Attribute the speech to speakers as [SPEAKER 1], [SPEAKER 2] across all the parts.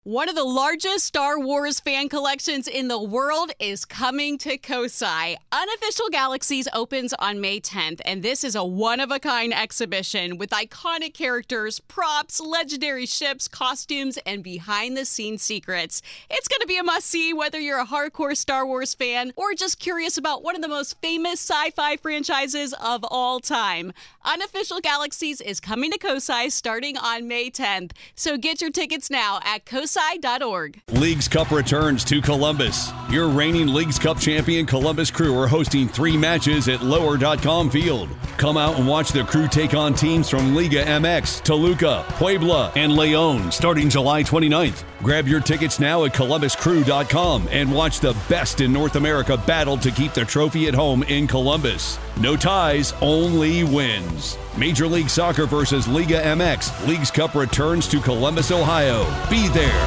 [SPEAKER 1] One of the largest Star Wars fan collections in the world is coming to Kosai. Unofficial Galaxies opens on May 10th, and this is a one-of-a-kind exhibition with iconic characters, props, legendary ships, costumes, and behind-the-scenes secrets. It's going to be a must-see whether you're a hardcore Star Wars fan or just curious about one of the most famous sci-fi franchises of all time. Unofficial Galaxies is coming to Kosai starting on May 10th, so get your tickets now at kosai.org.
[SPEAKER 2] Leagues Cup returns to Columbus. Your reigning Leagues Cup champion Columbus Crew are hosting 3 matches at Lower.com Field. Come out and watch the Crew take on teams from Liga MX, Toluca, Puebla, and León starting July 29th. Grab your tickets now at columbuscrew.com and watch the best in North America battle to keep the trophy at home in Columbus. No ties, only wins. Major League Soccer versus Liga MX. Leagues Cup returns to Columbus, Ohio. Be there.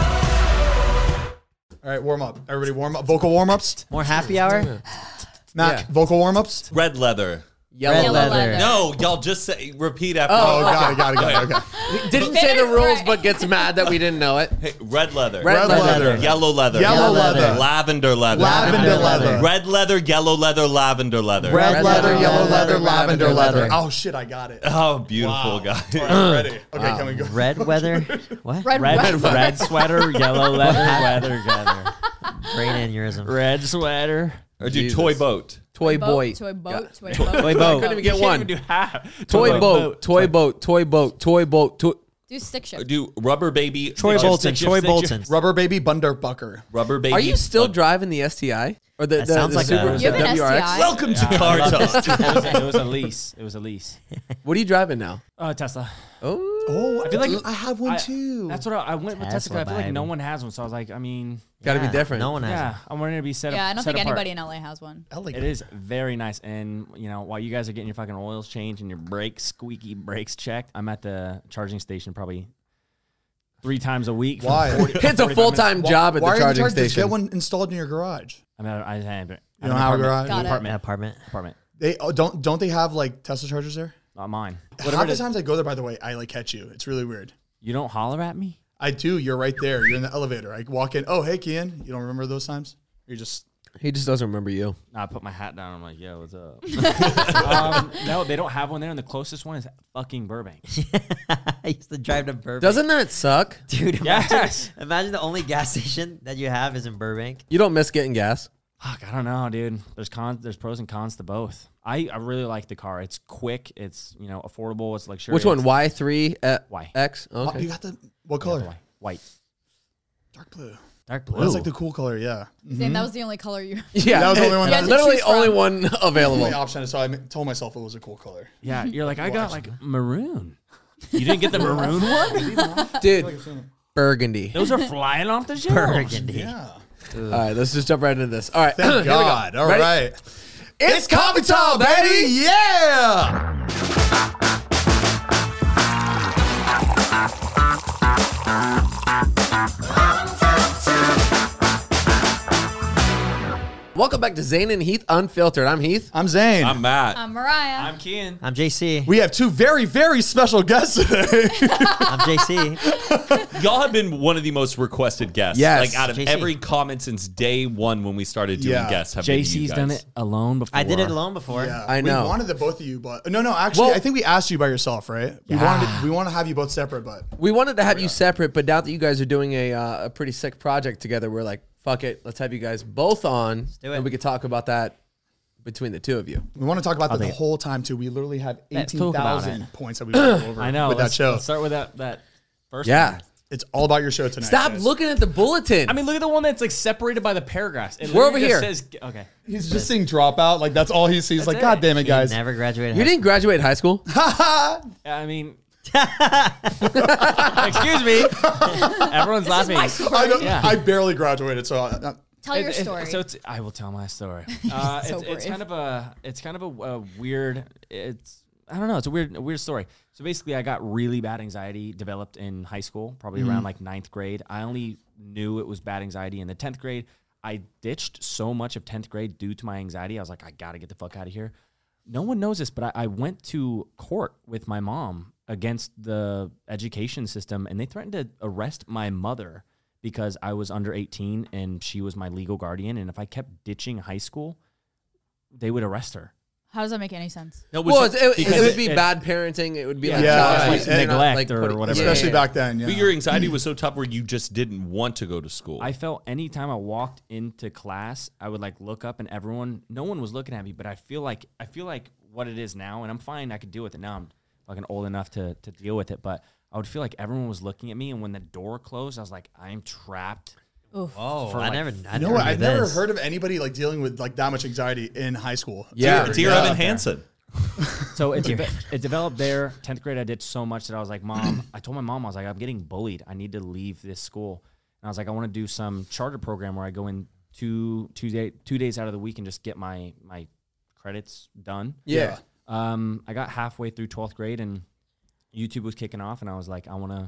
[SPEAKER 3] All right, warm up. Everybody warm up. Vocal warm-ups.
[SPEAKER 4] More happy hour?
[SPEAKER 3] Mac, vocal warm-ups.
[SPEAKER 5] Red leather.
[SPEAKER 4] Yellow leather.
[SPEAKER 5] No, y'all just say, repeat after.
[SPEAKER 3] Oh, got it. Okay.
[SPEAKER 6] Didn't say the rules, but gets mad that we didn't know it.
[SPEAKER 5] Hey, red leather.
[SPEAKER 6] Red leather.
[SPEAKER 5] Yellow leather.
[SPEAKER 3] Yellow leather.
[SPEAKER 5] Lavender leather.
[SPEAKER 3] Lavender leather.
[SPEAKER 5] Red leather, yellow leather, lavender leather.
[SPEAKER 3] Red leather, yellow leather, lavender leather. Oh, shit, I got it.
[SPEAKER 5] Oh, beautiful guy.
[SPEAKER 3] All right, ready. Okay, can we go?
[SPEAKER 4] Red weather. What?
[SPEAKER 7] Red sweater, yellow leather, weather.
[SPEAKER 4] Brain aneurysm.
[SPEAKER 7] Red sweater.
[SPEAKER 5] Or do toy boat.
[SPEAKER 6] Toy boy.
[SPEAKER 8] Toy boat.
[SPEAKER 4] Toy
[SPEAKER 6] I
[SPEAKER 4] boat.
[SPEAKER 6] couldn't even get one.
[SPEAKER 7] Do half.
[SPEAKER 6] Toy boat. Toy boat. Toy boat. Toy boat.
[SPEAKER 8] Do stick shift.
[SPEAKER 5] Or do rubber baby.
[SPEAKER 4] Troy Bolton. Troy Bolton.
[SPEAKER 3] Rubber baby Bunderbucker.
[SPEAKER 5] Rubber baby.
[SPEAKER 6] Are you still driving the STI? Or the
[SPEAKER 4] sounds like
[SPEAKER 6] Super,
[SPEAKER 4] a-
[SPEAKER 8] You have an
[SPEAKER 6] WRX?
[SPEAKER 8] STI?
[SPEAKER 5] Welcome to Car Talk.
[SPEAKER 7] It was a lease. It was a lease.
[SPEAKER 6] What are you driving now?
[SPEAKER 7] Tesla.
[SPEAKER 6] Oh.
[SPEAKER 3] Oh,
[SPEAKER 7] I feel like
[SPEAKER 3] I have one too.
[SPEAKER 7] That's what I went with Tesla. 'Cause I feel like no one has one, so I was like, I mean,
[SPEAKER 6] Gotta be different.
[SPEAKER 4] No one has
[SPEAKER 7] yeah,
[SPEAKER 4] it.
[SPEAKER 7] I wanted to be set.
[SPEAKER 8] Yeah, I don't
[SPEAKER 7] set
[SPEAKER 8] think
[SPEAKER 7] apart.
[SPEAKER 8] anybody in LA has one.
[SPEAKER 7] It is very nice, and while you guys are getting your fucking oils changed and your squeaky brakes checked, I'm at the charging station probably 3 times a week. for
[SPEAKER 3] Why?
[SPEAKER 7] 40
[SPEAKER 6] It's a
[SPEAKER 7] 45
[SPEAKER 6] full-time
[SPEAKER 7] minutes.
[SPEAKER 6] job at
[SPEAKER 3] Why
[SPEAKER 6] the
[SPEAKER 3] are you
[SPEAKER 6] charging
[SPEAKER 3] charging? Just
[SPEAKER 6] station.
[SPEAKER 3] get one installed in your garage.
[SPEAKER 7] I mean, I have
[SPEAKER 3] You don't have a garage?
[SPEAKER 8] Got it.
[SPEAKER 7] apartment.
[SPEAKER 3] They don't they have like Tesla chargers there?
[SPEAKER 7] Not mine.
[SPEAKER 3] Half the times I go there, by the way, I like catch you. It's really weird.
[SPEAKER 7] You don't holler at me?
[SPEAKER 3] I do. You're right there. You're in the elevator. I walk in. Oh, hey, Kian. You don't remember those times? You're just.
[SPEAKER 6] He just doesn't remember you.
[SPEAKER 7] No, I put my hat down. I'm like, yo, what's up? No, they don't have one there, and the closest one is fucking Burbank.
[SPEAKER 4] I used to drive to Burbank.
[SPEAKER 6] Doesn't that suck?
[SPEAKER 4] Dude,
[SPEAKER 7] Yes.
[SPEAKER 4] imagine the only gas station that you have is in Burbank.
[SPEAKER 6] You don't miss getting gas?
[SPEAKER 7] Fuck, I don't know, dude. There's pros and cons to both. I really like the car. It's quick. It's affordable. It's luxurious.
[SPEAKER 6] Which one? Y3
[SPEAKER 7] Y.
[SPEAKER 6] X?
[SPEAKER 3] Oh,
[SPEAKER 6] Okay.
[SPEAKER 3] you got the what color?
[SPEAKER 7] White.
[SPEAKER 3] Dark blue.
[SPEAKER 4] Dark blue.
[SPEAKER 3] That's like the cool color. Yeah.
[SPEAKER 8] Saying that was the only color you.
[SPEAKER 6] Yeah,
[SPEAKER 3] That was the only one.
[SPEAKER 8] You had to
[SPEAKER 6] literally
[SPEAKER 8] choose
[SPEAKER 6] only
[SPEAKER 8] from.
[SPEAKER 6] one available.
[SPEAKER 3] Only option. So I told myself it was a cool color.
[SPEAKER 7] Yeah, you're like, I got like maroon. You didn't get the maroon one?
[SPEAKER 6] Dude, burgundy.
[SPEAKER 7] Those are flying off the shelves.
[SPEAKER 4] Burgundy.
[SPEAKER 3] Yeah.
[SPEAKER 6] All right, let's just jump right into this. All right.
[SPEAKER 3] Thank
[SPEAKER 6] Here we go.
[SPEAKER 3] God. All
[SPEAKER 6] Ready?
[SPEAKER 3] right.
[SPEAKER 6] It's coffee time, baby!
[SPEAKER 3] Yeah.
[SPEAKER 6] Welcome back to Zane and Heath Unfiltered. I'm Heath.
[SPEAKER 3] I'm Zane.
[SPEAKER 5] I'm Matt.
[SPEAKER 8] I'm Mariah.
[SPEAKER 7] I'm Kian.
[SPEAKER 4] I'm JC.
[SPEAKER 3] We have 2 very, very special guests today.
[SPEAKER 4] I'm JC.
[SPEAKER 5] Y'all have been one of the most requested guests.
[SPEAKER 6] Yes.
[SPEAKER 5] Like out of
[SPEAKER 4] JC.
[SPEAKER 5] every comment since day one when we started doing
[SPEAKER 3] Yeah.
[SPEAKER 5] guests. Have been you
[SPEAKER 7] JC's
[SPEAKER 5] guys.
[SPEAKER 7] done it alone before.
[SPEAKER 4] I did it alone before.
[SPEAKER 3] Yeah,
[SPEAKER 6] I know.
[SPEAKER 3] We wanted the both of you, but no. Actually,
[SPEAKER 6] Well-
[SPEAKER 3] I think we asked you by yourself, right? We want to have you both separate, but
[SPEAKER 6] We wanted to have you separate, but now that you guys are doing a pretty sick project together, we're like, fuck it. Let's have you guys both on.
[SPEAKER 4] do it.
[SPEAKER 6] And we could talk about that between the two of you.
[SPEAKER 3] we want to talk about that the
[SPEAKER 7] think-
[SPEAKER 3] whole time too. We literally have
[SPEAKER 7] Let's talk about
[SPEAKER 3] 18,000
[SPEAKER 7] it.
[SPEAKER 3] points that we went over.
[SPEAKER 7] I know.
[SPEAKER 3] with that show.
[SPEAKER 7] Let's start with that first
[SPEAKER 6] Yeah.
[SPEAKER 7] one.
[SPEAKER 3] It's all about your show tonight.
[SPEAKER 6] Stop
[SPEAKER 3] guys.
[SPEAKER 6] looking at the bulletin.
[SPEAKER 7] I mean, look at the one that's like separated by the paragraphs. It
[SPEAKER 6] We're over
[SPEAKER 7] literally
[SPEAKER 6] here.
[SPEAKER 7] just Says, okay.
[SPEAKER 3] He's just seeing dropout. Like that's all he sees.
[SPEAKER 7] That's
[SPEAKER 3] Like,
[SPEAKER 7] it.
[SPEAKER 3] God damn it, guys.
[SPEAKER 4] Never graduated.
[SPEAKER 6] you didn't graduate high school?
[SPEAKER 7] I mean, excuse me. Everyone's laughing.
[SPEAKER 3] I barely graduated, so
[SPEAKER 8] Tell your story.
[SPEAKER 7] I will tell my story.
[SPEAKER 8] So
[SPEAKER 7] It's
[SPEAKER 8] brave.
[SPEAKER 7] kind of a weird. I don't know. It's a weird story. So basically, I got really bad anxiety developed in high school, probably around like 9th grade. I only knew it was bad anxiety in the 10th grade. I ditched so much of 10th grade due to my anxiety. I was like, I got to get the fuck out of here. No one knows this, but I went to court with my mom against the education system, and they threatened to arrest my mother because I was under 18 and she was my legal guardian. And if I kept ditching high school, they would arrest her.
[SPEAKER 8] How does that make any sense?
[SPEAKER 5] No,
[SPEAKER 6] Well, it
[SPEAKER 7] because
[SPEAKER 6] would be
[SPEAKER 7] it-
[SPEAKER 6] bad parenting. It would be like,
[SPEAKER 3] Yeah,
[SPEAKER 6] child
[SPEAKER 3] like
[SPEAKER 6] abuse,
[SPEAKER 7] neglect
[SPEAKER 6] like
[SPEAKER 7] or
[SPEAKER 6] putting-
[SPEAKER 7] whatever.
[SPEAKER 3] Especially
[SPEAKER 6] yeah.
[SPEAKER 3] back then. Yeah.
[SPEAKER 5] but your anxiety was so tough where you just didn't want to go to school.
[SPEAKER 7] I felt anytime I walked into class, I would like look up and no one was looking at me, but I feel like what it is now, and I'm fine, I could deal with it now. I'm fucking old enough to deal with it, but I would feel like everyone was looking at me, and when the door closed, I was like, I'm trapped.
[SPEAKER 4] Oh,
[SPEAKER 7] For
[SPEAKER 4] I
[SPEAKER 7] like-
[SPEAKER 4] never. I
[SPEAKER 3] You know
[SPEAKER 4] never
[SPEAKER 3] what?
[SPEAKER 4] knew
[SPEAKER 3] I've never
[SPEAKER 4] this.
[SPEAKER 3] heard of anybody like dealing with like that much anxiety in high school.
[SPEAKER 6] Yeah.
[SPEAKER 5] Dear
[SPEAKER 3] Yeah.
[SPEAKER 5] Evan Hansen.
[SPEAKER 7] So it developed there. 10th grade, I did so much that I was like, Mom, I told my mom, I was like, I'm getting bullied. I need to leave this school. And I was like, I want to do some charter program where I go in two days out of the week and just get my credits done.
[SPEAKER 6] Yeah.
[SPEAKER 7] I got halfway through 12th grade and YouTube was kicking off, and I was like, I want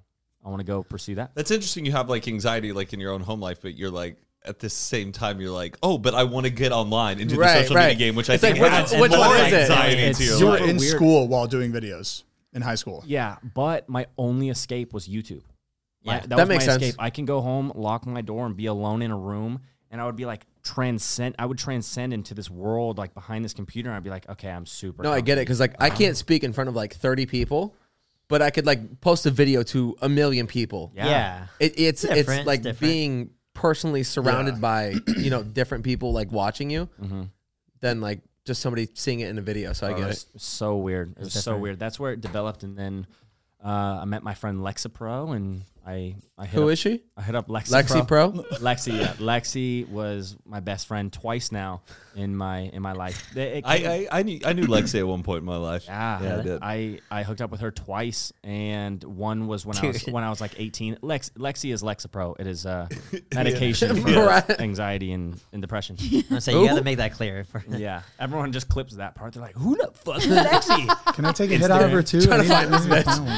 [SPEAKER 7] to go pursue that.
[SPEAKER 5] That's interesting. You have like anxiety like in your own home life, but you're like at the same time you're like, oh, but I want to get online and do the
[SPEAKER 6] Right,
[SPEAKER 5] social
[SPEAKER 6] right.
[SPEAKER 5] media game, which
[SPEAKER 6] It's
[SPEAKER 5] I think
[SPEAKER 6] like,
[SPEAKER 5] adds
[SPEAKER 6] which
[SPEAKER 5] more
[SPEAKER 6] one is it?
[SPEAKER 5] anxiety
[SPEAKER 7] It's
[SPEAKER 5] to your
[SPEAKER 3] You were
[SPEAKER 5] life.
[SPEAKER 3] in
[SPEAKER 7] Weird.
[SPEAKER 3] school while doing videos in high school.
[SPEAKER 7] Yeah, but my only escape was YouTube.
[SPEAKER 4] Yeah,
[SPEAKER 7] that
[SPEAKER 6] that
[SPEAKER 7] was
[SPEAKER 6] makes
[SPEAKER 7] my
[SPEAKER 6] sense.
[SPEAKER 7] escape. I can go home, lock my door, and be alone in a room, and I would be like I would transcend into this world like behind this computer, and I'd be like, okay, I'm super.
[SPEAKER 6] No, I get it because like I can't speak in front of like 30 people, but I could like post a video to 1 million people.
[SPEAKER 4] Yeah.
[SPEAKER 6] It's
[SPEAKER 4] Different,
[SPEAKER 6] like
[SPEAKER 4] different.
[SPEAKER 6] being personally surrounded
[SPEAKER 3] Yeah.
[SPEAKER 6] by different people like watching you than like just somebody seeing it in a video. So I
[SPEAKER 7] It
[SPEAKER 6] get
[SPEAKER 7] was
[SPEAKER 6] it.
[SPEAKER 7] so weird. It was so
[SPEAKER 4] different.
[SPEAKER 7] weird. That's where it developed, and then I met my friend Lexapro, and I hit
[SPEAKER 6] Who
[SPEAKER 7] up,
[SPEAKER 6] is she?
[SPEAKER 7] I hit up Lexapro.
[SPEAKER 6] Lexi Pro.
[SPEAKER 7] Lexi, yeah. Lexi was my best friend twice now in my life. It came-
[SPEAKER 5] I knew Lexi at one point in my life.
[SPEAKER 7] Yeah,
[SPEAKER 5] I did.
[SPEAKER 7] I hooked up with her twice, and one was when
[SPEAKER 4] Dude.
[SPEAKER 7] I was like 18. Lexi is Lexapro. It is medication for
[SPEAKER 6] Right.
[SPEAKER 7] anxiety and depression.
[SPEAKER 4] I say you got to make that clear.
[SPEAKER 7] Yeah, everyone just clips that part. They're like, "Who the fuck is Lexi?"
[SPEAKER 3] Can I take a hit out of her too?
[SPEAKER 6] Trying to find this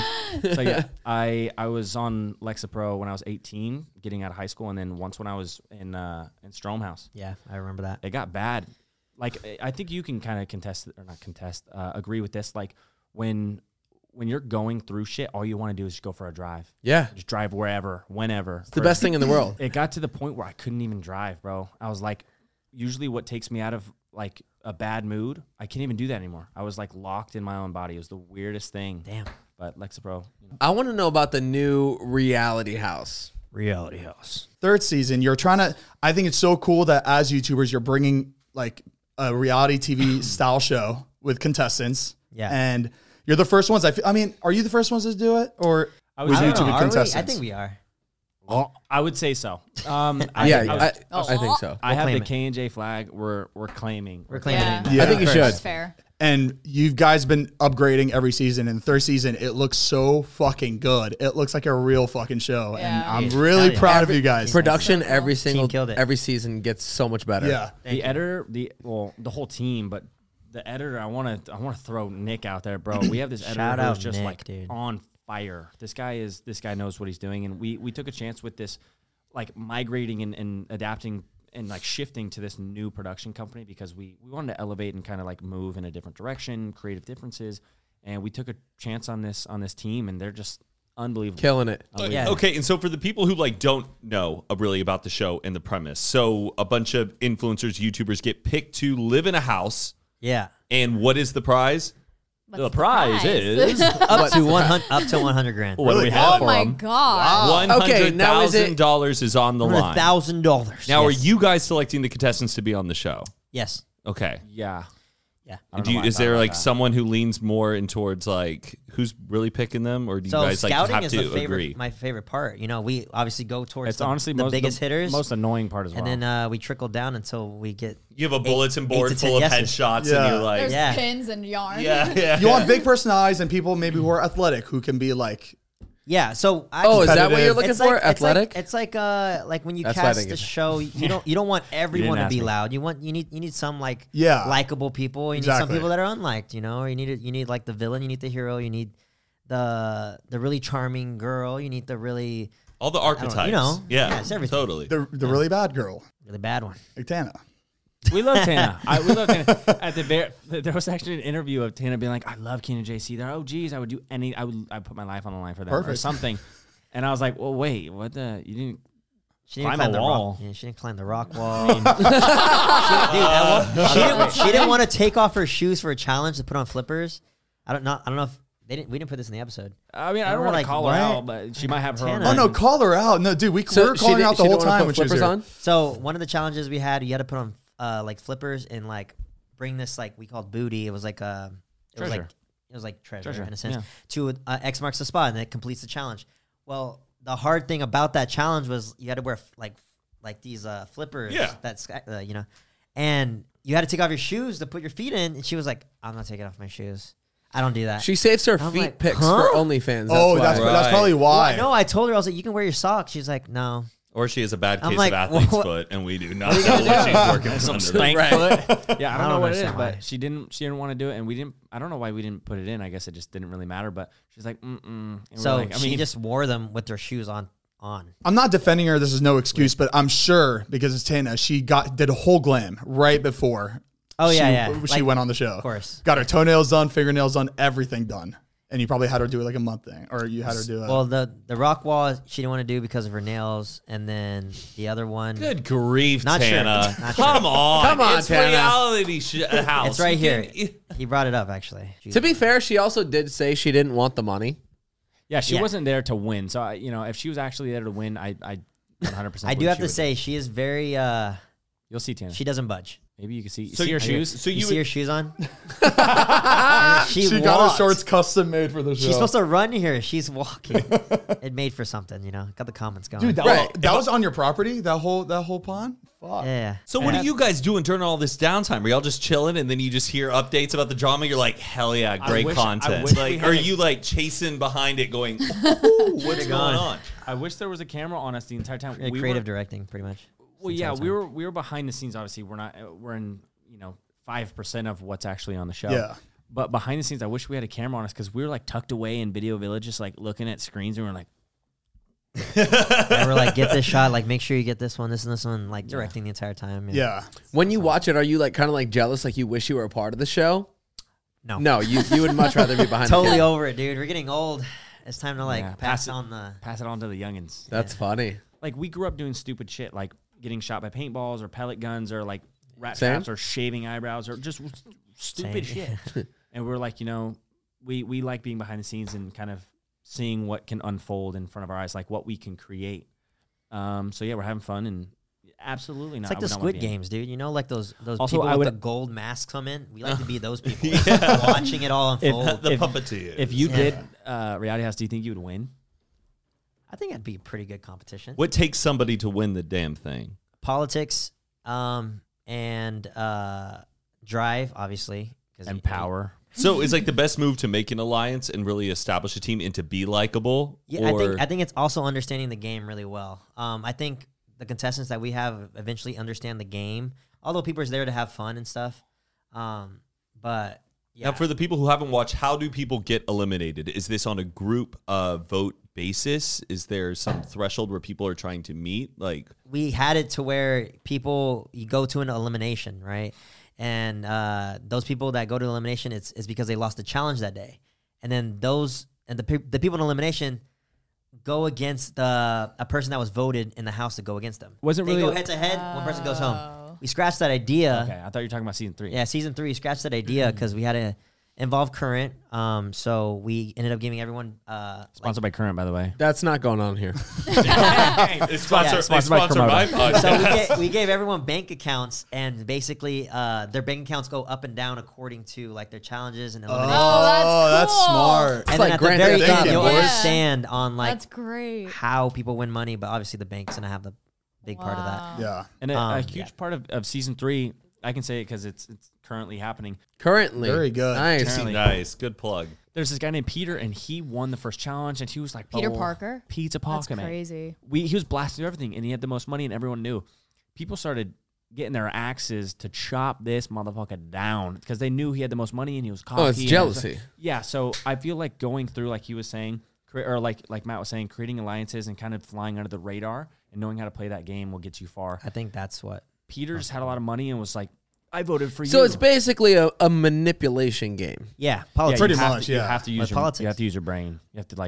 [SPEAKER 7] So yeah, I was on Lexapro when I was 18, getting out of high school, and then once when I was in Stromhouse.
[SPEAKER 4] Yeah, I remember that.
[SPEAKER 7] It got bad. Like I think you can kind of agree with this. Like when you're going through shit, all you want to do is just go for a drive.
[SPEAKER 6] Yeah,
[SPEAKER 7] Just drive wherever, whenever.
[SPEAKER 6] it's the best thing in the world.
[SPEAKER 7] It got to the point where I couldn't even drive, bro. I was like, usually what takes me out of like a bad mood, I can't even do that anymore. I was like locked in my own body. It was the weirdest thing.
[SPEAKER 4] Damn.
[SPEAKER 7] But Lexapro,
[SPEAKER 6] I want to know about the new Reality House.
[SPEAKER 4] Reality House.
[SPEAKER 3] Third season, you're trying to. I think it's so cool that as YouTubers, you're bringing like a reality TV style show with contestants.
[SPEAKER 4] Yeah.
[SPEAKER 3] And you're the first ones. I mean, are you the first ones to do it, or
[SPEAKER 7] I
[SPEAKER 3] was
[SPEAKER 7] was-
[SPEAKER 4] I
[SPEAKER 3] YouTube
[SPEAKER 4] don't know,
[SPEAKER 3] with
[SPEAKER 4] are we?
[SPEAKER 3] contestants?
[SPEAKER 4] I think we are.
[SPEAKER 7] I would say so.
[SPEAKER 6] I think so.
[SPEAKER 7] I have
[SPEAKER 4] claim
[SPEAKER 7] the
[SPEAKER 4] it.
[SPEAKER 7] K&J flag. We're claiming.
[SPEAKER 4] We're claiming
[SPEAKER 8] Yeah.
[SPEAKER 4] it.
[SPEAKER 3] Yeah.
[SPEAKER 6] I think you should.
[SPEAKER 8] That's fair.
[SPEAKER 3] And you guys been upgrading every season. And the third season, it looks so fucking good. It looks like a real fucking show.
[SPEAKER 8] Yeah.
[SPEAKER 3] And I'm
[SPEAKER 4] Dude,
[SPEAKER 3] really
[SPEAKER 4] hell yeah.
[SPEAKER 3] proud of you guys.
[SPEAKER 6] Production every
[SPEAKER 8] Team
[SPEAKER 6] single
[SPEAKER 4] killed it.
[SPEAKER 6] every season gets so much better.
[SPEAKER 3] Yeah.
[SPEAKER 7] The editor, the whole team, but the editor, I want to throw Nick out there, bro. We have this editor
[SPEAKER 4] Shout
[SPEAKER 7] who's
[SPEAKER 4] out
[SPEAKER 7] just
[SPEAKER 4] Nick,
[SPEAKER 7] like
[SPEAKER 4] dude.
[SPEAKER 7] on fire. This guy knows what he's doing, and we took a chance with this, like migrating and adapting and like shifting to this new production company because we wanted to elevate and kind of like move in a different direction, creative differences, and we took a chance on this team, and they're just unbelievable.
[SPEAKER 6] Killing it.
[SPEAKER 4] Yeah.
[SPEAKER 5] Okay, and so for the people who like don't know really about the show and the premise, so a bunch of influencers, YouTubers get picked to live in a house,
[SPEAKER 4] Yeah.
[SPEAKER 5] and what is the prize?
[SPEAKER 7] The prize is
[SPEAKER 4] Up to 100 grand.
[SPEAKER 5] What do we have
[SPEAKER 8] Oh
[SPEAKER 5] for
[SPEAKER 8] my
[SPEAKER 5] them?
[SPEAKER 8] god.
[SPEAKER 6] Okay, now is it-
[SPEAKER 5] $100,000 is on the line.
[SPEAKER 4] $100,000.
[SPEAKER 5] Now,
[SPEAKER 4] yes.
[SPEAKER 5] are you guys selecting the contestants to be on the show?
[SPEAKER 4] Yes.
[SPEAKER 5] Okay.
[SPEAKER 7] yeah.
[SPEAKER 4] Yeah.
[SPEAKER 7] I don't know why I
[SPEAKER 5] Is
[SPEAKER 7] thought
[SPEAKER 5] there
[SPEAKER 7] about
[SPEAKER 5] like
[SPEAKER 7] that.
[SPEAKER 5] someone who leans more in towards like who's really picking them, or do you
[SPEAKER 4] So
[SPEAKER 5] guys like
[SPEAKER 4] scouting
[SPEAKER 5] have
[SPEAKER 4] is
[SPEAKER 5] to
[SPEAKER 4] the favorite,
[SPEAKER 5] agree?
[SPEAKER 4] my favorite part. You know, we obviously go towards
[SPEAKER 7] It's
[SPEAKER 4] the,
[SPEAKER 7] honestly
[SPEAKER 4] the biggest
[SPEAKER 7] the
[SPEAKER 4] hitters,
[SPEAKER 7] most annoying part as well.
[SPEAKER 4] and then we trickle down until we get.
[SPEAKER 5] You have a
[SPEAKER 4] 8
[SPEAKER 5] bulletin
[SPEAKER 4] to
[SPEAKER 5] board
[SPEAKER 4] 10
[SPEAKER 5] full of
[SPEAKER 4] yeses.
[SPEAKER 5] headshots,
[SPEAKER 3] Yeah.
[SPEAKER 5] and you're like,
[SPEAKER 8] There's
[SPEAKER 4] Yeah.
[SPEAKER 8] pins and yarn.
[SPEAKER 5] yeah.
[SPEAKER 3] You want big personalities and people maybe who are athletic who can be like,
[SPEAKER 4] Yeah. So I
[SPEAKER 6] Oh, is that what
[SPEAKER 3] competitive.
[SPEAKER 6] you're looking
[SPEAKER 4] it's
[SPEAKER 6] for?
[SPEAKER 4] like,
[SPEAKER 6] Athletic?
[SPEAKER 4] It's like when you
[SPEAKER 6] That's what I
[SPEAKER 4] cast
[SPEAKER 6] think
[SPEAKER 4] a
[SPEAKER 6] it is.
[SPEAKER 4] show, you don't want everyone to
[SPEAKER 7] ask
[SPEAKER 4] be
[SPEAKER 7] me.
[SPEAKER 4] loud. You need some like
[SPEAKER 3] Yeah.
[SPEAKER 4] likable people. You need
[SPEAKER 3] Exactly.
[SPEAKER 4] some people that are unliked. You know, or you need like the villain. You need the hero. You need the really charming girl. You need the really
[SPEAKER 5] all the archetypes.
[SPEAKER 4] know.
[SPEAKER 5] Yeah,
[SPEAKER 4] Yeah, it's everything.
[SPEAKER 5] totally.
[SPEAKER 3] the really bad girl,
[SPEAKER 4] really bad one.
[SPEAKER 3] like Tana.
[SPEAKER 7] We love Tana. We love Tana. At there was actually an interview of Tana being like, "I love Ken and JC. They're OGs. I would do I put my life on the line for them or
[SPEAKER 3] Perfect.
[SPEAKER 7] something." And I was like, well, wait, what the? You didn't.
[SPEAKER 4] She didn't
[SPEAKER 7] Climb
[SPEAKER 4] climb
[SPEAKER 7] a
[SPEAKER 4] the
[SPEAKER 7] wall.
[SPEAKER 4] rock. Yeah, she didn't climb the rock wall. She didn't want to take off her shoes for a challenge to put on flippers. I don't know if we didn't put this in the episode.
[SPEAKER 7] I mean, I
[SPEAKER 4] And
[SPEAKER 7] don't
[SPEAKER 4] we're
[SPEAKER 7] want
[SPEAKER 4] like,
[SPEAKER 7] to call
[SPEAKER 4] what?
[SPEAKER 7] her out, but she might have her own.
[SPEAKER 4] Tana.
[SPEAKER 3] Oh no, call her out. No, dude, we were calling her out the whole time when she was
[SPEAKER 6] flippers
[SPEAKER 3] here.
[SPEAKER 6] on.
[SPEAKER 4] So one of the challenges we had, you had to put on like flippers and like bring this like we called booty. It was like
[SPEAKER 7] Treasure.
[SPEAKER 4] it was like treasure,
[SPEAKER 7] Treasure,
[SPEAKER 4] in a sense
[SPEAKER 7] yeah.
[SPEAKER 4] to X marks the spot, and it completes the challenge. Well, the hard thing about that challenge was you had to wear like these flippers.
[SPEAKER 5] Yeah.
[SPEAKER 4] That's and you had to take off your shoes to put your feet in. And she was like, "I'm not taking off my shoes. I don't do that."
[SPEAKER 6] She saves her
[SPEAKER 4] I'm
[SPEAKER 6] feet
[SPEAKER 4] like,
[SPEAKER 6] pics
[SPEAKER 4] huh?
[SPEAKER 6] for OnlyFans.
[SPEAKER 3] Oh,
[SPEAKER 6] why.
[SPEAKER 3] that's probably why.
[SPEAKER 4] No, I told her I was like, "You can wear your socks." She's like, "No."
[SPEAKER 5] Or she has a bad
[SPEAKER 4] I'm
[SPEAKER 5] case
[SPEAKER 4] like,
[SPEAKER 5] of athlete's
[SPEAKER 4] what-
[SPEAKER 5] foot, and we do not know what she's working
[SPEAKER 7] Some
[SPEAKER 5] under.
[SPEAKER 7] stank foot. Yeah, I don't know what it is,
[SPEAKER 4] understand why.
[SPEAKER 7] but she didn't want to do it, and we didn't. I don't know why we didn't put it in. I guess it just didn't really matter. But she's like, mm. And we're
[SPEAKER 4] So
[SPEAKER 7] like,
[SPEAKER 4] she just wore them with their shoes on.
[SPEAKER 3] I'm not defending her. This is no excuse, but I'm sure because it's Tana, she did a whole glam right before.
[SPEAKER 4] Oh,
[SPEAKER 3] she,
[SPEAKER 4] yeah.
[SPEAKER 3] She
[SPEAKER 4] Like,
[SPEAKER 3] went on the show.
[SPEAKER 4] of course.
[SPEAKER 3] Got her toenails done, fingernails done, everything done. And you probably had her do it like a month thing, or you had her do it.
[SPEAKER 4] Well, the rock wall she didn't want to do because of her nails, and then the other one.
[SPEAKER 5] Good grief,
[SPEAKER 4] Not sure.
[SPEAKER 5] Tana.
[SPEAKER 4] Not sure.
[SPEAKER 5] Come on.
[SPEAKER 6] Come on,
[SPEAKER 5] it's
[SPEAKER 6] Tana.
[SPEAKER 5] reality house.
[SPEAKER 4] It's right
[SPEAKER 5] You
[SPEAKER 4] here.
[SPEAKER 5] can't-
[SPEAKER 4] He brought it up actually.
[SPEAKER 6] To be fair, she also did say she didn't want the money.
[SPEAKER 7] yeah, she
[SPEAKER 4] Yeah.
[SPEAKER 7] wasn't there to win. So if she was actually there to win, I 100%.
[SPEAKER 4] I do
[SPEAKER 7] believe
[SPEAKER 4] have
[SPEAKER 7] she
[SPEAKER 4] to
[SPEAKER 7] would.
[SPEAKER 4] say she is very.
[SPEAKER 7] You'll see Tana.
[SPEAKER 4] She doesn't budge.
[SPEAKER 7] Maybe you can see.
[SPEAKER 5] So
[SPEAKER 7] see her
[SPEAKER 5] you-
[SPEAKER 7] shoes.
[SPEAKER 5] So
[SPEAKER 4] You
[SPEAKER 5] you
[SPEAKER 4] see her
[SPEAKER 5] would,
[SPEAKER 4] shoes on? And
[SPEAKER 3] she got
[SPEAKER 4] walked.
[SPEAKER 3] her shorts custom made for the show.
[SPEAKER 4] She's supposed to run here. She's walking. It made for something, Got the comments going.
[SPEAKER 3] Dude, that,
[SPEAKER 6] Right.
[SPEAKER 3] that was on your property. That whole pond. Fuck.
[SPEAKER 4] yeah.
[SPEAKER 5] So what are you guys doing during all this downtime? Are y'all just chilling and then you just hear updates about the drama? You're like, hell yeah, great
[SPEAKER 7] wish-
[SPEAKER 5] content.
[SPEAKER 7] I wish we
[SPEAKER 5] Like,
[SPEAKER 7] had
[SPEAKER 5] are
[SPEAKER 7] a-
[SPEAKER 5] you like chasing behind it, going, "Ooh, what's going on?"
[SPEAKER 7] I wish there was a camera on us the entire time. We
[SPEAKER 4] Creative
[SPEAKER 7] were,
[SPEAKER 4] directing, pretty much.
[SPEAKER 7] well,
[SPEAKER 4] Since
[SPEAKER 7] yeah,
[SPEAKER 4] that
[SPEAKER 7] we
[SPEAKER 4] time.
[SPEAKER 7] were behind the scenes. Obviously, we're in 5% of what's actually on the show.
[SPEAKER 3] Yeah.
[SPEAKER 7] But behind the scenes, I wish we had a camera on us because we were like tucked away in Video Village, just like looking at screens, and we were like,
[SPEAKER 4] And we're like, get this shot. Like, make sure you get this one, this and this one. Like, directing the entire time.
[SPEAKER 3] Yeah.
[SPEAKER 6] When you watch it, are you like kind of like jealous, like you wish you were a part of the show?
[SPEAKER 4] No.
[SPEAKER 6] No, you would much rather be behind.
[SPEAKER 4] Totally
[SPEAKER 6] the camera.
[SPEAKER 4] over it, dude. We're getting old. It's time to like
[SPEAKER 7] Yeah,
[SPEAKER 4] pass
[SPEAKER 7] pass it.
[SPEAKER 4] on the.
[SPEAKER 7] pass it on to the youngins.
[SPEAKER 6] That's funny.
[SPEAKER 7] Like we grew up doing stupid shit, like getting shot by paintballs or pellet guns or like rat
[SPEAKER 6] Same.
[SPEAKER 7] traps or shaving eyebrows or just stupid
[SPEAKER 4] Same.
[SPEAKER 7] shit. And we're like, we like being behind the scenes and kind of seeing what can unfold in front of our eyes, like what we can create. So yeah, we're having fun and absolutely not.
[SPEAKER 4] It's like the Squid Games, dude. Like those
[SPEAKER 7] Also,
[SPEAKER 4] people
[SPEAKER 7] I
[SPEAKER 4] with
[SPEAKER 7] would-
[SPEAKER 4] the gold masks come in. We like to be those people, watching it all unfold.
[SPEAKER 5] The puppeteer.
[SPEAKER 7] If you
[SPEAKER 4] Yeah.
[SPEAKER 7] did Reality House, do you think you would win?
[SPEAKER 4] I think that'd be a pretty good competition.
[SPEAKER 5] What takes somebody to win the damn thing?
[SPEAKER 4] Politics, and drive, obviously,
[SPEAKER 7] And power.
[SPEAKER 5] So is like the best move to make an alliance and really establish a team and to be likable?
[SPEAKER 4] Yeah,
[SPEAKER 5] or
[SPEAKER 4] I think it's also understanding the game really well. I think the contestants that we have eventually understand the game, although people are there to have fun and stuff. But yeah,
[SPEAKER 5] Now, for the people who haven't watched, how do people get eliminated? Is this on a group vote basis? Is there some threshold where people are trying to meet? Like,
[SPEAKER 4] we had it to where you go to an elimination, right? And those people that go to elimination, it's because they lost the challenge that day. And then the people in elimination go against a person that was voted in the house to go against them.
[SPEAKER 7] Wasn't
[SPEAKER 4] They
[SPEAKER 7] really-
[SPEAKER 4] go head to head. One person goes home. We scratched that idea.
[SPEAKER 7] Okay, I thought you were talking about season 3.
[SPEAKER 4] Yeah, season 3 scratched that idea because we had to involve Current. So we ended up giving everyone
[SPEAKER 7] Sponsored by Current, by the way.
[SPEAKER 6] That's not going on here.
[SPEAKER 5] it's sponsored
[SPEAKER 7] by
[SPEAKER 5] my
[SPEAKER 7] Komodo.
[SPEAKER 5] podcast.
[SPEAKER 4] so we gave everyone bank accounts, and basically their bank accounts go up and down according to like their challenges and eliminations.
[SPEAKER 8] Oh, that's
[SPEAKER 3] that's
[SPEAKER 8] cool.
[SPEAKER 3] smart.
[SPEAKER 4] And
[SPEAKER 6] like
[SPEAKER 4] then at the
[SPEAKER 6] Grand
[SPEAKER 4] very
[SPEAKER 6] Theft
[SPEAKER 4] end,
[SPEAKER 6] Auto.
[SPEAKER 4] you'll
[SPEAKER 3] Yeah.
[SPEAKER 4] understand on like
[SPEAKER 8] That's great.
[SPEAKER 4] how people win money, but obviously the bank's gonna have the big part of that.
[SPEAKER 8] Wow.
[SPEAKER 3] Yeah.
[SPEAKER 7] And a huge
[SPEAKER 4] yeah.
[SPEAKER 7] part of season 3, I can say it because it's currently happening.
[SPEAKER 6] Currently,
[SPEAKER 3] Very good.
[SPEAKER 6] Nice.
[SPEAKER 7] Apparently.
[SPEAKER 5] Nice. Good plug.
[SPEAKER 7] There's this guy named Peter, and he won the first challenge, and he was like
[SPEAKER 8] Peter
[SPEAKER 7] "Oh,
[SPEAKER 8] Parker?
[SPEAKER 7] Pizza
[SPEAKER 8] That's
[SPEAKER 7] Parker, man."
[SPEAKER 8] crazy.
[SPEAKER 7] He was blasting through everything, and he had the most money, and everyone knew. People started getting their axes to chop this motherfucker down because they knew he had the most money and he was cocky.
[SPEAKER 6] Oh, it's
[SPEAKER 7] and
[SPEAKER 6] jealousy.
[SPEAKER 7] Yeah, so I feel like going through, like he was saying, or like Matt was saying, creating alliances and kind of flying under the radar and knowing how to play that game will get you far.
[SPEAKER 4] I think that's what.
[SPEAKER 7] Peter just had a lot of money and was like, I voted for you.
[SPEAKER 6] So it's basically a manipulation game.
[SPEAKER 4] Yeah,
[SPEAKER 7] Yeah,
[SPEAKER 4] politics.
[SPEAKER 3] Pretty
[SPEAKER 7] you have
[SPEAKER 3] much,
[SPEAKER 7] to, You
[SPEAKER 3] yeah.
[SPEAKER 7] have to use
[SPEAKER 4] Like
[SPEAKER 7] your
[SPEAKER 4] politics.
[SPEAKER 7] you have to use your brain. You have to like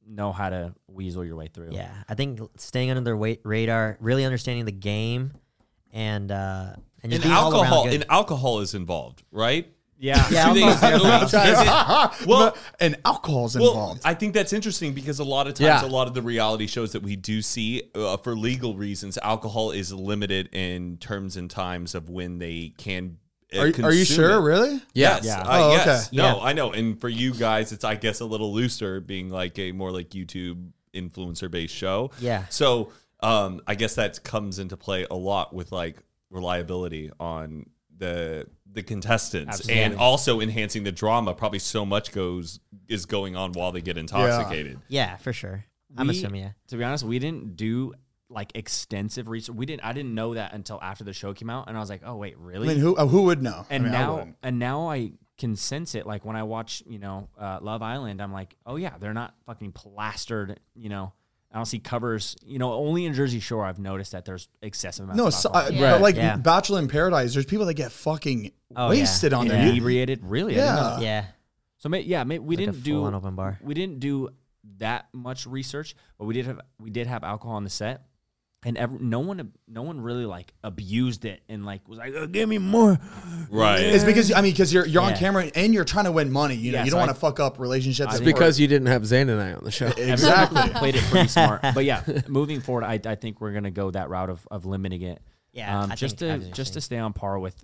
[SPEAKER 7] know how to weasel your way through.
[SPEAKER 4] Yeah, I think staying under their radar, really understanding the game, and just
[SPEAKER 5] And
[SPEAKER 4] being all around
[SPEAKER 5] alcohol,
[SPEAKER 4] good.
[SPEAKER 5] and alcohol is involved, right?
[SPEAKER 7] Yeah.
[SPEAKER 4] Yeah,
[SPEAKER 5] Do they-
[SPEAKER 4] alcohol's
[SPEAKER 5] is it- well,
[SPEAKER 3] and alcohol's
[SPEAKER 5] well,
[SPEAKER 3] involved.
[SPEAKER 5] I think that's interesting because a lot of times,
[SPEAKER 6] Yeah.
[SPEAKER 5] a lot of the reality shows that we do see, for legal reasons, alcohol is limited in terms and times of when they can.
[SPEAKER 3] Are you
[SPEAKER 5] consume
[SPEAKER 3] sure?
[SPEAKER 5] it.
[SPEAKER 3] Really?
[SPEAKER 5] Yes.
[SPEAKER 7] Yeah.
[SPEAKER 3] Oh,
[SPEAKER 5] Yes.
[SPEAKER 3] okay.
[SPEAKER 5] No,
[SPEAKER 4] Yeah.
[SPEAKER 5] I know. And for you guys, it's, I guess, a little looser, being like a more like YouTube influencer based show.
[SPEAKER 4] Yeah.
[SPEAKER 5] So I guess that comes into play a lot with like reliability on the contestants,
[SPEAKER 7] Absolutely.
[SPEAKER 5] and also enhancing the drama. Probably so much is going on while they get intoxicated.
[SPEAKER 4] Yeah, for sure. I'm
[SPEAKER 7] We-
[SPEAKER 4] assuming, yeah.
[SPEAKER 7] To be honest, we didn't do like extensive research. I didn't know that until after the show came out, and I was like, oh wait,
[SPEAKER 3] I
[SPEAKER 7] really?
[SPEAKER 3] mean, who would know?
[SPEAKER 7] and
[SPEAKER 3] I mean, I
[SPEAKER 7] now
[SPEAKER 3] wouldn't.
[SPEAKER 7] I can sense it. Like when I watch, Love Island, I'm like, oh yeah, they're not fucking plastered. I don't see covers. Only in Jersey Shore I've noticed that there's excessive amounts.
[SPEAKER 3] No,
[SPEAKER 7] of
[SPEAKER 3] so,
[SPEAKER 7] alcohol.
[SPEAKER 3] but like
[SPEAKER 4] Yeah.
[SPEAKER 3] Bachelor in Paradise, there's people that get fucking
[SPEAKER 4] Oh,
[SPEAKER 3] wasted
[SPEAKER 4] yeah.
[SPEAKER 3] on
[SPEAKER 4] Yeah.
[SPEAKER 3] there. You-
[SPEAKER 7] Inebriated, really? I didn't know
[SPEAKER 3] Yeah.
[SPEAKER 7] that.
[SPEAKER 4] Yeah.
[SPEAKER 7] So we
[SPEAKER 4] Like a
[SPEAKER 7] didn't do
[SPEAKER 4] full-on open bar.
[SPEAKER 7] We didn't do that much research, but we did have alcohol on the set, and no one really like abused it and like was like, oh, give me more.
[SPEAKER 5] Right.
[SPEAKER 3] It's because you're on
[SPEAKER 4] Yeah.
[SPEAKER 3] camera and you're trying to win money. You know,
[SPEAKER 7] Yeah,
[SPEAKER 3] you
[SPEAKER 7] so
[SPEAKER 3] don't
[SPEAKER 7] I-
[SPEAKER 3] want to fuck up relationships.
[SPEAKER 6] It's
[SPEAKER 3] at
[SPEAKER 6] because you didn't have Zane and I on the show.
[SPEAKER 3] exactly.
[SPEAKER 7] Played it pretty smart. But yeah, moving forward, I think we're gonna go that route of limiting it.
[SPEAKER 4] Yeah, I
[SPEAKER 7] just
[SPEAKER 4] think
[SPEAKER 7] to
[SPEAKER 4] I've
[SPEAKER 7] just to
[SPEAKER 4] seen-
[SPEAKER 7] stay on par with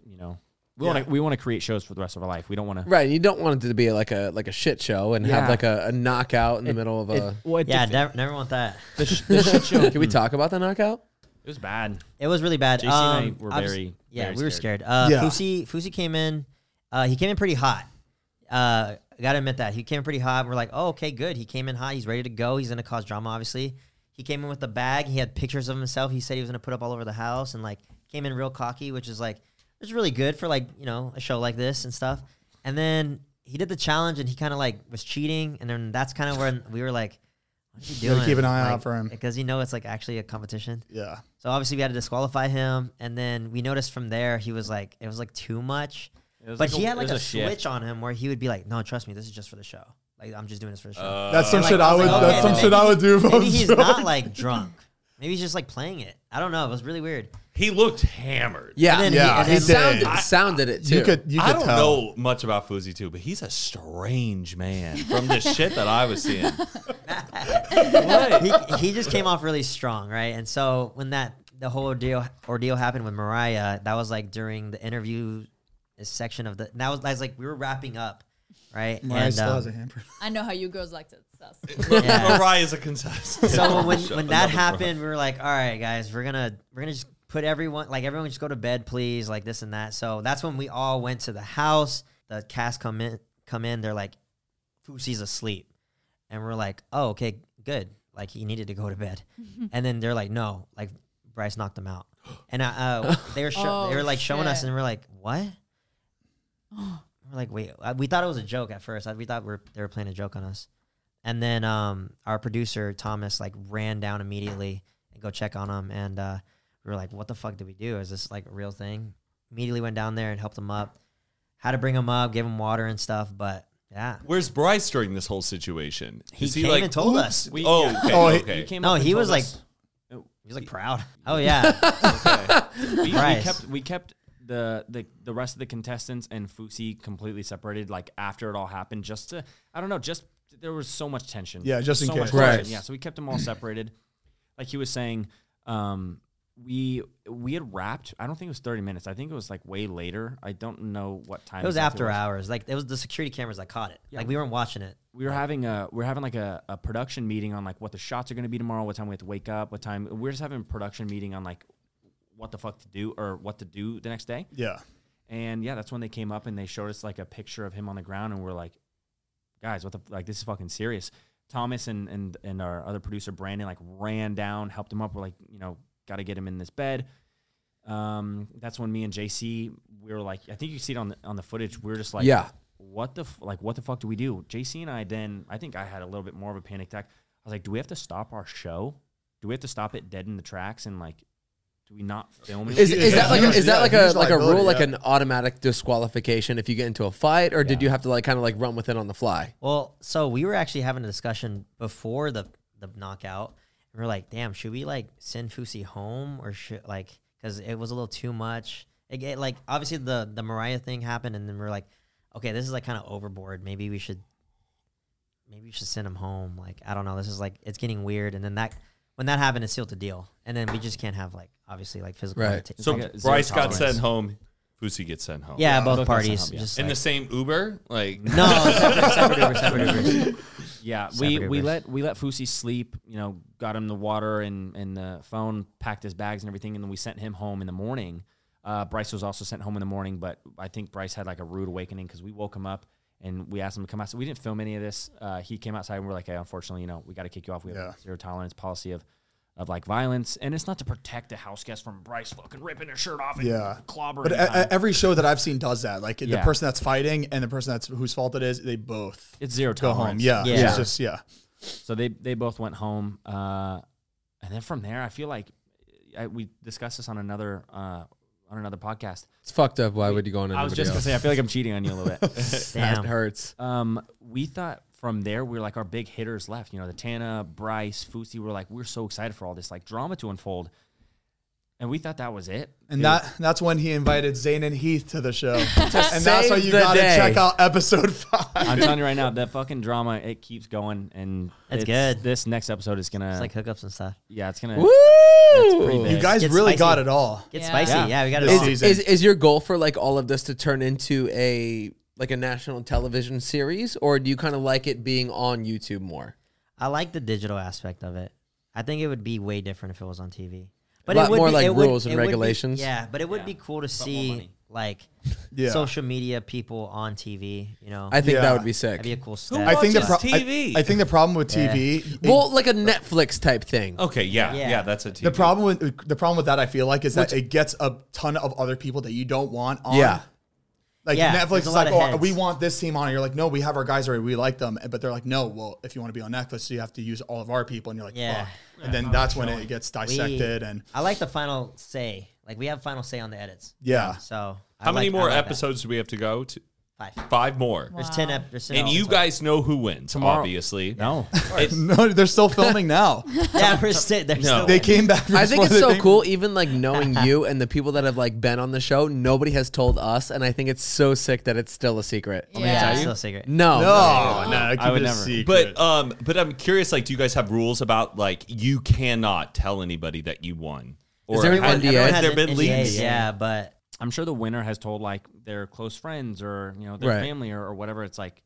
[SPEAKER 7] we want to create shows for the rest of our life. We don't want to.
[SPEAKER 6] Right, you don't want it to be like a shit show and
[SPEAKER 7] Yeah.
[SPEAKER 6] have like a knockout in the middle of a.
[SPEAKER 4] Yeah, never want that.
[SPEAKER 7] the shit show.
[SPEAKER 6] Can we talk about the knockout?
[SPEAKER 7] It was bad.
[SPEAKER 4] It was really bad.
[SPEAKER 7] JC and I were
[SPEAKER 4] obviously-
[SPEAKER 7] very
[SPEAKER 4] we were
[SPEAKER 7] scared.
[SPEAKER 4] scared.
[SPEAKER 3] Yeah.
[SPEAKER 4] Fusi came in. He came in pretty hot. I gotta admit that he came in pretty hot. We're like, oh, okay, good. He came in hot. He's ready to go. He's gonna cause drama, obviously. He came in with a bag. He had pictures of himself. He said he was gonna put up all over the house, and like came in real cocky, which is like it's really good for like a show like this and stuff. And then he did the challenge, and he kind of like was cheating, and then that's kind of when we were like, what is he
[SPEAKER 3] You
[SPEAKER 4] doing?
[SPEAKER 3] gotta keep an eye out for him.
[SPEAKER 4] because it's like actually a competition.
[SPEAKER 3] Yeah.
[SPEAKER 4] So obviously we had to disqualify him, and then we noticed from there he was like it was like too much.
[SPEAKER 7] It was
[SPEAKER 4] But
[SPEAKER 7] like
[SPEAKER 4] he had
[SPEAKER 7] it
[SPEAKER 4] like
[SPEAKER 7] was
[SPEAKER 4] a
[SPEAKER 7] shift.
[SPEAKER 4] switch on him where he would be like, "No, trust me, this is just for the show. Like I'm just doing this for the show."
[SPEAKER 3] That's some
[SPEAKER 4] like,
[SPEAKER 3] shit
[SPEAKER 4] I
[SPEAKER 3] I
[SPEAKER 4] was
[SPEAKER 3] would.
[SPEAKER 4] like,
[SPEAKER 3] That's
[SPEAKER 4] okay,
[SPEAKER 3] some
[SPEAKER 4] then
[SPEAKER 3] shit I would do. if I
[SPEAKER 4] Maybe
[SPEAKER 3] was
[SPEAKER 4] he's
[SPEAKER 3] drunk.
[SPEAKER 4] not like drunk. Maybe he's just like playing it. I don't know. It was really weird.
[SPEAKER 5] He looked hammered.
[SPEAKER 6] Yeah,
[SPEAKER 4] And then
[SPEAKER 3] Yeah,
[SPEAKER 4] and
[SPEAKER 3] he
[SPEAKER 4] then-
[SPEAKER 3] did.
[SPEAKER 6] sounded it too.
[SPEAKER 3] You could
[SPEAKER 5] I don't
[SPEAKER 3] tell.
[SPEAKER 5] know much about Fuzi too, but he's a strange man from the shit that I was seeing.
[SPEAKER 4] he just came off really strong, right? And so when the whole ordeal happened with Mariah, that was like during the interview section of that was like we were wrapping up, right?
[SPEAKER 3] Mariah
[SPEAKER 4] and
[SPEAKER 3] still has a hamper.
[SPEAKER 8] I know how you girls like to discuss.
[SPEAKER 4] Yeah.
[SPEAKER 5] Mariah's a contestant.
[SPEAKER 4] So when
[SPEAKER 5] Another
[SPEAKER 4] that
[SPEAKER 5] front.
[SPEAKER 4] happened, we were like, all right, guys, we're gonna just put everyone just go to bed, please, like this and that. So that's when we all went to the house. The cast come in. They're like, Fusi's asleep, and we're like, oh, okay, good. Like he needed to go to bed, and then they're like, no, like Bryce knocked him out, and they were they were like showing us,
[SPEAKER 8] shit.
[SPEAKER 4] and we're like, what? We're like, wait, we thought it was a joke at first. We thought they were playing a joke on us. And then our producer, Thomas, like ran down immediately and go check on him. And we were like, what the fuck did we do? Is this like a real thing? Immediately went down there and helped him up. Had to bring him up, gave him water and stuff. But yeah.
[SPEAKER 5] Where's Bryce during this whole situation?
[SPEAKER 4] He
[SPEAKER 5] Is
[SPEAKER 4] came
[SPEAKER 5] like,
[SPEAKER 4] and told
[SPEAKER 5] "Oops"?
[SPEAKER 4] us.
[SPEAKER 5] Okay,
[SPEAKER 3] Oh, he-
[SPEAKER 5] okay.
[SPEAKER 7] came
[SPEAKER 4] No,
[SPEAKER 7] up and
[SPEAKER 4] he was
[SPEAKER 7] told
[SPEAKER 4] like,
[SPEAKER 7] us-
[SPEAKER 4] he was like proud. Oh, yeah.
[SPEAKER 7] we kept the rest of the contestants and Fusi completely separated. Like after it all happened, just to there was so much tension.
[SPEAKER 3] Yeah, just in
[SPEAKER 7] so
[SPEAKER 3] case.
[SPEAKER 7] much
[SPEAKER 6] Right.
[SPEAKER 7] tension. Yeah, so we kept them all separated. Like he was saying, we had wrapped. I don't think it was 30 minutes. I think it was like way later. I don't know what time.
[SPEAKER 4] It was
[SPEAKER 7] exactly
[SPEAKER 4] after hours. Like it was the security cameras that caught it.
[SPEAKER 7] Yeah.
[SPEAKER 4] Like we weren't watching it.
[SPEAKER 7] We were having like a production meeting on like what the shots are going to be tomorrow, what time we have to wake up, what time. We're just having a production meeting on like what the fuck to do or what to do the next day.
[SPEAKER 3] Yeah.
[SPEAKER 7] And yeah, that's when they came up and they showed us like a picture of him on the ground, and we're like, guys, what the like this is fucking serious. Thomas and our other producer Brandon like ran down, helped him up. We're like, got to get him in this bed. That's when me and JC, we were like, I think you see it on the footage. We were just like,
[SPEAKER 6] Yeah.
[SPEAKER 7] what the fuck do we do? JC and I then, I think I had a little bit more of a panic attack. I was like, do we have to stop our show? Do we have to stop it dead in the tracks and like do we not film it?
[SPEAKER 6] Is that like
[SPEAKER 3] huge,
[SPEAKER 6] is that like
[SPEAKER 3] huge
[SPEAKER 6] a like a
[SPEAKER 3] liability,
[SPEAKER 6] rule, like
[SPEAKER 3] yeah.
[SPEAKER 6] an automatic disqualification if you get into a fight, or did you have to like kind of like run with it on the fly?
[SPEAKER 4] Well, so we were actually having a discussion before the knockout. We were like, damn, should we like send Fusi home or should like, because it was a little too much. It like obviously the Mariah thing happened, and then we're like, okay, this is like kind of overboard. Maybe we should send him home. Like, I don't know. This is like, it's getting weird. And then when that happened, it sealed the deal. And then we just can't have like obviously like physical.
[SPEAKER 6] Right.
[SPEAKER 7] It's
[SPEAKER 5] So
[SPEAKER 7] like a zero
[SPEAKER 5] Bryce got
[SPEAKER 7] tolerance.
[SPEAKER 5] sent home. Fusi gets sent home.
[SPEAKER 4] Yeah, both
[SPEAKER 7] both got sent
[SPEAKER 4] parties.
[SPEAKER 7] home, yeah.
[SPEAKER 4] Just
[SPEAKER 5] In
[SPEAKER 4] like,
[SPEAKER 5] the same Uber, like
[SPEAKER 4] no, separate Ubers.
[SPEAKER 7] Yeah,
[SPEAKER 4] Separate
[SPEAKER 7] we
[SPEAKER 4] Ubers.
[SPEAKER 7] let Fusi sleep. Got him the water and the phone, packed his bags and everything, and then we sent him home in the morning. Bryce was also sent home in the morning, but I think Bryce had like a rude awakening because we woke him up and we asked him to come out. So we didn't film any of this. He came outside and we're like, hey, unfortunately, we got to kick you off. We have a zero tolerance policy of like violence, and it's not to protect the house guest from Bryce fucking ripping his shirt off and clobbering.
[SPEAKER 3] But every show that I've seen does that. Like the
[SPEAKER 7] Yeah.
[SPEAKER 3] person that's fighting and the person that's whose fault it is, they both
[SPEAKER 7] it's zero
[SPEAKER 3] go
[SPEAKER 7] tolerance.
[SPEAKER 3] home. Yeah,
[SPEAKER 4] Yeah.
[SPEAKER 3] It's just
[SPEAKER 7] So they both went home, and then from there, I feel like we discussed this on another podcast.
[SPEAKER 6] It's fucked up. Why would you go on?
[SPEAKER 7] I was just gonna say, I feel like I'm cheating on you a little bit.
[SPEAKER 6] that
[SPEAKER 4] Damn.
[SPEAKER 6] hurts.
[SPEAKER 7] We thought from there we were like our big hitters left. The Tana, Bryce, Fusi were like, we're so excited for all this like drama to unfold, and we thought that was it.
[SPEAKER 3] And that's when he invited Zayn and Heath to the show. And that's
[SPEAKER 6] save
[SPEAKER 3] why you
[SPEAKER 6] the
[SPEAKER 3] got to
[SPEAKER 6] day.
[SPEAKER 3] check out episode 5.
[SPEAKER 7] I'm telling you right now, that fucking drama, it keeps going, and
[SPEAKER 4] That's good.
[SPEAKER 7] This next episode is gonna
[SPEAKER 4] It's like hookups and stuff.
[SPEAKER 7] it's gonna.
[SPEAKER 6] Woo!
[SPEAKER 7] That's pretty big.
[SPEAKER 3] You guys
[SPEAKER 4] Gets
[SPEAKER 3] really
[SPEAKER 4] spicy.
[SPEAKER 3] got it all.
[SPEAKER 4] Get
[SPEAKER 8] Yeah.
[SPEAKER 4] spicy.
[SPEAKER 7] Yeah.
[SPEAKER 4] Yeah, we got it
[SPEAKER 3] This
[SPEAKER 4] all.
[SPEAKER 3] season.
[SPEAKER 6] Is your goal for like all of this to turn into a national television series, or do you kind of like it being on YouTube more?
[SPEAKER 4] I like the digital aspect of it. I think it would be way different if it was on TV.
[SPEAKER 6] A lot
[SPEAKER 4] it would
[SPEAKER 6] more
[SPEAKER 4] be,
[SPEAKER 6] like
[SPEAKER 4] it would-
[SPEAKER 6] rules and
[SPEAKER 4] it would be-
[SPEAKER 6] regulations.
[SPEAKER 4] Yeah, but it would be cool to
[SPEAKER 7] more
[SPEAKER 4] see
[SPEAKER 7] money.
[SPEAKER 4] like
[SPEAKER 3] Yeah.
[SPEAKER 4] social media people on TV.
[SPEAKER 6] I think
[SPEAKER 3] Yeah.
[SPEAKER 6] that would be sick.
[SPEAKER 4] That'd be a cool stat.
[SPEAKER 3] I think the
[SPEAKER 5] watches
[SPEAKER 3] pro-
[SPEAKER 5] TV?
[SPEAKER 3] I think the problem with TV.
[SPEAKER 6] Well, like a Netflix type thing.
[SPEAKER 5] okay, yeah,
[SPEAKER 4] Yeah.
[SPEAKER 5] that's a TV.
[SPEAKER 3] The problem with that, I feel like, is that it gets a ton of other people that you don't want on.
[SPEAKER 6] Yeah.
[SPEAKER 3] Like
[SPEAKER 4] Yeah,
[SPEAKER 3] Netflix
[SPEAKER 4] there's a
[SPEAKER 3] is
[SPEAKER 4] lot
[SPEAKER 3] like,
[SPEAKER 4] of
[SPEAKER 3] oh,
[SPEAKER 4] heads.
[SPEAKER 3] we want this team on. And you're like, no, we have our guys already. We like them. But they're like, no, well, if you want to be on Netflix, you have to use all of our people. And you're like,
[SPEAKER 4] Yeah.
[SPEAKER 3] fuck. And then that's when it gets dissected. And
[SPEAKER 4] I like the final say. Like we have final say on the edits.
[SPEAKER 3] Yeah.
[SPEAKER 4] So
[SPEAKER 5] How many
[SPEAKER 4] I
[SPEAKER 5] more
[SPEAKER 4] like that.
[SPEAKER 5] episodes do we have to go to?
[SPEAKER 4] 5.
[SPEAKER 5] 5 more.
[SPEAKER 4] There's 10 episodes.
[SPEAKER 5] And you guys know who wins,
[SPEAKER 7] Tomorrow-
[SPEAKER 5] obviously.
[SPEAKER 7] No,
[SPEAKER 3] no, they're still filming now.
[SPEAKER 4] Yeah, they're still.
[SPEAKER 3] They came back.
[SPEAKER 6] I think
[SPEAKER 3] before
[SPEAKER 6] it's
[SPEAKER 3] the
[SPEAKER 6] so
[SPEAKER 3] thing.
[SPEAKER 6] cool, even like knowing you and the people that have like been on the show. Nobody has told us, and I think it's so sick that it's still a secret.
[SPEAKER 4] Yeah, it's still a secret.
[SPEAKER 6] No,
[SPEAKER 3] No, keep
[SPEAKER 7] I would
[SPEAKER 3] it a
[SPEAKER 7] never.
[SPEAKER 3] secret.
[SPEAKER 5] But I'm curious, like, do you guys have rules about like you cannot tell anybody that you won? Or
[SPEAKER 6] there
[SPEAKER 5] has,
[SPEAKER 6] NDA?
[SPEAKER 5] has
[SPEAKER 4] has
[SPEAKER 5] there been
[SPEAKER 4] NDAs,
[SPEAKER 5] leaks?
[SPEAKER 4] Yeah, but
[SPEAKER 7] I'm sure the winner has told like their close friends or their
[SPEAKER 6] Right.
[SPEAKER 7] family or whatever. It's like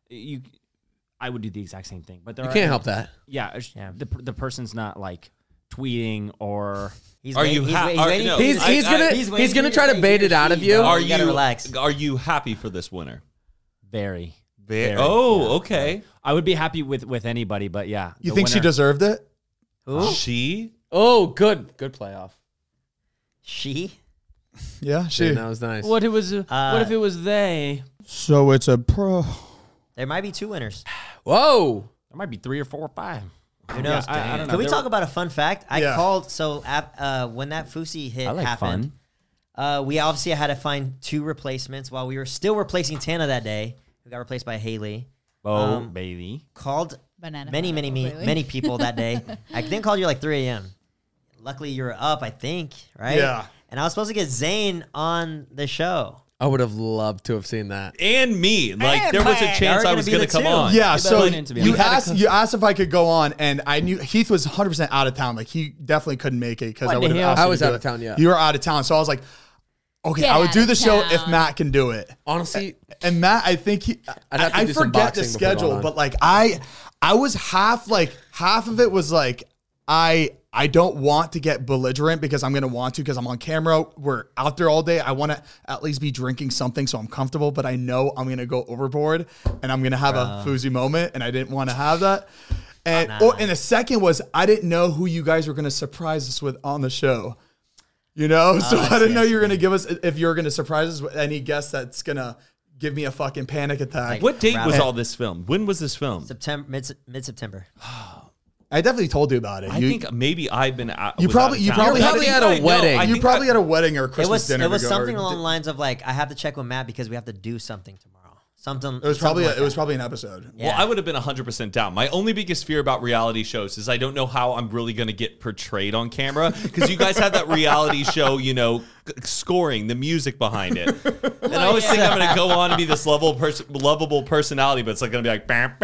[SPEAKER 7] I would do the exact same thing, but there
[SPEAKER 6] you
[SPEAKER 7] are-
[SPEAKER 6] can't help that.
[SPEAKER 7] Yeah,
[SPEAKER 4] Yeah.
[SPEAKER 7] the person's not like tweeting or
[SPEAKER 4] he's
[SPEAKER 5] Are you
[SPEAKER 4] he's
[SPEAKER 5] ha-
[SPEAKER 4] he's
[SPEAKER 5] are-
[SPEAKER 4] waiting.
[SPEAKER 5] no.
[SPEAKER 6] He's
[SPEAKER 5] I-
[SPEAKER 6] gonna
[SPEAKER 4] he's waiting
[SPEAKER 6] he's gonna
[SPEAKER 4] for
[SPEAKER 6] try
[SPEAKER 4] you
[SPEAKER 6] to
[SPEAKER 4] say
[SPEAKER 6] bait
[SPEAKER 4] he
[SPEAKER 6] it
[SPEAKER 4] or
[SPEAKER 6] out of
[SPEAKER 4] she,
[SPEAKER 6] you.
[SPEAKER 4] bro.
[SPEAKER 5] Are
[SPEAKER 4] You gotta
[SPEAKER 5] you
[SPEAKER 4] relax.
[SPEAKER 5] Are you happy for this winner?
[SPEAKER 7] very.
[SPEAKER 5] Oh, okay.
[SPEAKER 7] I would be happy with anybody, but yeah.
[SPEAKER 3] You
[SPEAKER 7] the
[SPEAKER 3] think she
[SPEAKER 7] winner-
[SPEAKER 3] deserved it?
[SPEAKER 4] Who?
[SPEAKER 5] She?
[SPEAKER 6] Oh, good playoff.
[SPEAKER 4] She?
[SPEAKER 3] Yeah, she.
[SPEAKER 6] Yeah, that was nice.
[SPEAKER 7] What it was? What if it was they?
[SPEAKER 3] So it's a pro.
[SPEAKER 4] There might be 2 winners.
[SPEAKER 6] Whoa.
[SPEAKER 7] There might be 3 or 4 or 5.
[SPEAKER 4] Who knows?
[SPEAKER 7] I don't know.
[SPEAKER 4] Can we
[SPEAKER 7] There
[SPEAKER 4] talk
[SPEAKER 7] were-
[SPEAKER 4] about a fun fact? I
[SPEAKER 3] Yeah.
[SPEAKER 4] called when that Fusi hit
[SPEAKER 7] I like
[SPEAKER 4] happened. We obviously had to find 2 replacements while we were still replacing Tana that day, who got replaced by Haley.
[SPEAKER 7] Oh, baby.
[SPEAKER 4] Called
[SPEAKER 8] Banana
[SPEAKER 4] many
[SPEAKER 8] pineapple, really?
[SPEAKER 4] many people that day. I think called you like 3 a.m. Luckily you were up, I think, right?
[SPEAKER 3] Yeah.
[SPEAKER 4] And I was supposed to get Zayn on the show.
[SPEAKER 6] I would have loved to have seen that.
[SPEAKER 5] And me. Like,
[SPEAKER 4] And
[SPEAKER 5] there was a
[SPEAKER 4] Pat.
[SPEAKER 5] chance
[SPEAKER 4] You're
[SPEAKER 5] I
[SPEAKER 4] gonna
[SPEAKER 5] was
[SPEAKER 4] be
[SPEAKER 5] going
[SPEAKER 4] the
[SPEAKER 5] to come
[SPEAKER 4] 2.
[SPEAKER 5] on.
[SPEAKER 3] Yeah,
[SPEAKER 7] You
[SPEAKER 3] so
[SPEAKER 7] better to be
[SPEAKER 3] you
[SPEAKER 7] honest.
[SPEAKER 3] asked if I could go on, and I knew Heath was 100% out of town. Like he definitely couldn't make it because
[SPEAKER 7] What
[SPEAKER 3] I
[SPEAKER 7] the
[SPEAKER 3] would have
[SPEAKER 7] hell?
[SPEAKER 3] asked.
[SPEAKER 6] I
[SPEAKER 3] him to
[SPEAKER 6] was
[SPEAKER 3] do
[SPEAKER 6] out
[SPEAKER 3] it.
[SPEAKER 6] of town, yeah.
[SPEAKER 3] You were out of town, so I was like, okay,
[SPEAKER 8] Get
[SPEAKER 3] I would
[SPEAKER 8] out
[SPEAKER 3] do
[SPEAKER 8] of
[SPEAKER 3] the show if
[SPEAKER 8] town.
[SPEAKER 3] Matt can do it.
[SPEAKER 6] Honestly,
[SPEAKER 3] And Matt, I think
[SPEAKER 6] I'd have to
[SPEAKER 3] I
[SPEAKER 6] do some
[SPEAKER 3] forget the
[SPEAKER 6] boxing before going
[SPEAKER 3] schedule,
[SPEAKER 6] on.
[SPEAKER 3] but like I was half of it was like I don't want to get belligerent because I'm going to want to because I'm on camera. We're out there all day. I want to at least be drinking something so I'm comfortable, but I know I'm going to go overboard and I'm going to have a Fuzi moment, and I didn't want to have that. And and the second was I didn't know who you guys were going to surprise us with on the show. You know? So I didn't know you were going to give us, if you were going to surprise us with any guest that's going to give me a fucking panic attack.
[SPEAKER 4] Like-
[SPEAKER 5] What date was
[SPEAKER 4] Rather-
[SPEAKER 5] all this filmed? When was this filmed?
[SPEAKER 4] Mid September.
[SPEAKER 3] I definitely told you about it.
[SPEAKER 5] I think maybe I've been out.
[SPEAKER 3] You probably
[SPEAKER 6] had a wedding.
[SPEAKER 3] You probably had a wedding or a
[SPEAKER 4] It
[SPEAKER 3] Christmas dinner.
[SPEAKER 4] was
[SPEAKER 3] ago,
[SPEAKER 4] something
[SPEAKER 3] or-
[SPEAKER 4] along the lines of like, I have to check with Matt because we have to do something tomorrow. Something.
[SPEAKER 3] It was probably
[SPEAKER 4] something like that.
[SPEAKER 3] probably an episode.
[SPEAKER 4] Yeah.
[SPEAKER 5] Well, I would have been 100% down. My only biggest fear about reality shows is I don't know how I'm really going to get portrayed on camera because you guys have that reality show, scoring, the music behind it. And I always think I'm going to go on and be this lovable personality, but it's like going to be like,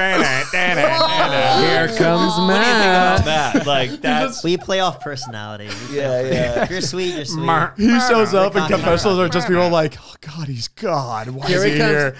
[SPEAKER 6] Here comes
[SPEAKER 5] what do you think
[SPEAKER 6] Matt.
[SPEAKER 5] about that? Like, that's.
[SPEAKER 4] We play off personality.
[SPEAKER 6] Yeah.
[SPEAKER 4] If you're sweet, you're sweet.
[SPEAKER 3] He shows up and
[SPEAKER 4] Cocky.
[SPEAKER 3] confessionals are just people like, oh God, he's God. Why
[SPEAKER 6] Here
[SPEAKER 3] is
[SPEAKER 6] he
[SPEAKER 3] he
[SPEAKER 6] comes.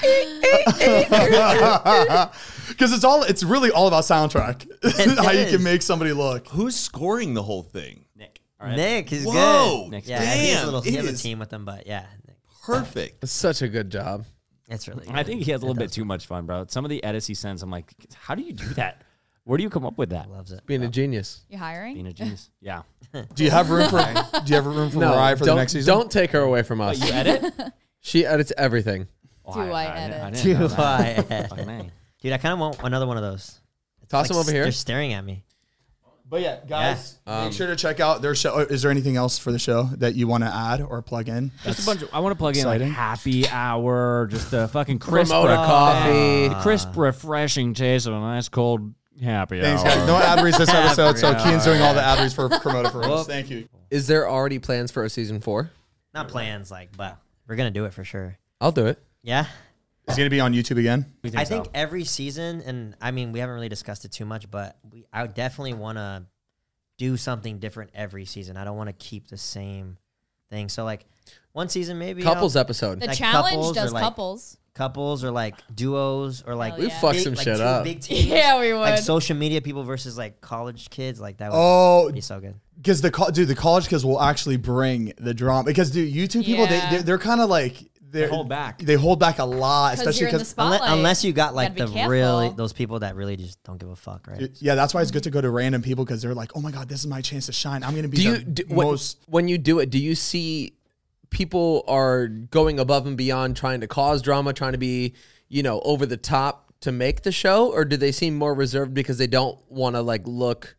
[SPEAKER 3] here? Because it's really all about soundtrack. How you
[SPEAKER 4] is.
[SPEAKER 3] can make somebody look.
[SPEAKER 5] Who's scoring the whole thing?
[SPEAKER 7] Nick. All right.
[SPEAKER 4] Nick, he's
[SPEAKER 5] Whoa,
[SPEAKER 4] good.
[SPEAKER 5] Nick's
[SPEAKER 4] Yeah,
[SPEAKER 5] good.
[SPEAKER 4] he has
[SPEAKER 5] Damn,
[SPEAKER 4] he has
[SPEAKER 5] it
[SPEAKER 4] a
[SPEAKER 5] is-
[SPEAKER 4] team with him, but yeah, Nick.
[SPEAKER 5] Perfect.
[SPEAKER 6] It's such a good job.
[SPEAKER 4] It's really good.
[SPEAKER 7] I think he has a little bit too much fun, bro. Some of the edits he sends, I'm like, how do you do that? Where do you come up with that?
[SPEAKER 4] Loves it.
[SPEAKER 6] Being a genius.
[SPEAKER 8] You hiring?
[SPEAKER 7] Being a genius. Yeah.
[SPEAKER 3] Do you have room for Mariah for the
[SPEAKER 6] don't,
[SPEAKER 3] next season?
[SPEAKER 6] don't take her away from us.
[SPEAKER 7] You edit?
[SPEAKER 6] She edits everything.
[SPEAKER 8] Do I edit?
[SPEAKER 7] didn't know
[SPEAKER 4] Do
[SPEAKER 7] that.
[SPEAKER 4] I edit?
[SPEAKER 7] Fuck me.
[SPEAKER 4] Dude, I kind of want another one of those.
[SPEAKER 6] Toss them over here.
[SPEAKER 4] They're staring at me.
[SPEAKER 3] But yeah, guys,
[SPEAKER 6] Yeah.
[SPEAKER 3] make sure to check out their show. Is there anything else for the show that you want to add or plug in?
[SPEAKER 7] Just a bunch of, I want to plug in like
[SPEAKER 3] exciting.
[SPEAKER 7] happy hour, just a fucking crisp,
[SPEAKER 6] Promote a coffee.
[SPEAKER 7] crisp, refreshing taste of a nice cold happy
[SPEAKER 3] Thanks,
[SPEAKER 7] hour.
[SPEAKER 3] guys. No ad reads this episode, so
[SPEAKER 7] Yeah.
[SPEAKER 3] Keen's doing all the ad reads for Promoter for us. Thank you.
[SPEAKER 6] Is there already plans for a season 4?
[SPEAKER 4] Not plans, but we're gonna do it for sure.
[SPEAKER 6] I'll do it.
[SPEAKER 4] Yeah.
[SPEAKER 3] Is it going to be on YouTube again?
[SPEAKER 4] I think every season, and I mean, we haven't really discussed it too much, but I definitely want to do something different every season. I don't want to keep the same thing. So, like, one season maybe
[SPEAKER 6] Couples episode.
[SPEAKER 8] The
[SPEAKER 4] Like
[SPEAKER 8] challenge
[SPEAKER 4] couples
[SPEAKER 8] does
[SPEAKER 4] or, like-
[SPEAKER 8] couples.
[SPEAKER 4] or like duos or like
[SPEAKER 8] Hell
[SPEAKER 6] We
[SPEAKER 8] yeah.
[SPEAKER 6] fucked
[SPEAKER 4] big-
[SPEAKER 6] some
[SPEAKER 4] like
[SPEAKER 6] shit
[SPEAKER 4] two
[SPEAKER 6] up.
[SPEAKER 4] Big teams.
[SPEAKER 8] Yeah, we would.
[SPEAKER 4] Like social media people versus like college kids. Like that would
[SPEAKER 3] Oh,
[SPEAKER 4] be so good.
[SPEAKER 3] because the college kids will actually bring the drama. Because YouTube people,
[SPEAKER 8] Yeah.
[SPEAKER 3] they're kind of like they
[SPEAKER 7] hold back.
[SPEAKER 3] They hold back a lot,
[SPEAKER 8] 'Cause
[SPEAKER 3] especially
[SPEAKER 8] you're in the
[SPEAKER 3] because
[SPEAKER 8] spotlight.
[SPEAKER 4] Unless you got like
[SPEAKER 8] Gotta
[SPEAKER 4] the
[SPEAKER 8] be careful.
[SPEAKER 4] really those people that really just don't give a fuck, right?
[SPEAKER 3] yeah, that's why it's good to go to random people because they're like, oh my God, this is my chance to shine. I'm going to be
[SPEAKER 6] Do you
[SPEAKER 3] the
[SPEAKER 6] do, when you do it, do you see people are going above and beyond trying to cause drama, trying to be, over the top to make the show, or do they seem more reserved because they don't want to like look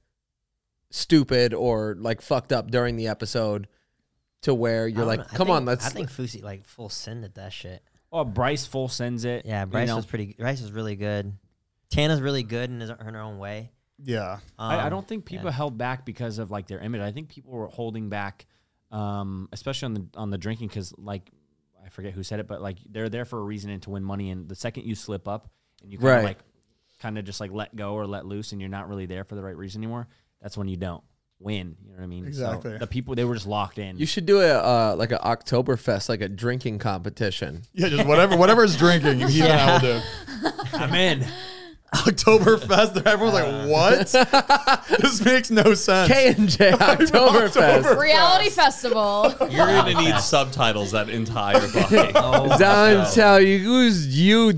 [SPEAKER 6] stupid or like fucked up during the episode to where you're like, come on, let's
[SPEAKER 4] I think Fusi like full send at that shit.
[SPEAKER 7] Oh, Bryce full sends it.
[SPEAKER 4] Yeah, Bryce was Bryce was really good. Tana's really good in her own way.
[SPEAKER 3] Yeah.
[SPEAKER 7] I don't think people held back because of like their image. I think people were holding back, especially on the drinking, because like I forget who said it, but like they're there for a reason and to win money. And the second you slip up and you kind of just like let go or let loose, and you're not really there for the right reason anymore, that's when you don't win. You know what I mean?
[SPEAKER 3] Exactly.
[SPEAKER 7] So the people, they were just locked in.
[SPEAKER 6] You should do a like an Oktoberfest, like a drinking competition.
[SPEAKER 3] Yeah, just whatever's drinking, he and I will do.
[SPEAKER 7] I'm in.
[SPEAKER 3] Oktoberfest, everyone's like, what? This makes no sense.
[SPEAKER 6] K&J Oktoberfest.
[SPEAKER 8] Reality festival.
[SPEAKER 5] You're going to need subtitles that entire fucking.
[SPEAKER 6] Don't tell you who's you,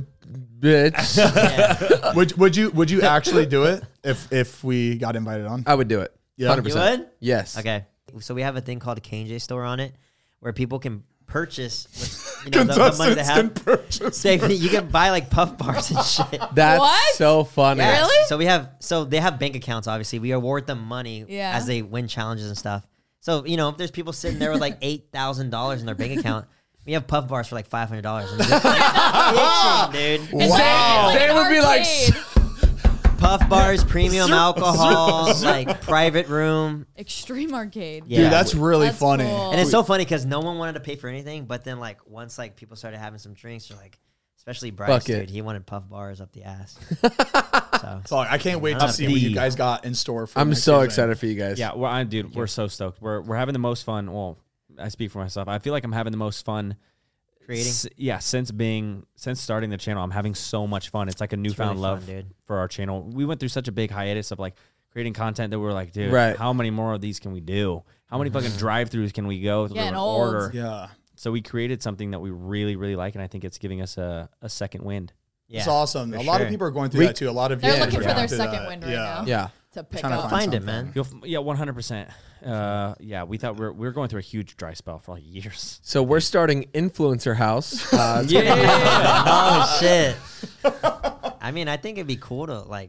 [SPEAKER 6] bitch.
[SPEAKER 3] Would you actually do it if we got invited on?
[SPEAKER 6] I would do it.
[SPEAKER 3] Yeah.
[SPEAKER 6] 100%.
[SPEAKER 4] You would?
[SPEAKER 6] Yes.
[SPEAKER 4] Okay. So we have a thing called a K&J store on it where people can purchase with, the money they
[SPEAKER 3] Contestants
[SPEAKER 4] have.
[SPEAKER 3] can purchase.
[SPEAKER 4] You can buy like puff bars and shit.
[SPEAKER 6] That's
[SPEAKER 8] What?
[SPEAKER 6] so funny.
[SPEAKER 4] Yeah.
[SPEAKER 8] Really?
[SPEAKER 4] So they have bank accounts, obviously. We award them money
[SPEAKER 8] Yeah.
[SPEAKER 4] as they win challenges and stuff. So, if there's people sitting there with like $8,000 in their bank account, we have puff bars for like $500. And they're like, itching, dude.
[SPEAKER 3] Wow.
[SPEAKER 6] They would be like,
[SPEAKER 4] Puff bars, premium alcohol, like private room.
[SPEAKER 8] Extreme arcade.
[SPEAKER 4] Yeah.
[SPEAKER 3] Dude, that's really
[SPEAKER 8] That's
[SPEAKER 3] funny.
[SPEAKER 8] cool.
[SPEAKER 4] And it's so funny because no one wanted to pay for anything, but then like once like people started having some drinks, they're like, especially Bryce,
[SPEAKER 6] Fuck it.
[SPEAKER 4] dude, he wanted puff bars up the ass. So
[SPEAKER 3] So I can't wait to see what you guys got in store for
[SPEAKER 6] I'm
[SPEAKER 3] next
[SPEAKER 6] so
[SPEAKER 3] season.
[SPEAKER 6] excited for you guys.
[SPEAKER 7] Yeah, we're so stoked. We're having the most fun. Well, I speak for myself. I feel like I'm having the most fun
[SPEAKER 4] creating.
[SPEAKER 7] since starting the channel. I'm having so much fun. It's like a newfound
[SPEAKER 4] really
[SPEAKER 7] love
[SPEAKER 4] fun, dude.
[SPEAKER 7] for our channel. We went through such a big hiatus of like creating content that we're like, dude,
[SPEAKER 6] Right.
[SPEAKER 7] how many more of these can we do? How many fucking drive-throughs can we go through
[SPEAKER 8] Getting
[SPEAKER 7] and
[SPEAKER 8] old.
[SPEAKER 7] order?
[SPEAKER 3] Yeah.
[SPEAKER 7] So we created something that we really, really like, and I think it's giving us a second wind.
[SPEAKER 4] Yeah.
[SPEAKER 3] It's awesome.
[SPEAKER 7] For
[SPEAKER 3] A lot of
[SPEAKER 7] sure.
[SPEAKER 3] people are going through that too. A lot of
[SPEAKER 8] They're
[SPEAKER 3] YouTubers
[SPEAKER 8] looking
[SPEAKER 3] are
[SPEAKER 8] for their
[SPEAKER 3] going through
[SPEAKER 8] second
[SPEAKER 3] that.
[SPEAKER 8] win right
[SPEAKER 3] Yeah.
[SPEAKER 8] now.
[SPEAKER 6] Yeah.
[SPEAKER 8] To pick
[SPEAKER 3] Trying to
[SPEAKER 8] up.
[SPEAKER 4] Find it,
[SPEAKER 3] something.
[SPEAKER 4] man.
[SPEAKER 7] Yeah, 100%. Yeah, we thought we were going through a huge dry spell for like years.
[SPEAKER 6] So we're starting Influencer House.
[SPEAKER 7] Yeah.
[SPEAKER 4] Oh shit. I mean, I think it'd be cool to like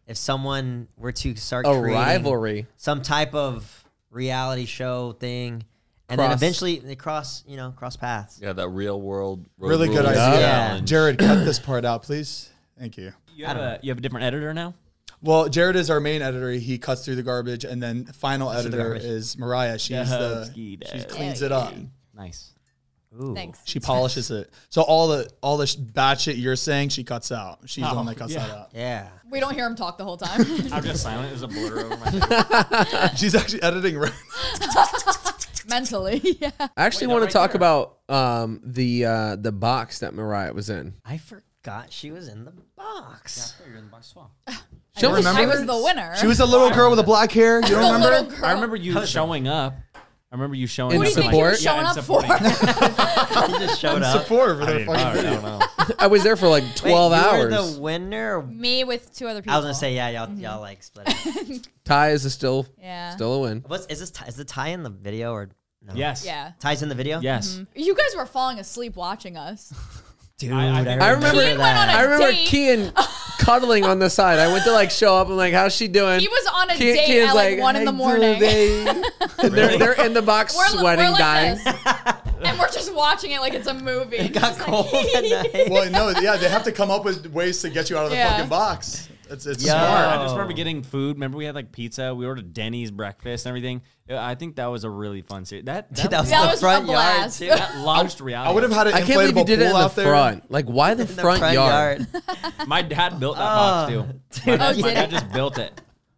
[SPEAKER 4] if someone were to start
[SPEAKER 6] A
[SPEAKER 4] creating
[SPEAKER 6] rivalry.
[SPEAKER 4] some type of reality show thing, and then
[SPEAKER 6] Cross.
[SPEAKER 4] eventually they cross paths.
[SPEAKER 5] Yeah, that real world. road
[SPEAKER 3] Really good
[SPEAKER 5] rules
[SPEAKER 3] idea.
[SPEAKER 5] challenge.
[SPEAKER 3] Jared, cut this part out, please. Thank you.
[SPEAKER 7] You have a different editor now?
[SPEAKER 3] Well, Jared is our main editor. He cuts through the garbage, and then final
[SPEAKER 4] through the
[SPEAKER 3] editor
[SPEAKER 4] garbage.
[SPEAKER 3] is Mariah. She's
[SPEAKER 7] Ski
[SPEAKER 3] she
[SPEAKER 7] dad.
[SPEAKER 3] cleans it up.
[SPEAKER 7] Nice.
[SPEAKER 4] Ooh.
[SPEAKER 8] Thanks.
[SPEAKER 3] She polishes it. So all the bad shit you're saying, she cuts out. She's the one that cuts
[SPEAKER 7] yeah.
[SPEAKER 3] that out.
[SPEAKER 4] Yeah.
[SPEAKER 8] We don't hear him talk the whole time.
[SPEAKER 7] I'm just silent. There's a blur over my face.
[SPEAKER 3] She's actually editing right.
[SPEAKER 8] Mentally, yeah.
[SPEAKER 6] I actually want to talk about the box that Mariah was in.
[SPEAKER 4] I forgot she was in the box.
[SPEAKER 7] You're in the box as well.
[SPEAKER 6] She almost-
[SPEAKER 8] I was the winner.
[SPEAKER 3] She was a little girl with the black hair. You don't
[SPEAKER 8] the
[SPEAKER 3] remember?
[SPEAKER 8] little girl.
[SPEAKER 7] I remember you showing up. I remember you showing
[SPEAKER 6] In
[SPEAKER 8] Who
[SPEAKER 7] up.
[SPEAKER 8] do you think you were
[SPEAKER 6] support?
[SPEAKER 8] showing
[SPEAKER 7] Yeah, in
[SPEAKER 8] up for?
[SPEAKER 7] supporting.
[SPEAKER 4] He just showed up.
[SPEAKER 3] Support for
[SPEAKER 7] I
[SPEAKER 3] their
[SPEAKER 7] mean,
[SPEAKER 3] fucking
[SPEAKER 7] I
[SPEAKER 3] video.
[SPEAKER 7] don't know.
[SPEAKER 6] I was there for like 12
[SPEAKER 4] Wait,
[SPEAKER 6] hours.
[SPEAKER 4] You were the winner.
[SPEAKER 8] Me with 2 other people.
[SPEAKER 4] I was gonna say yeah, y'all like split it.
[SPEAKER 6] Ty is still
[SPEAKER 8] Yeah.
[SPEAKER 6] a win.
[SPEAKER 4] Is the tie in the video or no?
[SPEAKER 7] Yes.
[SPEAKER 8] Yeah.
[SPEAKER 4] Ty's in the video.
[SPEAKER 7] Yes.
[SPEAKER 8] You guys were falling asleep watching us.
[SPEAKER 4] Dude,
[SPEAKER 7] I
[SPEAKER 6] remember-
[SPEAKER 8] Kian went on a
[SPEAKER 6] I remember
[SPEAKER 8] date.
[SPEAKER 6] Kian cuddling on the side. I went to like show up. I'm like, how's she doing?
[SPEAKER 8] He was on a
[SPEAKER 6] Kian-
[SPEAKER 8] date
[SPEAKER 6] Kian's
[SPEAKER 8] at like 1 in the
[SPEAKER 6] "Hey,
[SPEAKER 8] morning.
[SPEAKER 6] Zuby." And they're in the box
[SPEAKER 8] We're
[SPEAKER 6] sweating,
[SPEAKER 8] like
[SPEAKER 6] dying.
[SPEAKER 8] this. And we're just watching it like it's a movie.
[SPEAKER 4] It got cold at night.
[SPEAKER 3] Well, no, yeah, they have to come up with ways to get you out of the
[SPEAKER 8] Yeah.
[SPEAKER 3] fucking box. It's
[SPEAKER 4] Yeah.
[SPEAKER 3] smart.
[SPEAKER 7] I just remember getting food. Remember we had like pizza. We ordered Denny's breakfast and everything. I think that was a really fun series. That
[SPEAKER 4] Dude, that was
[SPEAKER 8] That
[SPEAKER 4] the
[SPEAKER 8] was
[SPEAKER 4] front
[SPEAKER 8] a
[SPEAKER 4] yard
[SPEAKER 8] blast.
[SPEAKER 4] too.
[SPEAKER 7] that launched reality.
[SPEAKER 3] I would have had an
[SPEAKER 6] I can't believe
[SPEAKER 3] inflatable
[SPEAKER 6] you did it in
[SPEAKER 3] pool
[SPEAKER 6] the
[SPEAKER 3] out there.
[SPEAKER 6] front. Like, why the
[SPEAKER 4] In the
[SPEAKER 6] front yard?
[SPEAKER 7] My dad built that box too.
[SPEAKER 4] Dude,
[SPEAKER 7] My
[SPEAKER 8] did
[SPEAKER 7] dad
[SPEAKER 8] he?
[SPEAKER 7] just built it.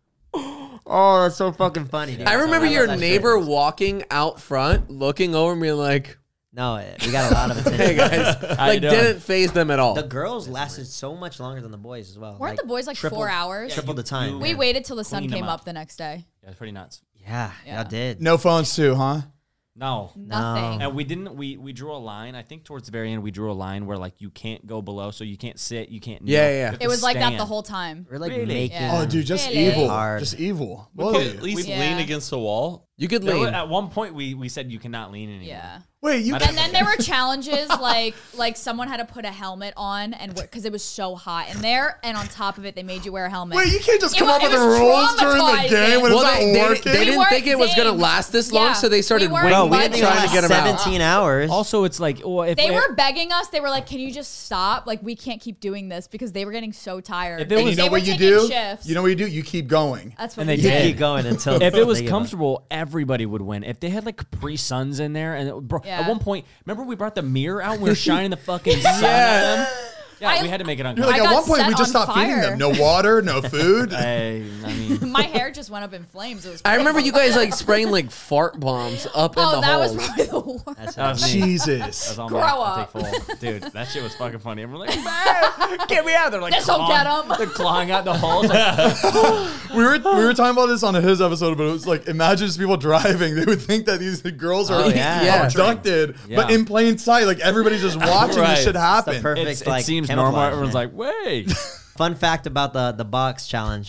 [SPEAKER 4] oh, that's so fucking funny. Dude.
[SPEAKER 6] I remember
[SPEAKER 4] love
[SPEAKER 6] your
[SPEAKER 4] that
[SPEAKER 6] neighbor
[SPEAKER 4] shit.
[SPEAKER 6] walking out front, looking over me like,
[SPEAKER 4] No, we got a lot of attention.
[SPEAKER 6] hey guys,
[SPEAKER 7] How
[SPEAKER 6] like
[SPEAKER 7] you doing?
[SPEAKER 6] didn't phase them at all.
[SPEAKER 4] The girls lasted so much longer than the boys as well.
[SPEAKER 8] Weren't the boys like
[SPEAKER 4] triple-
[SPEAKER 8] 4 hours?
[SPEAKER 4] Triple the time.
[SPEAKER 8] We waited till the sun
[SPEAKER 7] Cleaned them
[SPEAKER 8] came
[SPEAKER 7] up.
[SPEAKER 8] up the next day.
[SPEAKER 7] Yeah, it's pretty nuts.
[SPEAKER 4] Yeah,
[SPEAKER 8] Yeah.
[SPEAKER 4] y'all did.
[SPEAKER 3] No phones too, huh?
[SPEAKER 7] No.
[SPEAKER 8] Nothing.
[SPEAKER 7] And we didn't. We drew a line. I think towards the very end, we drew a line where like you can't go below, so you can't sit, you can't. kneel.
[SPEAKER 6] Yeah, yeah.
[SPEAKER 7] You have to
[SPEAKER 8] It was like that
[SPEAKER 7] stand.
[SPEAKER 8] the whole time.
[SPEAKER 4] We're like
[SPEAKER 7] Really?
[SPEAKER 4] making.
[SPEAKER 8] Yeah.
[SPEAKER 3] Oh, dude, just
[SPEAKER 8] Really?
[SPEAKER 3] evil.
[SPEAKER 4] Hard.
[SPEAKER 3] Just evil.
[SPEAKER 5] We
[SPEAKER 3] What
[SPEAKER 5] could
[SPEAKER 3] are
[SPEAKER 5] at
[SPEAKER 3] you?
[SPEAKER 5] least
[SPEAKER 8] Yeah.
[SPEAKER 5] lean against the wall.
[SPEAKER 6] You could
[SPEAKER 7] No,
[SPEAKER 6] lean.
[SPEAKER 7] at one point, we said you cannot lean anymore.
[SPEAKER 8] Yeah.
[SPEAKER 3] Wait, you
[SPEAKER 8] And then there were challenges like someone had to put a helmet on and because it was so hot in there, and on top of it they made you wear a helmet.
[SPEAKER 3] Wait, you can't just
[SPEAKER 8] It
[SPEAKER 3] come
[SPEAKER 8] wa-
[SPEAKER 3] up with
[SPEAKER 8] it
[SPEAKER 3] the
[SPEAKER 8] was
[SPEAKER 3] rules during the
[SPEAKER 8] traumatizing.
[SPEAKER 3] game when
[SPEAKER 6] Well,
[SPEAKER 3] it's
[SPEAKER 6] they,
[SPEAKER 3] not
[SPEAKER 6] they,
[SPEAKER 3] working.
[SPEAKER 6] they didn't
[SPEAKER 8] weren't
[SPEAKER 6] think it was going to
[SPEAKER 8] Zane.
[SPEAKER 6] last this long,
[SPEAKER 8] Yeah.
[SPEAKER 6] so they started
[SPEAKER 8] We weren't
[SPEAKER 6] waiting,
[SPEAKER 4] Bro, we didn't even
[SPEAKER 6] trying to
[SPEAKER 4] last
[SPEAKER 6] get them out.
[SPEAKER 4] 17 hours.
[SPEAKER 7] Also, it's like, well, if
[SPEAKER 8] They
[SPEAKER 7] it-
[SPEAKER 8] were begging us. They were like, "Can you just stop? Like, we can't keep doing this because they were getting so tired."
[SPEAKER 7] If it
[SPEAKER 3] And
[SPEAKER 7] was-
[SPEAKER 3] you
[SPEAKER 8] They
[SPEAKER 3] know
[SPEAKER 8] were
[SPEAKER 3] what you
[SPEAKER 8] taking
[SPEAKER 3] do?
[SPEAKER 8] shifts.
[SPEAKER 3] You know what you do? You keep going.
[SPEAKER 8] That's what
[SPEAKER 7] And
[SPEAKER 8] we
[SPEAKER 7] they
[SPEAKER 4] You
[SPEAKER 7] did.
[SPEAKER 8] did.
[SPEAKER 4] keep going until
[SPEAKER 7] if it was
[SPEAKER 4] they give up.
[SPEAKER 7] comfortable, everybody would win. If they had like Capri Suns in there, and bro,
[SPEAKER 8] Yeah.
[SPEAKER 7] at one point, remember we brought the mirror out and we were shining the fucking sun at them. Yeah, we had to make it
[SPEAKER 3] You're
[SPEAKER 7] uncomfortable.
[SPEAKER 3] like,
[SPEAKER 8] I
[SPEAKER 3] at
[SPEAKER 8] got
[SPEAKER 3] one point,
[SPEAKER 8] set
[SPEAKER 3] we just
[SPEAKER 8] on
[SPEAKER 3] stopped feeding
[SPEAKER 8] fire.
[SPEAKER 3] them. No water, no food.
[SPEAKER 7] I mean,
[SPEAKER 8] My hair just went up in flames. It was.
[SPEAKER 6] I remember
[SPEAKER 8] crazy.
[SPEAKER 6] you guys like spraying like fart bombs up in
[SPEAKER 8] Oh,
[SPEAKER 6] the
[SPEAKER 8] that
[SPEAKER 6] holes.
[SPEAKER 8] was probably the worst.
[SPEAKER 4] That's
[SPEAKER 7] that was me.
[SPEAKER 3] Jesus.
[SPEAKER 7] That's all
[SPEAKER 8] Grow
[SPEAKER 7] me.
[SPEAKER 8] up.
[SPEAKER 7] I take full. Dude, that shit was fucking funny. Everyone like, man, get me out. They're like,
[SPEAKER 8] This'll
[SPEAKER 7] clawing-
[SPEAKER 8] get 'em.
[SPEAKER 7] They're clawing out the holes. Like,
[SPEAKER 3] We were talking about this on his episode, but it was like, imagine just people driving. They would think that these girls are
[SPEAKER 4] Oh, yeah.
[SPEAKER 6] Yeah.
[SPEAKER 3] abducted,
[SPEAKER 7] Yeah.
[SPEAKER 3] but in plain sight, like everybody's just watching
[SPEAKER 5] Right.
[SPEAKER 3] this shit happen.
[SPEAKER 4] perfect.
[SPEAKER 7] it
[SPEAKER 4] like,
[SPEAKER 7] seems
[SPEAKER 4] camouflage,
[SPEAKER 7] normal. Everyone's
[SPEAKER 4] man.
[SPEAKER 7] like, wait.
[SPEAKER 4] Fun fact about the box challenge.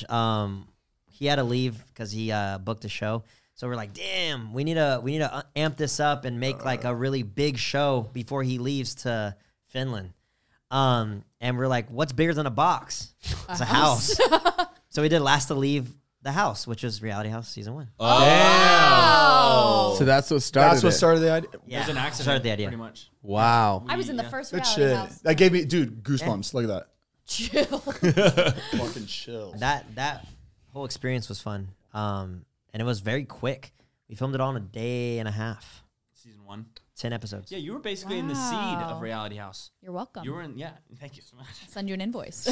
[SPEAKER 4] He had to leave because he booked a show. So we're like, damn, we need to amp this up and make like a really big show before he leaves to Finland. And we're like, what's bigger than a box? It's a house. So we did Last to Leave the House, which was Reality House season 1.
[SPEAKER 8] Oh.
[SPEAKER 6] So that's what started
[SPEAKER 3] That's what
[SPEAKER 6] it.
[SPEAKER 3] started the idea.
[SPEAKER 4] Yeah,
[SPEAKER 7] It was an accident.
[SPEAKER 4] started the idea.
[SPEAKER 7] Pretty much.
[SPEAKER 6] Wow.
[SPEAKER 8] I was in the first
[SPEAKER 3] Good
[SPEAKER 8] reality
[SPEAKER 3] shit.
[SPEAKER 8] house.
[SPEAKER 3] That gave me, dude, goosebumps. Look at
[SPEAKER 8] Chill.
[SPEAKER 3] that. Fucking chill.
[SPEAKER 4] That whole experience was fun. And it was very quick. We filmed it all in a day and a half.
[SPEAKER 7] Season 1.
[SPEAKER 4] 10 episodes.
[SPEAKER 7] Yeah, you were basically in the seed of
[SPEAKER 8] Wow.
[SPEAKER 7] Reality House.
[SPEAKER 8] You're welcome.
[SPEAKER 7] You were in, yeah. Thank you so much.
[SPEAKER 8] Send you an invoice.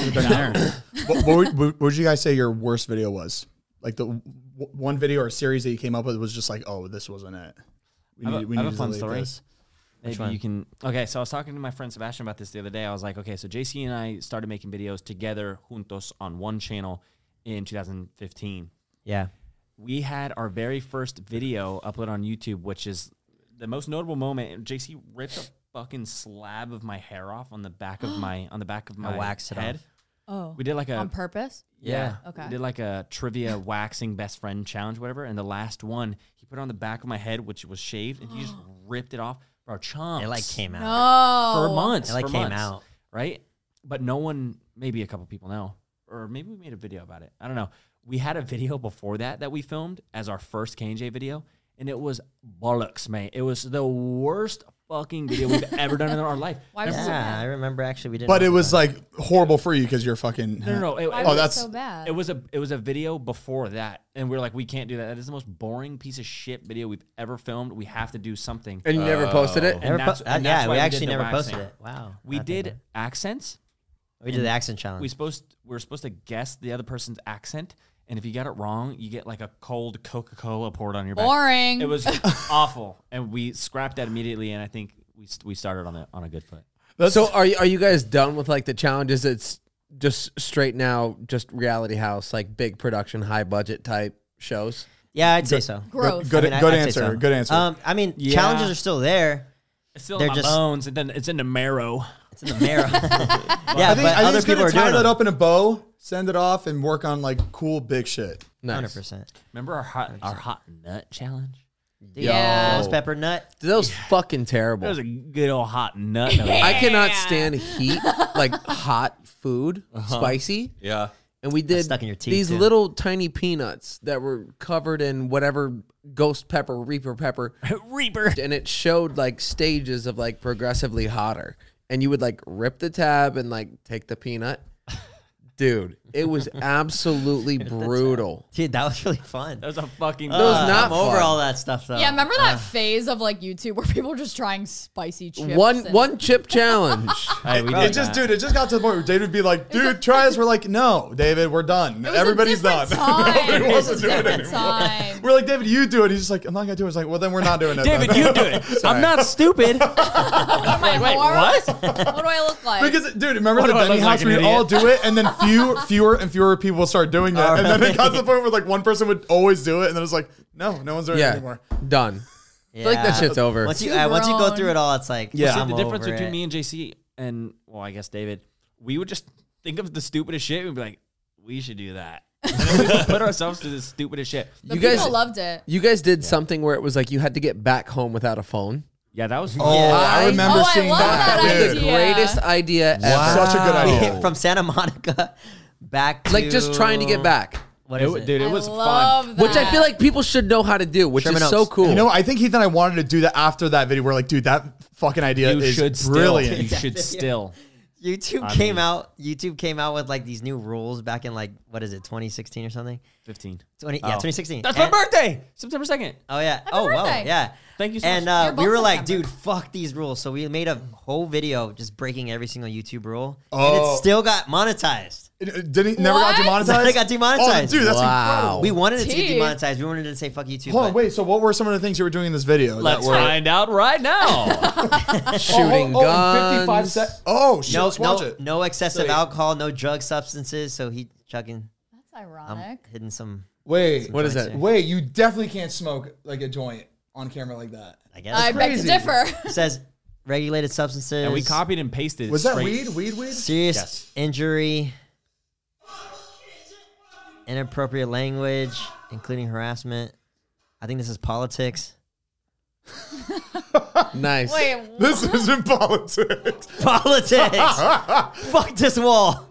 [SPEAKER 3] What would you guys say your worst video was? Like the one video or series that you came up with was just like, oh, this wasn't it. We
[SPEAKER 7] I have a-
[SPEAKER 3] need
[SPEAKER 7] I have a
[SPEAKER 3] to
[SPEAKER 7] fun
[SPEAKER 3] delete
[SPEAKER 7] story.
[SPEAKER 3] this.
[SPEAKER 7] Maybe
[SPEAKER 4] one?
[SPEAKER 7] you can. Okay, so I was talking to my friend Sebastian about this the other day. I was like, okay, so JC and I started making videos together, juntos, on one channel in 2015.
[SPEAKER 4] Yeah.
[SPEAKER 7] We had our very first video uploaded on YouTube, which is the most notable moment. JC ripped a fucking slab of my hair off on the back of my
[SPEAKER 4] waxed it
[SPEAKER 7] head.
[SPEAKER 4] off.
[SPEAKER 8] Oh.
[SPEAKER 7] We did like a
[SPEAKER 8] On purpose?
[SPEAKER 7] yeah.
[SPEAKER 8] Okay.
[SPEAKER 7] We did like a trivia waxing best friend challenge, whatever. And the last one, he put it on the back of my head, which was shaved, and he just ripped it off. Bro, chunks.
[SPEAKER 4] It like came out.
[SPEAKER 8] No.
[SPEAKER 7] For months.
[SPEAKER 4] It like
[SPEAKER 7] for
[SPEAKER 4] came
[SPEAKER 7] months,
[SPEAKER 4] out.
[SPEAKER 7] Right? But no one, maybe a couple people know. or maybe we made a video about it. I don't know. We had a video before that we filmed as our first K&J video, and it was bollocks, man. It was the worst fucking video we've ever done in our life.
[SPEAKER 8] Why was it so
[SPEAKER 4] Yeah,
[SPEAKER 8] bad?
[SPEAKER 4] I remember actually we didn't.
[SPEAKER 3] But it
[SPEAKER 4] talk
[SPEAKER 3] was
[SPEAKER 4] about
[SPEAKER 3] like horrible for you because you're fucking.
[SPEAKER 7] No.
[SPEAKER 8] Why
[SPEAKER 3] Oh,
[SPEAKER 8] was it
[SPEAKER 3] that's-
[SPEAKER 8] so bad?
[SPEAKER 7] It was a video before that, and we are like, we can't do that. That is the most boring piece of shit video we've ever filmed. We have to do something.
[SPEAKER 6] And you never posted it?
[SPEAKER 7] And
[SPEAKER 4] Never
[SPEAKER 7] that's-
[SPEAKER 4] po-
[SPEAKER 7] and
[SPEAKER 4] yeah,
[SPEAKER 7] that's why
[SPEAKER 4] we
[SPEAKER 7] did
[SPEAKER 4] actually
[SPEAKER 7] the
[SPEAKER 4] never
[SPEAKER 7] waxing.
[SPEAKER 4] posted it. Wow.
[SPEAKER 7] We
[SPEAKER 4] Not that
[SPEAKER 7] did
[SPEAKER 4] bad.
[SPEAKER 7] accents.
[SPEAKER 4] We did the accent challenge.
[SPEAKER 7] We were supposed to guess the other person's accent, and if you got it wrong, you get like a cold Coca-Cola poured on your back.
[SPEAKER 8] Boring.
[SPEAKER 7] It was awful, and we scrapped that immediately. And I think we started on a good foot.
[SPEAKER 6] So are you guys done with like the challenges? It's just straight now, just Reality House, like big production, high budget type shows.
[SPEAKER 4] Yeah, I'd say so.
[SPEAKER 8] Gross.
[SPEAKER 3] Good,
[SPEAKER 4] I mean,
[SPEAKER 3] good
[SPEAKER 4] I'd say
[SPEAKER 3] answer.
[SPEAKER 4] so.
[SPEAKER 3] Good answer.
[SPEAKER 4] I mean,
[SPEAKER 7] Yeah.
[SPEAKER 4] challenges are still there.
[SPEAKER 7] It's still
[SPEAKER 4] They're
[SPEAKER 7] in my
[SPEAKER 4] just-
[SPEAKER 7] bones, and then it's in the marrow.
[SPEAKER 4] It's in the mirror. yeah,
[SPEAKER 3] I think,
[SPEAKER 4] but
[SPEAKER 3] I think
[SPEAKER 4] other
[SPEAKER 3] it's
[SPEAKER 4] people
[SPEAKER 3] gonna
[SPEAKER 4] are
[SPEAKER 3] tie
[SPEAKER 4] doing
[SPEAKER 3] that
[SPEAKER 4] them.
[SPEAKER 3] up in a bow, send it off, and work on like cool big shit.
[SPEAKER 6] Nice.
[SPEAKER 4] 100%.
[SPEAKER 7] Remember our hot nut challenge?
[SPEAKER 8] Yeah.
[SPEAKER 4] Ghost pepper nut.
[SPEAKER 6] That was fucking
[SPEAKER 7] That
[SPEAKER 6] terrible.
[SPEAKER 7] was a good old hot nut.
[SPEAKER 6] I cannot stand heat, like hot food, spicy.
[SPEAKER 5] Yeah.
[SPEAKER 6] And we did
[SPEAKER 4] stuck in your teeth,
[SPEAKER 6] these
[SPEAKER 4] too.
[SPEAKER 6] little tiny peanuts that were covered in whatever ghost pepper, reaper pepper,
[SPEAKER 7] Reaper.
[SPEAKER 6] and it showed like stages of like progressively hotter. And you would like rip the tab and like take the peanut. Dude, it was absolutely brutal.
[SPEAKER 4] Dude, that was really fun.
[SPEAKER 7] That was a fucking.
[SPEAKER 6] That was not
[SPEAKER 4] I'm over
[SPEAKER 6] fun.
[SPEAKER 4] all that stuff, though.
[SPEAKER 8] Yeah, remember that phase of like YouTube where people were just trying spicy chips?
[SPEAKER 6] One chip challenge.
[SPEAKER 7] Hey, we
[SPEAKER 3] It
[SPEAKER 7] did
[SPEAKER 3] just,
[SPEAKER 7] that.
[SPEAKER 3] dude, it just got to the point where David would be like, dude, try this. We're like, no, David, we're done.
[SPEAKER 8] It was
[SPEAKER 3] Everybody's
[SPEAKER 8] a
[SPEAKER 3] done.
[SPEAKER 8] different time.
[SPEAKER 3] Nobody
[SPEAKER 8] It
[SPEAKER 3] wants
[SPEAKER 8] was
[SPEAKER 3] to
[SPEAKER 8] a
[SPEAKER 3] do it
[SPEAKER 8] different
[SPEAKER 3] anymore.
[SPEAKER 8] time.
[SPEAKER 3] We're like, David, you do it. He's just like, I'm not going to do it. It's like, well, then we're not doing it.
[SPEAKER 7] David,
[SPEAKER 3] then.
[SPEAKER 7] you do it. I'm not stupid.
[SPEAKER 8] Am I
[SPEAKER 7] Wait,
[SPEAKER 8] horrible?
[SPEAKER 7] what?
[SPEAKER 8] What do I look like?
[SPEAKER 3] Because, dude, remember
[SPEAKER 7] What
[SPEAKER 3] the
[SPEAKER 7] do I
[SPEAKER 3] Denny
[SPEAKER 7] look like,
[SPEAKER 3] house
[SPEAKER 7] an
[SPEAKER 3] where we
[SPEAKER 7] idiot?
[SPEAKER 3] all do it, and then fewer and fewer people start doing it, and then it got to the point where like one person would always do it, and then it's like, no one's doing it
[SPEAKER 6] Yeah,
[SPEAKER 3] anymore.
[SPEAKER 6] done. I feel like that shit's over.
[SPEAKER 4] Once you
[SPEAKER 8] Too
[SPEAKER 4] once you go
[SPEAKER 8] grown.
[SPEAKER 4] through it all, it's like,
[SPEAKER 7] See,
[SPEAKER 4] I'm
[SPEAKER 7] the difference
[SPEAKER 4] over
[SPEAKER 7] between
[SPEAKER 4] it.
[SPEAKER 7] me and JC and, well, I guess David, we would just think of the stupidest shit. We'd be like, we should do that. And then we would put ourselves to the stupidest shit.
[SPEAKER 8] the
[SPEAKER 6] you
[SPEAKER 8] people
[SPEAKER 6] guys-
[SPEAKER 8] loved it.
[SPEAKER 6] You guys did something where it was like you had to get back home without a phone.
[SPEAKER 7] Yeah, that was.
[SPEAKER 3] Oh, I remember
[SPEAKER 8] Oh, I
[SPEAKER 3] seeing
[SPEAKER 8] love
[SPEAKER 3] that.
[SPEAKER 8] that
[SPEAKER 6] That was
[SPEAKER 3] dude.
[SPEAKER 6] the
[SPEAKER 8] idea.
[SPEAKER 6] greatest idea ever.
[SPEAKER 3] Such a good idea.
[SPEAKER 4] From Santa Monica back to
[SPEAKER 6] Like just trying to get back.
[SPEAKER 4] What is it?
[SPEAKER 7] Dude, it
[SPEAKER 8] I
[SPEAKER 7] was
[SPEAKER 8] love
[SPEAKER 7] fun.
[SPEAKER 8] that.
[SPEAKER 6] Which I feel like people should know how to do, which
[SPEAKER 4] Sherman
[SPEAKER 6] is so
[SPEAKER 4] Oaks.
[SPEAKER 6] cool.
[SPEAKER 3] You know, I think Heath and I wanted to do that after that video. We're like, dude, that fucking idea
[SPEAKER 7] You
[SPEAKER 3] is
[SPEAKER 7] should still.
[SPEAKER 3] brilliant.
[SPEAKER 7] You should still.
[SPEAKER 4] YouTube came out with like these new rules back in like what is it, 2016 or something?
[SPEAKER 7] 15.
[SPEAKER 4] 2016.
[SPEAKER 7] That's my
[SPEAKER 4] And-
[SPEAKER 7] birthday, September 2nd.
[SPEAKER 4] Oh yeah. Oh wow.
[SPEAKER 8] birthday.
[SPEAKER 4] Yeah.
[SPEAKER 7] Thank you so
[SPEAKER 4] And
[SPEAKER 7] much.
[SPEAKER 8] You're
[SPEAKER 4] we were
[SPEAKER 8] both
[SPEAKER 4] like,
[SPEAKER 8] September.
[SPEAKER 4] dude, fuck these rules. So we made a whole video just breaking every single YouTube rule, and
[SPEAKER 3] Oh.
[SPEAKER 4] it still got monetized.
[SPEAKER 3] Didn't he never got
[SPEAKER 8] What?
[SPEAKER 3] demonetized?
[SPEAKER 4] It got demonetized.
[SPEAKER 3] Oh, dude, that's
[SPEAKER 6] Wow.
[SPEAKER 3] incredible.
[SPEAKER 4] We wanted it to get
[SPEAKER 8] Tea.
[SPEAKER 4] demonetized. We wanted to say fuck YouTube.
[SPEAKER 3] Hold on,
[SPEAKER 4] but-
[SPEAKER 3] wait. So what were some of the things you were doing in this video?
[SPEAKER 7] Let's
[SPEAKER 3] that were
[SPEAKER 7] find out right now.
[SPEAKER 6] Shooting guns.
[SPEAKER 3] 55 sec. Oh shit!
[SPEAKER 4] No,
[SPEAKER 3] let's watch
[SPEAKER 4] no,
[SPEAKER 3] it.
[SPEAKER 4] no excessive alcohol, no drug substances. So he chugging.
[SPEAKER 8] That's
[SPEAKER 4] I'm
[SPEAKER 8] ironic.
[SPEAKER 4] hitting some.
[SPEAKER 3] Wait,
[SPEAKER 6] What is
[SPEAKER 4] joints
[SPEAKER 6] that?
[SPEAKER 4] here.
[SPEAKER 3] wait. You definitely can't smoke like a joint on camera like that.
[SPEAKER 4] I guess.
[SPEAKER 8] I beg to
[SPEAKER 3] crazy.
[SPEAKER 8] differ.
[SPEAKER 4] It says regulated substances.
[SPEAKER 7] and we copied and pasted.
[SPEAKER 3] Was that
[SPEAKER 7] straight-
[SPEAKER 3] weed? Weed?
[SPEAKER 4] Serious
[SPEAKER 7] Yes.
[SPEAKER 4] injury, inappropriate language, including harassment. I think this is politics.
[SPEAKER 6] Nice.
[SPEAKER 8] Wait,
[SPEAKER 3] This isn't politics.
[SPEAKER 4] Politics. Fuck this wall.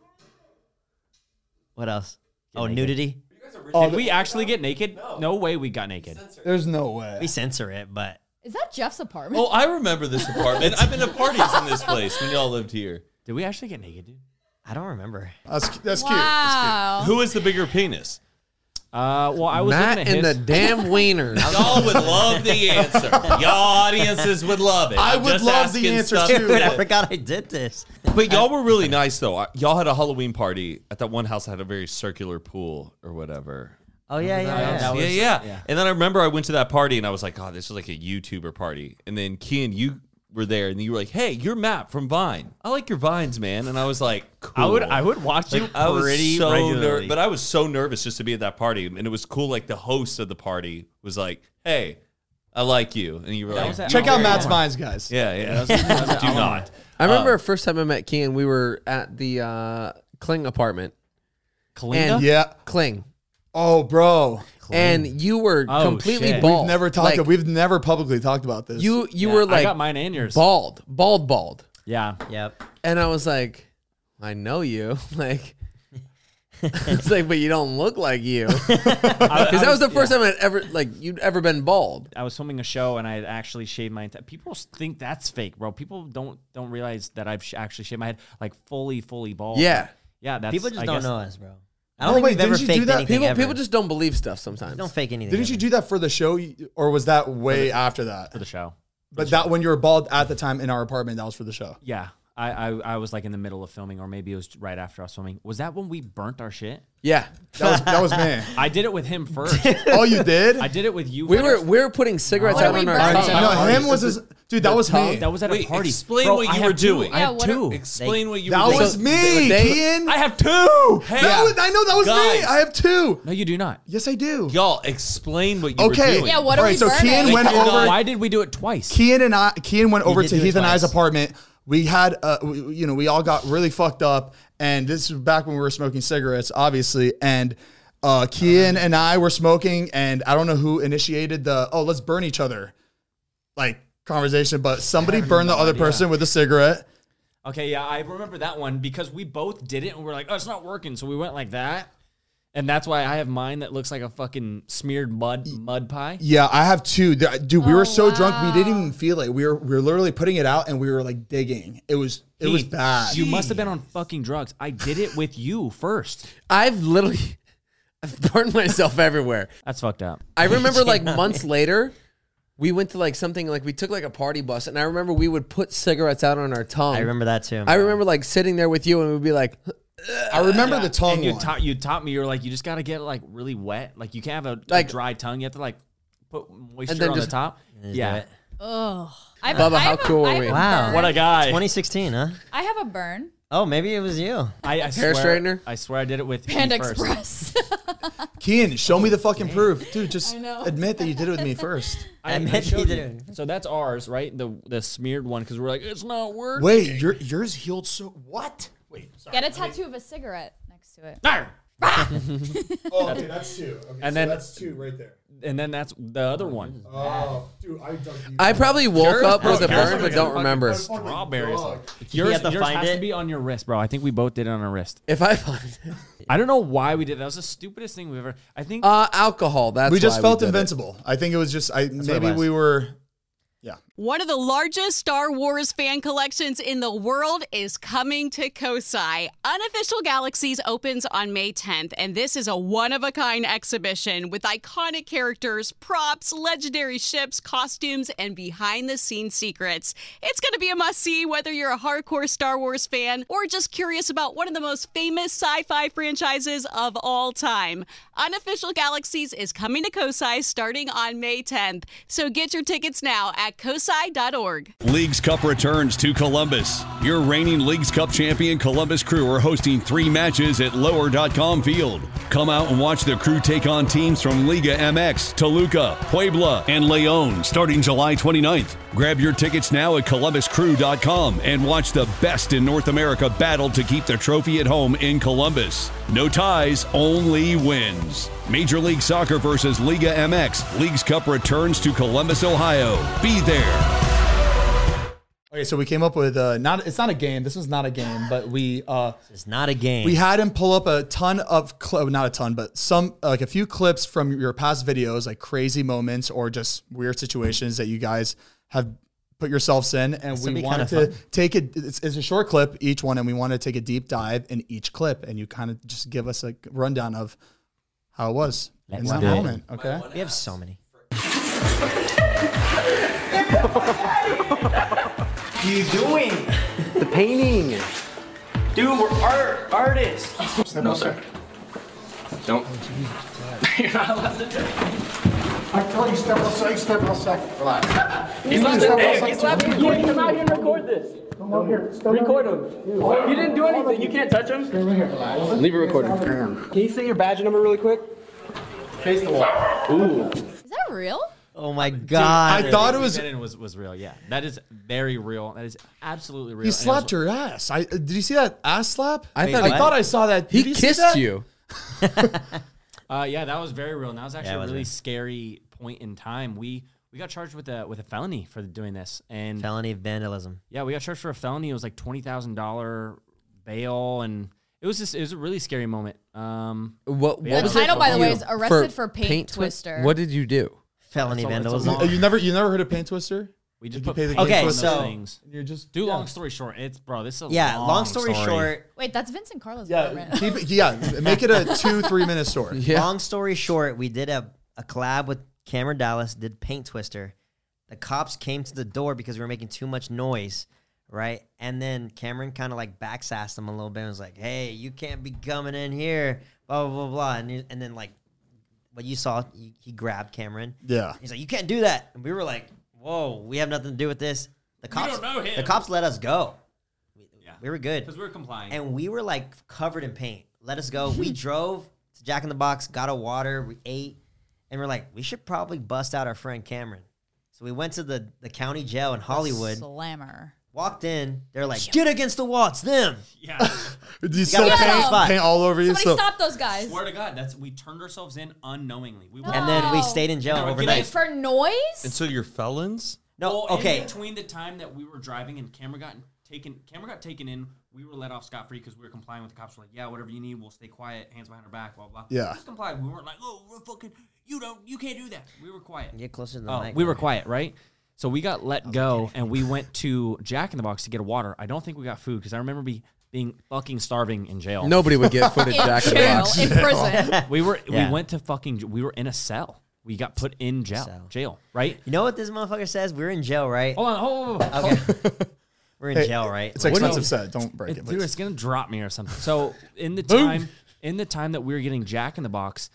[SPEAKER 4] What else? Oh,
[SPEAKER 7] naked.
[SPEAKER 4] nudity.
[SPEAKER 7] Did we actually get naked? No way we got naked.
[SPEAKER 3] There's no way.
[SPEAKER 4] We censor it, but
[SPEAKER 8] is that Jeff's apartment?
[SPEAKER 5] Oh, I remember this apartment. I've been to parties in this place when y'all lived here.
[SPEAKER 7] Did we actually get naked, dude?
[SPEAKER 4] I don't remember.
[SPEAKER 3] That's cute. That's
[SPEAKER 8] wow.
[SPEAKER 5] Who is the bigger penis?
[SPEAKER 7] Well, I was
[SPEAKER 6] Matt
[SPEAKER 7] looking
[SPEAKER 6] and
[SPEAKER 7] at
[SPEAKER 6] the
[SPEAKER 7] his.
[SPEAKER 6] damn wieners.
[SPEAKER 5] Y'all would love the answer. Y'all audiences would love it.
[SPEAKER 3] I
[SPEAKER 5] I'm
[SPEAKER 3] would
[SPEAKER 5] just
[SPEAKER 3] love the
[SPEAKER 5] asking
[SPEAKER 3] answer,
[SPEAKER 5] stuff.
[SPEAKER 3] too.
[SPEAKER 4] Dude, I forgot I did this.
[SPEAKER 5] But y'all were really nice though. Y'all had a Halloween party at that one house that had a very circular pool or whatever.
[SPEAKER 4] Oh yeah, yeah, yeah.
[SPEAKER 7] That was-
[SPEAKER 5] yeah.
[SPEAKER 7] yeah.
[SPEAKER 5] And then I remember I went to that party and I was like, oh, this is like a YouTuber party. And then Kian, you were there and you were like, hey, you're Matt from Vine. I like your Vines, man. And I was like, cool.
[SPEAKER 7] I would watch you
[SPEAKER 5] I was
[SPEAKER 7] pretty
[SPEAKER 5] so
[SPEAKER 7] regularly.
[SPEAKER 5] but I was so nervous just to be at that party. And it was cool. Like the host of the party was like, hey, I like you. And you were like,
[SPEAKER 7] was at-
[SPEAKER 3] Check
[SPEAKER 7] Oh,
[SPEAKER 3] out Matt's
[SPEAKER 7] yeah.
[SPEAKER 3] vines, guys.
[SPEAKER 5] yeah. Do not.
[SPEAKER 6] I remember first time I met Kian, we were at the Kling apartment.
[SPEAKER 7] Kalinga?
[SPEAKER 6] And
[SPEAKER 3] Yeah.
[SPEAKER 6] Kling.
[SPEAKER 3] Oh, bro.
[SPEAKER 6] And you were
[SPEAKER 7] Oh,
[SPEAKER 6] completely
[SPEAKER 7] shit.
[SPEAKER 6] bald.
[SPEAKER 3] We've never talked.
[SPEAKER 6] Like,
[SPEAKER 3] We've never publicly talked about this.
[SPEAKER 6] you
[SPEAKER 7] Yeah,
[SPEAKER 6] were
[SPEAKER 7] I
[SPEAKER 6] like
[SPEAKER 7] got mine and yours.
[SPEAKER 6] bald.
[SPEAKER 7] Yeah.
[SPEAKER 4] Yep.
[SPEAKER 6] And I was like, I know you. Like, It's like, but you don't look like you. Because that was the first time you'd ever been bald.
[SPEAKER 7] I was filming a show and I had actually shaved my entire. People think that's fake, bro. People don't realize that I've actually shaved my head like fully bald.
[SPEAKER 6] Yeah.
[SPEAKER 7] Yeah, that's
[SPEAKER 4] People just
[SPEAKER 7] I
[SPEAKER 4] don't
[SPEAKER 7] guess,
[SPEAKER 4] know us, bro. I don't think we've
[SPEAKER 3] didn't
[SPEAKER 4] ever
[SPEAKER 3] you do
[SPEAKER 4] faked
[SPEAKER 3] that?
[SPEAKER 4] anything ever.
[SPEAKER 6] People just don't believe stuff sometimes.
[SPEAKER 4] Don't fake anything.
[SPEAKER 3] Didn't you do that for the show, or was that way after that?
[SPEAKER 7] for the show.
[SPEAKER 3] But that when you were bald at the time in our apartment, that was for the show.
[SPEAKER 7] Yeah, I was like in the middle of filming, or maybe it was right after I was filming. Was that when we burnt our shit?
[SPEAKER 6] Yeah.
[SPEAKER 3] That was me.
[SPEAKER 7] I did it with him first.
[SPEAKER 3] Oh, you did?
[SPEAKER 7] I did it with you.
[SPEAKER 6] We
[SPEAKER 7] first.
[SPEAKER 6] were putting cigarettes
[SPEAKER 8] What
[SPEAKER 6] out
[SPEAKER 8] are
[SPEAKER 6] on
[SPEAKER 8] we
[SPEAKER 6] our
[SPEAKER 8] burning?
[SPEAKER 6] tongue.
[SPEAKER 3] No, him was his dude. That was me.
[SPEAKER 7] That was at a
[SPEAKER 5] Wait,
[SPEAKER 7] party.
[SPEAKER 5] explain
[SPEAKER 7] Bro,
[SPEAKER 5] what
[SPEAKER 7] I
[SPEAKER 5] you
[SPEAKER 7] have
[SPEAKER 5] were
[SPEAKER 7] two.
[SPEAKER 5] doing.
[SPEAKER 7] I have
[SPEAKER 8] Yeah, what are-
[SPEAKER 7] two.
[SPEAKER 5] Explain what you
[SPEAKER 3] That
[SPEAKER 5] were doing.
[SPEAKER 3] was me,
[SPEAKER 6] they-
[SPEAKER 3] Kian.
[SPEAKER 7] I have two.
[SPEAKER 5] Hey,
[SPEAKER 3] I know that was
[SPEAKER 5] guys.
[SPEAKER 3] me. I have two.
[SPEAKER 7] No, you do not.
[SPEAKER 3] Yes, I do.
[SPEAKER 5] Y'all, explain what you were
[SPEAKER 3] Okay.
[SPEAKER 5] doing.
[SPEAKER 8] Yeah, what are
[SPEAKER 3] All right,
[SPEAKER 8] we
[SPEAKER 3] so
[SPEAKER 8] burning?
[SPEAKER 3] Kian went over.
[SPEAKER 7] Why did we do it twice?
[SPEAKER 3] Kian went over
[SPEAKER 4] did
[SPEAKER 3] to
[SPEAKER 4] do it
[SPEAKER 3] Heath and I's
[SPEAKER 4] twice.
[SPEAKER 3] apartment. We had, we all got really fucked up, and this was back when we were smoking cigarettes, obviously. And Kian and I were smoking, and I don't know who initiated the let's burn each other, like conversation. But somebody burned the other person with a cigarette.
[SPEAKER 7] Okay, yeah, I remember that one because we both did it and we're like, oh, it's not working. So we went like that. And that's why I have mine that looks like a fucking smeared mud pie.
[SPEAKER 3] Yeah, I have two. Dude, we were so drunk we didn't
[SPEAKER 8] wow.
[SPEAKER 3] even feel it. We were literally putting it out, and we were like digging. It was
[SPEAKER 7] Keith,
[SPEAKER 3] bad.
[SPEAKER 7] You must have been on fucking drugs. I did it with you first.
[SPEAKER 6] I've burned myself everywhere.
[SPEAKER 7] That's fucked up.
[SPEAKER 6] I remember like months later, we went to like something like we took like a party bus, and I remember we would put cigarettes out on our tongue.
[SPEAKER 4] I remember that too.
[SPEAKER 6] I remember like sitting there with you, and we'd be like,
[SPEAKER 3] I remember the tongue
[SPEAKER 7] And you
[SPEAKER 3] one.
[SPEAKER 7] you taught me, you were like, you just got to get it like really wet. Like you can't have a
[SPEAKER 6] Like-
[SPEAKER 7] dry tongue. You have to like put moisture
[SPEAKER 6] And then
[SPEAKER 7] on
[SPEAKER 6] just-
[SPEAKER 7] the top.
[SPEAKER 4] Just
[SPEAKER 7] Yeah.
[SPEAKER 4] do it.
[SPEAKER 8] Ugh.
[SPEAKER 6] Bubba, how cool are we?
[SPEAKER 4] Wow.
[SPEAKER 7] What a guy.
[SPEAKER 4] 2016, huh?
[SPEAKER 8] I have a burn.
[SPEAKER 4] Oh, maybe it was you.
[SPEAKER 7] I
[SPEAKER 6] Hair
[SPEAKER 7] swear,
[SPEAKER 6] straightener?
[SPEAKER 7] I swear I did it with
[SPEAKER 8] Panda
[SPEAKER 7] you first.
[SPEAKER 8] Express.
[SPEAKER 3] Kian, show me the fucking proof. Dude, just
[SPEAKER 8] I know.
[SPEAKER 3] admit that you did it with me first.
[SPEAKER 7] I
[SPEAKER 4] admit
[SPEAKER 7] showed
[SPEAKER 4] he did
[SPEAKER 7] you. So that's ours, right? The smeared one because we're like, it's not working.
[SPEAKER 3] Wait, yours healed so what? Wait, sorry.
[SPEAKER 8] Get a tattoo of a cigarette next to it.
[SPEAKER 7] Arr!
[SPEAKER 3] Oh, okay, that's two. Okay,
[SPEAKER 7] And then-
[SPEAKER 3] that's two right there.
[SPEAKER 7] And then that's the other one.
[SPEAKER 3] Oh, dude, I dug deep.
[SPEAKER 6] I probably woke up with a
[SPEAKER 7] Yours
[SPEAKER 6] burn,
[SPEAKER 7] was
[SPEAKER 6] but don't
[SPEAKER 7] fucking
[SPEAKER 6] remember.
[SPEAKER 7] Strawberries.
[SPEAKER 3] dog.
[SPEAKER 7] Yours,
[SPEAKER 4] have to
[SPEAKER 7] yours
[SPEAKER 4] find
[SPEAKER 7] has to
[SPEAKER 4] it?
[SPEAKER 7] be on your wrist, bro. I think we both did it on our wrist.
[SPEAKER 6] If I find it.
[SPEAKER 7] I don't know why we did that. That was the stupidest thing we've ever. I think
[SPEAKER 6] Alcohol. That's
[SPEAKER 3] We just
[SPEAKER 6] why
[SPEAKER 3] felt
[SPEAKER 6] did it.
[SPEAKER 3] invincible. I think it was just
[SPEAKER 4] what it
[SPEAKER 3] maybe
[SPEAKER 4] was.
[SPEAKER 3] we were. Yeah.
[SPEAKER 1] One of the largest Star Wars fan collections in the world is coming to Kosai. Unofficial Galaxies opens on May 10th, and this is a one-of-a-kind exhibition with iconic characters, props, legendary ships, costumes, and behind-the-scenes secrets. It's going to be a must-see whether you're a hardcore Star Wars fan or just curious about one of the most famous sci-fi franchises of all time. Unofficial Galaxies is coming to Kosai starting on May 10th, so get your tickets now at kosai.org.
[SPEAKER 2] Leagues Cup returns to Columbus. Your reigning Leagues Cup champion Columbus Crew are hosting 3 matches at lower.com field. Come out and watch the Crew take on teams from Liga MX, Toluca, Puebla, and Leon starting July 29th. Grab your tickets now at columbuscrew.com and watch the best in North America battle to keep the trophy at home in Columbus. No ties, only wins. Major League Soccer versus Liga MX. Leagues Cup returns to Columbus, Ohio. Be there.
[SPEAKER 3] Okay, so we came up with it's not a game. This was not a game, but we
[SPEAKER 4] It's not a game.
[SPEAKER 3] we had him pull up a ton of not a ton, but some like a few clips from your past videos, like crazy moments or just weird situations that you guys have put yourselves in, and
[SPEAKER 4] would
[SPEAKER 3] we
[SPEAKER 4] be
[SPEAKER 3] wanted
[SPEAKER 4] kinda
[SPEAKER 3] to
[SPEAKER 4] fun.
[SPEAKER 3] take it. It's a short clip each one, and we wanted to take a deep dive in each clip, and you kind of just give us a rundown of how it was in
[SPEAKER 4] Let's
[SPEAKER 3] that
[SPEAKER 4] do it.
[SPEAKER 3] moment. Okay.
[SPEAKER 4] We have so many.
[SPEAKER 9] What are you doing?
[SPEAKER 6] The painting.
[SPEAKER 9] Dude, we're artists. No, sir. Don't. You're not allowed to do it.
[SPEAKER 10] I tell you, step outside. Relax.
[SPEAKER 9] He's not he's not recording. Come out here and record this.
[SPEAKER 10] Come on here.
[SPEAKER 9] Record him. You didn't do anything. You can't touch him. Leave it recording. Can you say your badge number really quick? Face the wall. Ooh.
[SPEAKER 8] Is that real?
[SPEAKER 4] Oh my god.
[SPEAKER 3] I thought it was.
[SPEAKER 7] was real. Yeah, that is very real. That is absolutely real.
[SPEAKER 3] He slapped your ass. Did you see that ass slap?
[SPEAKER 6] I
[SPEAKER 4] thought he-
[SPEAKER 3] I thought I saw that.
[SPEAKER 6] He
[SPEAKER 3] Did you see
[SPEAKER 6] kissed
[SPEAKER 3] that?
[SPEAKER 6] you.
[SPEAKER 7] Yeah, that was very real. And that was actually
[SPEAKER 4] Yeah, it
[SPEAKER 7] a
[SPEAKER 4] was
[SPEAKER 7] really
[SPEAKER 4] real.
[SPEAKER 7] scary point in time. We got charged with a felony for doing this, and
[SPEAKER 4] Felony vandalism.
[SPEAKER 7] yeah, we got charged for a felony. It was like $20,000 bail, and It was a really scary moment.
[SPEAKER 6] What
[SPEAKER 8] The
[SPEAKER 6] was
[SPEAKER 8] title,
[SPEAKER 6] it
[SPEAKER 8] by the way,
[SPEAKER 6] you?
[SPEAKER 8] is Arrested for Paint Twister.
[SPEAKER 6] What did you do?
[SPEAKER 4] Felony
[SPEAKER 7] It's a
[SPEAKER 4] vandalism.
[SPEAKER 7] long-
[SPEAKER 3] You never heard of Paint Twister?
[SPEAKER 7] We just
[SPEAKER 3] Did you
[SPEAKER 7] put
[SPEAKER 3] pay the
[SPEAKER 7] paint
[SPEAKER 3] game
[SPEAKER 7] on
[SPEAKER 3] for
[SPEAKER 7] those
[SPEAKER 4] so-
[SPEAKER 7] things.
[SPEAKER 3] You're just
[SPEAKER 7] Do long story short, it's this is a
[SPEAKER 4] Yeah,
[SPEAKER 7] long,
[SPEAKER 4] long story short.
[SPEAKER 8] Wait, that's Vincent Carlos.
[SPEAKER 3] Yeah,
[SPEAKER 8] apartment.
[SPEAKER 3] make it a 2-3 minute story.
[SPEAKER 6] Yeah.
[SPEAKER 4] Long story short, we did a collab with Cameron Dallas, did Paint Twister. The cops came to the door because we were making too much noise, right? And then Cameron kind of like backsassed him a little bit and was like, hey, you can't be coming in here, blah, blah, blah, blah. And then like what you saw, he grabbed Cameron.
[SPEAKER 3] Yeah.
[SPEAKER 4] He's like, you can't do that. And we were like, whoa, we have nothing to do with this. The cops,
[SPEAKER 7] don't know him.
[SPEAKER 4] The cops let us go.
[SPEAKER 7] Yeah.
[SPEAKER 4] We were good.
[SPEAKER 7] Because we were complying.
[SPEAKER 4] And we were like covered in paint. Let us go. We drove to Jack in the Box, got a water, we ate, and we're like, we should probably bust out our friend Cameron. So we went to the county jail in Hollywood,
[SPEAKER 8] Slammer.
[SPEAKER 4] walked in, they're like, get against the wall, it's them.
[SPEAKER 7] yeah.
[SPEAKER 3] You
[SPEAKER 4] gotta
[SPEAKER 3] still
[SPEAKER 4] get on the spot.
[SPEAKER 3] paint all over you.
[SPEAKER 8] Somebody
[SPEAKER 3] So
[SPEAKER 8] stop those guys.
[SPEAKER 7] Swear to God, we turned ourselves in unknowingly. We
[SPEAKER 4] And then we stayed in jail
[SPEAKER 7] No,
[SPEAKER 4] overnight.
[SPEAKER 8] Wait, for noise?
[SPEAKER 5] And so you're felons?
[SPEAKER 4] No,
[SPEAKER 7] Well,
[SPEAKER 4] okay.
[SPEAKER 7] In between the time that we were driving and camera got taken in, we were let off scot free because we were complying with the cops. We're like, yeah, whatever you need, we'll stay quiet, hands behind our back, blah blah.
[SPEAKER 3] Yeah.
[SPEAKER 7] We just complied. We weren't like, oh, we're fucking, you can't do that. We were quiet.
[SPEAKER 4] Get closer to the
[SPEAKER 7] Oh,
[SPEAKER 4] mic.
[SPEAKER 7] we were quiet, right? So we got let go, and we went to Jack in the Box to get a water. I don't think we got food because I remember being fucking starving in jail.
[SPEAKER 6] Nobody would get footage
[SPEAKER 8] In
[SPEAKER 6] Jack in the
[SPEAKER 8] jail,
[SPEAKER 6] Box.
[SPEAKER 8] in prison.
[SPEAKER 7] we
[SPEAKER 4] Yeah.
[SPEAKER 7] went to we were in a cell. We got put in jail, right?
[SPEAKER 4] You know what this motherfucker says? We're in jail, right?
[SPEAKER 7] Hold on.
[SPEAKER 4] Okay. We're in jail, right?
[SPEAKER 3] it's
[SPEAKER 4] Like,
[SPEAKER 3] an expensive set. Don't break it.
[SPEAKER 7] Dude,
[SPEAKER 3] please.
[SPEAKER 7] it's gonna drop me or something. So in the time that we were getting Jack in the Box,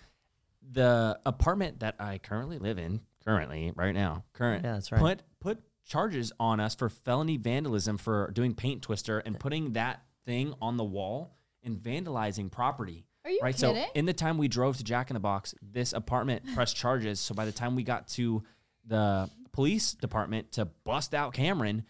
[SPEAKER 7] the apartment that I currently live in, right now,
[SPEAKER 4] Yeah, that's right.
[SPEAKER 7] put charges on us for felony vandalism for doing Paint Twister and putting that thing on the wall and vandalizing property.
[SPEAKER 8] Are you
[SPEAKER 7] right?
[SPEAKER 8] kidding?
[SPEAKER 7] So in the time we drove to Jack in the Box, this apartment pressed charges. So by the time we got to the police department to bust out Cameron,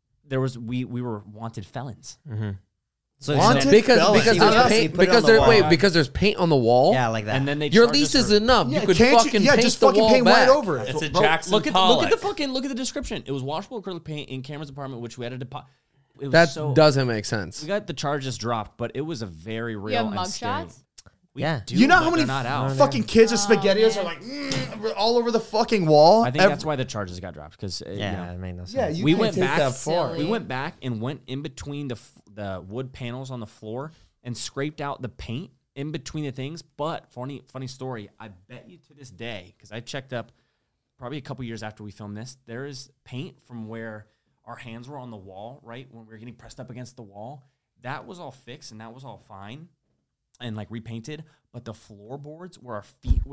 [SPEAKER 7] we were wanted felons.
[SPEAKER 4] so
[SPEAKER 3] Wanted
[SPEAKER 6] Because
[SPEAKER 3] felons.
[SPEAKER 6] because
[SPEAKER 4] He
[SPEAKER 6] there's
[SPEAKER 4] was-
[SPEAKER 6] paint
[SPEAKER 4] he put it on
[SPEAKER 6] because
[SPEAKER 4] the
[SPEAKER 6] there
[SPEAKER 4] wall.
[SPEAKER 6] wait because there's paint on the wall.
[SPEAKER 4] yeah, like that.
[SPEAKER 7] And then they
[SPEAKER 6] Your
[SPEAKER 7] charged us
[SPEAKER 6] lease
[SPEAKER 7] for-
[SPEAKER 6] is enough.
[SPEAKER 3] Yeah,
[SPEAKER 6] You could
[SPEAKER 3] can't
[SPEAKER 6] fucking
[SPEAKER 3] yeah,
[SPEAKER 6] paint
[SPEAKER 3] just
[SPEAKER 6] the
[SPEAKER 3] fucking
[SPEAKER 6] wall
[SPEAKER 3] paint
[SPEAKER 6] back.
[SPEAKER 3] white over it.
[SPEAKER 5] It's a
[SPEAKER 7] Bro,
[SPEAKER 5] Jackson
[SPEAKER 7] look at
[SPEAKER 5] Pollock.
[SPEAKER 7] the description. It was washable acrylic paint in Cameron's apartment, which we had a deposit.
[SPEAKER 6] That doesn't make sense.
[SPEAKER 7] We got the charges dropped, but it was a very real.
[SPEAKER 8] You have
[SPEAKER 7] and scary-
[SPEAKER 8] mugshots?
[SPEAKER 7] We
[SPEAKER 4] Yeah.
[SPEAKER 7] do,
[SPEAKER 3] You know
[SPEAKER 7] but
[SPEAKER 3] how many
[SPEAKER 7] they're not out.
[SPEAKER 3] fucking kids with SpaghettiOs are like all over the fucking wall?
[SPEAKER 7] I think that's why the charges got dropped because
[SPEAKER 4] yeah, it made no sense.
[SPEAKER 3] Yeah, you
[SPEAKER 7] we
[SPEAKER 3] can't
[SPEAKER 7] went
[SPEAKER 3] take
[SPEAKER 7] back.
[SPEAKER 3] that far.
[SPEAKER 8] Silly.
[SPEAKER 7] We went back and went in between the wood panels on the floor and scraped out the paint in between the things. But funny story, I bet you to this day, because I checked up probably a couple years after we filmed this, there is paint from where our hands were on the wall, right when we were getting pressed up against the wall. That was all fixed and that was all fine and like repainted. But the floorboards where our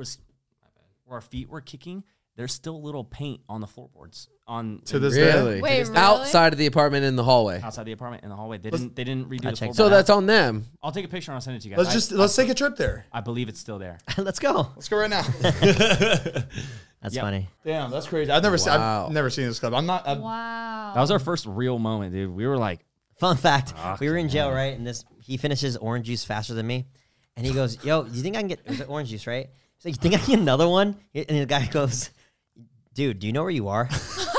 [SPEAKER 7] feet were kicking, there's still little paint on the floorboards
[SPEAKER 3] To this day?
[SPEAKER 6] Really?
[SPEAKER 8] Wait, really?
[SPEAKER 6] Outside of the apartment in the hallway.
[SPEAKER 7] outside the apartment in the hallway. They didn't redo the
[SPEAKER 4] checked
[SPEAKER 7] floorboard.
[SPEAKER 6] So that's on them.
[SPEAKER 7] I'll take a picture and I'll send it to you guys.
[SPEAKER 3] Let's take a trip there.
[SPEAKER 7] I believe it's still there.
[SPEAKER 4] Let's go.
[SPEAKER 3] Let's go right now.
[SPEAKER 4] That's
[SPEAKER 7] Yep.
[SPEAKER 4] funny.
[SPEAKER 3] Damn, that's crazy. I've never seen this club. I'm not.
[SPEAKER 8] Wow.
[SPEAKER 7] That was our first real moment, dude. We were like,
[SPEAKER 4] Fun fact: we were in jail, right? And he finishes orange juice faster than me, and he goes, "Yo, do you think I can get it was orange juice, right?" He's like, "You think I can get another one?" And the guy goes, "Dude, do you know where you are?"
[SPEAKER 8] Do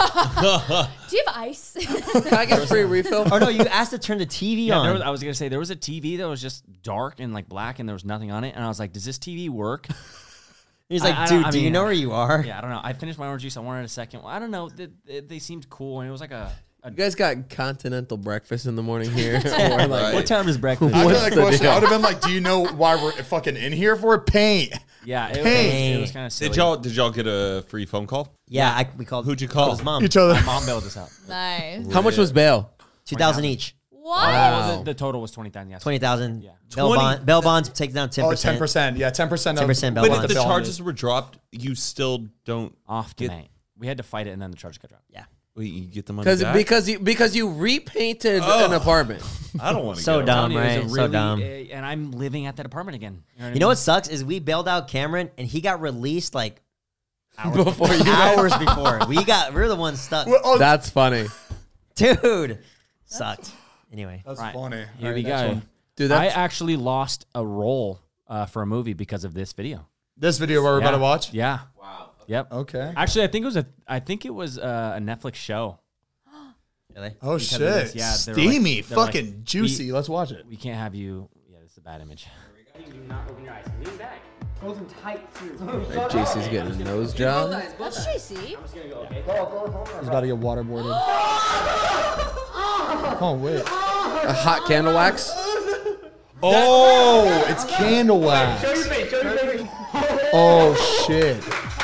[SPEAKER 8] you have ice?
[SPEAKER 6] Can I get a free refill?
[SPEAKER 4] Oh no, you asked to turn the TV
[SPEAKER 7] yeah,
[SPEAKER 4] on.
[SPEAKER 7] I was gonna say there was a TV that was just dark and like black, and there was nothing on it. And I was like, "Does this TV work?"
[SPEAKER 4] He's like,
[SPEAKER 7] I
[SPEAKER 4] "Dude, do you
[SPEAKER 7] mean,
[SPEAKER 4] know where you are?"
[SPEAKER 7] Yeah, I don't know. I finished my orange juice. I wanted a second. Well, I don't know. They seemed cool, and it was like a
[SPEAKER 6] You guys got continental breakfast in the morning here. Or like,
[SPEAKER 4] What time is breakfast?
[SPEAKER 3] I
[SPEAKER 6] What's
[SPEAKER 3] got a
[SPEAKER 6] the
[SPEAKER 3] question.
[SPEAKER 6] deal?
[SPEAKER 3] I would have been like, "Do you know why we're fucking in here for paint?"
[SPEAKER 7] yeah.
[SPEAKER 3] Hey.
[SPEAKER 7] It was kind of silly.
[SPEAKER 5] Did y'all get a free phone call?
[SPEAKER 4] Yeah, we called.
[SPEAKER 5] Who'd you call?
[SPEAKER 4] His mom.
[SPEAKER 3] Each other.
[SPEAKER 7] My mom bailed us out.
[SPEAKER 8] Nice.
[SPEAKER 6] how much was bail?
[SPEAKER 4] 2,000 each.
[SPEAKER 8] What?
[SPEAKER 6] Wow.
[SPEAKER 7] The total was 20,000. Yes.
[SPEAKER 4] 20,000.
[SPEAKER 7] Yeah.
[SPEAKER 4] Bail bonds takes down 10%.
[SPEAKER 3] Oh, 10%. Yeah, 10%.
[SPEAKER 4] 10% bail
[SPEAKER 5] But
[SPEAKER 4] bonds.
[SPEAKER 5] if the
[SPEAKER 3] felony.
[SPEAKER 5] charges were dropped, you still don't
[SPEAKER 7] Off
[SPEAKER 5] get
[SPEAKER 7] tonight. We had to fight it, and then the charges got dropped.
[SPEAKER 4] Yeah.
[SPEAKER 5] wait, you get the money back?
[SPEAKER 6] Because you repainted an apartment.
[SPEAKER 5] I don't want to
[SPEAKER 4] So
[SPEAKER 5] get
[SPEAKER 4] dumb,
[SPEAKER 7] It was a
[SPEAKER 4] right? So dumb.
[SPEAKER 7] and I'm living at that apartment again.
[SPEAKER 4] You know what sucks is we bailed out Cameron and he got released like
[SPEAKER 6] Before you
[SPEAKER 4] hours before. We're the ones stuck.
[SPEAKER 3] Well, oh,
[SPEAKER 6] That's funny.
[SPEAKER 4] Dude. Sucked. Anyway.
[SPEAKER 3] that's
[SPEAKER 7] Right.
[SPEAKER 3] funny.
[SPEAKER 7] Here
[SPEAKER 3] All
[SPEAKER 7] we
[SPEAKER 3] right, next
[SPEAKER 7] go.
[SPEAKER 3] one.
[SPEAKER 6] Dude,
[SPEAKER 7] I
[SPEAKER 6] that's
[SPEAKER 7] actually lost a role for a movie because of this video.
[SPEAKER 3] This video where we're about to watch.
[SPEAKER 7] Yeah. Wow. Yep.
[SPEAKER 3] Okay.
[SPEAKER 7] Actually, I think it was a Netflix show.
[SPEAKER 4] Really?
[SPEAKER 3] Oh
[SPEAKER 7] Because of
[SPEAKER 3] shit!
[SPEAKER 7] this, yeah, they're like-
[SPEAKER 3] Steamy,
[SPEAKER 7] they're like,
[SPEAKER 3] fucking juicy. Let's watch it.
[SPEAKER 7] We can't have you. Yeah, this is the bad image. Do not open your eyes. Lean back.
[SPEAKER 9] Close them tight, too.
[SPEAKER 6] Right, JC's getting a nose job.
[SPEAKER 8] That's JC.
[SPEAKER 7] I'm just gonna go, okay?
[SPEAKER 3] He's about to get waterboarded. Oh, wait.
[SPEAKER 6] A hot candle wax.
[SPEAKER 3] Oh, it's candle wax.
[SPEAKER 9] Show your face. Show your face.
[SPEAKER 3] Oh, shit.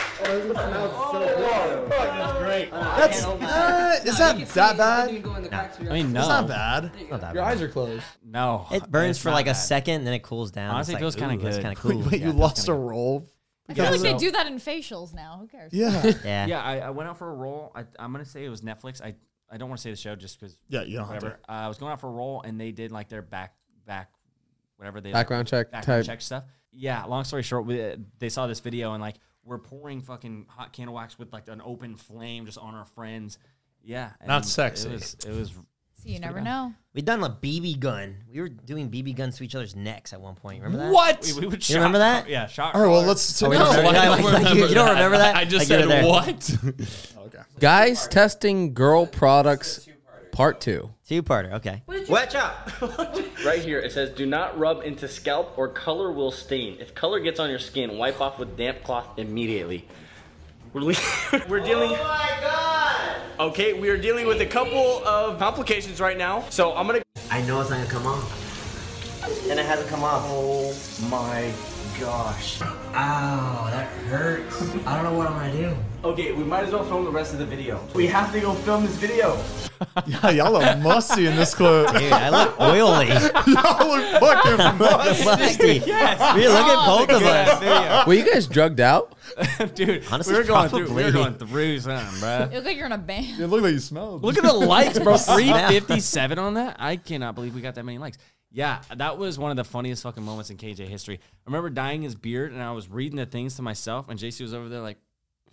[SPEAKER 9] That's great.
[SPEAKER 3] That's, is that bad?
[SPEAKER 7] I mean, no.
[SPEAKER 3] It's not bad.
[SPEAKER 4] Not that
[SPEAKER 3] Your
[SPEAKER 4] bad.
[SPEAKER 3] eyes are closed.
[SPEAKER 7] No.
[SPEAKER 4] It burns
[SPEAKER 7] it's
[SPEAKER 4] for
[SPEAKER 7] not
[SPEAKER 4] like a
[SPEAKER 7] bad.
[SPEAKER 4] second, then it cools down.
[SPEAKER 7] Honestly,
[SPEAKER 4] It's
[SPEAKER 7] it feels
[SPEAKER 4] like,
[SPEAKER 7] kinda
[SPEAKER 4] ooh, that's
[SPEAKER 7] good.
[SPEAKER 4] kind of cool.
[SPEAKER 3] Wait,
[SPEAKER 7] Yeah,
[SPEAKER 3] you
[SPEAKER 7] it feels
[SPEAKER 3] lost a
[SPEAKER 7] kinda good.
[SPEAKER 3] roll?
[SPEAKER 8] I feel like
[SPEAKER 3] Because
[SPEAKER 8] they
[SPEAKER 3] of-
[SPEAKER 8] do that in facials now. Who cares?
[SPEAKER 3] Yeah.
[SPEAKER 4] Yeah.
[SPEAKER 7] Yeah, I went out for a roll. I'm gonna say it was Netflix. I don't want to say the show just because.
[SPEAKER 3] Yeah, you don't have
[SPEAKER 7] whatever. I was going out for a roll, and they did like their back whatever they
[SPEAKER 6] Background check
[SPEAKER 7] background
[SPEAKER 6] type.
[SPEAKER 7] check stuff. Yeah. Long story short, they saw this video and like we're pouring fucking hot candle wax with like an open flame just on our friends. Yeah.
[SPEAKER 5] Not
[SPEAKER 7] and
[SPEAKER 5] sexy.
[SPEAKER 7] It was.
[SPEAKER 8] See, you never know.
[SPEAKER 4] We done a BB gun. We were doing BB guns to each other's necks at one point. Remember that?
[SPEAKER 5] What?
[SPEAKER 7] We would
[SPEAKER 4] You remember that?
[SPEAKER 7] Yeah. Shot.
[SPEAKER 3] All right, well,
[SPEAKER 7] caller.
[SPEAKER 3] let's.
[SPEAKER 4] Oh, we
[SPEAKER 3] no,
[SPEAKER 4] don't remember
[SPEAKER 3] I-
[SPEAKER 4] that? Like, you don't remember that?
[SPEAKER 5] I just
[SPEAKER 4] Like, you were
[SPEAKER 5] said
[SPEAKER 4] there.
[SPEAKER 5] what?
[SPEAKER 3] Okay.
[SPEAKER 6] Guys testing girl products, part 2.
[SPEAKER 4] Two-parter. Okay.
[SPEAKER 9] Watch out! Right here, it says, do not rub into scalp or color will stain. If color gets on your skin, wipe off with damp cloth immediately. We're dealing... Oh my god! Okay, we are dealing with a couple of complications right now. So I'm gonna...
[SPEAKER 4] I know it's not gonna come off. And it hasn't come off.
[SPEAKER 9] Oh my gosh.
[SPEAKER 4] Ow, that hurts. I don't know what I'm gonna do.
[SPEAKER 9] Okay, we might as well film the rest of the video. We have to go film this video.
[SPEAKER 3] Yeah, y'all look musty in this clip.
[SPEAKER 4] Dude, I look oily.
[SPEAKER 3] Y'all look fucking musty.
[SPEAKER 4] Musty. We look at both of us.
[SPEAKER 6] Were you guys drugged out?
[SPEAKER 7] Dude,
[SPEAKER 4] Honestly,
[SPEAKER 7] we were going through
[SPEAKER 4] probably.
[SPEAKER 7] something, bro.
[SPEAKER 8] You look like you're in a band.
[SPEAKER 3] It looked like you smelled.
[SPEAKER 7] Look at the likes, bro. 357 on that. I cannot believe we got that many likes. Yeah, that was one of the funniest fucking moments in KJ history. I remember dyeing his beard, and I was reading the things to myself, and JC was over there like,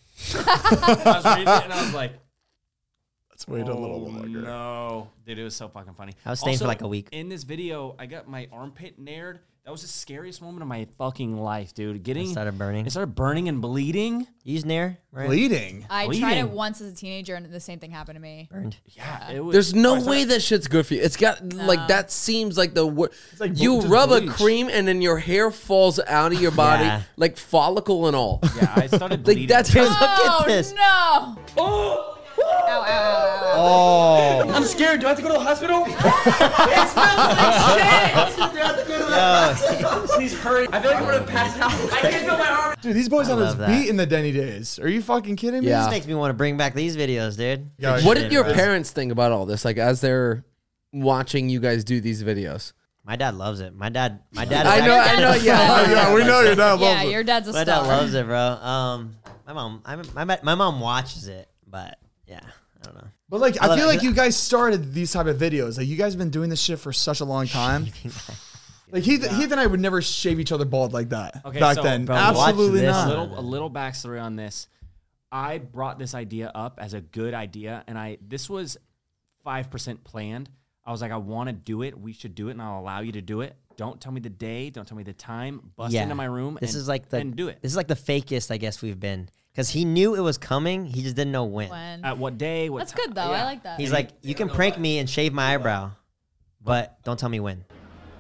[SPEAKER 7] I was reading it, and I was like,
[SPEAKER 3] Let's wait a little
[SPEAKER 7] oh,
[SPEAKER 3] longer.
[SPEAKER 7] no. Dude, it was so fucking funny.
[SPEAKER 4] I was staying for like a week.
[SPEAKER 7] In this video, I got my armpit nared. That was the scariest moment of my fucking life, dude.
[SPEAKER 4] It started burning.
[SPEAKER 7] It started burning and bleeding.
[SPEAKER 4] You use Nair, right?
[SPEAKER 3] Bleeding.
[SPEAKER 8] I tried
[SPEAKER 7] Bleeding.
[SPEAKER 8] it once as a teenager, and the same thing happened to me.
[SPEAKER 4] Burned.
[SPEAKER 7] Yeah, it was.
[SPEAKER 6] There's no
[SPEAKER 7] I started-
[SPEAKER 6] way that shit's good for you. It's got like that seems like the
[SPEAKER 3] like
[SPEAKER 6] you
[SPEAKER 3] just
[SPEAKER 6] rub a
[SPEAKER 3] bleach.
[SPEAKER 6] cream and then your hair falls out of your body
[SPEAKER 4] Yeah.
[SPEAKER 6] like follicle and all.
[SPEAKER 7] Yeah, I started
[SPEAKER 6] Like
[SPEAKER 7] bleeding.
[SPEAKER 6] that's
[SPEAKER 4] Look
[SPEAKER 8] Oh
[SPEAKER 4] at this.
[SPEAKER 8] no! Oh! Ow, ow, ow, ow.
[SPEAKER 3] Oh.
[SPEAKER 9] I'm scared. Do I have to go to the hospital? It smells like shit! Please hurry. I feel like I'm gonna pass out. I can't feel my arm.
[SPEAKER 3] Dude, these boys
[SPEAKER 4] I
[SPEAKER 3] on this
[SPEAKER 4] love that.
[SPEAKER 3] beat in the Denny days. Are you fucking kidding me?
[SPEAKER 6] Yeah.
[SPEAKER 4] This makes me want to bring back these videos, dude.
[SPEAKER 3] Yeah,
[SPEAKER 6] What
[SPEAKER 3] shit,
[SPEAKER 6] did your
[SPEAKER 3] right?
[SPEAKER 6] parents think about all this? Like as they're watching you guys do these videos.
[SPEAKER 4] My dad loves it. My dad.
[SPEAKER 6] I know, yeah.
[SPEAKER 3] Oh, yeah, we know your dad loves
[SPEAKER 8] Yeah,
[SPEAKER 3] it.
[SPEAKER 8] your dad's a
[SPEAKER 4] My
[SPEAKER 8] star.
[SPEAKER 4] dad loves it, bro. My mom watches it, but yeah, I don't know.
[SPEAKER 3] But like,
[SPEAKER 4] I
[SPEAKER 3] I
[SPEAKER 4] love
[SPEAKER 3] feel
[SPEAKER 4] it.
[SPEAKER 3] like you guys started these type of videos. Like, you guys have been doing this shit for such a long time. Like, Heath and I would never shave each other bald like that
[SPEAKER 7] Okay,
[SPEAKER 3] back
[SPEAKER 7] so,
[SPEAKER 3] then.
[SPEAKER 4] bro,
[SPEAKER 3] Absolutely
[SPEAKER 4] watch this.
[SPEAKER 3] not.
[SPEAKER 7] A little backstory on this. I brought this idea up as a good idea, and this was 5% planned. I was like, I want to do it. We should do it, and I'll allow you to do it. Don't tell me the day. Don't tell me the time. Bust into my room.
[SPEAKER 4] This
[SPEAKER 7] and,
[SPEAKER 4] is like
[SPEAKER 7] and do it.
[SPEAKER 4] This is like the fakest I guess we've been, because he knew it was coming. He just didn't know when.
[SPEAKER 7] At what day? What
[SPEAKER 8] That's
[SPEAKER 7] ti-
[SPEAKER 8] good though.
[SPEAKER 7] yeah.
[SPEAKER 8] I like that.
[SPEAKER 4] He's like, you can prank me and shave my eyebrow, but don't tell me when.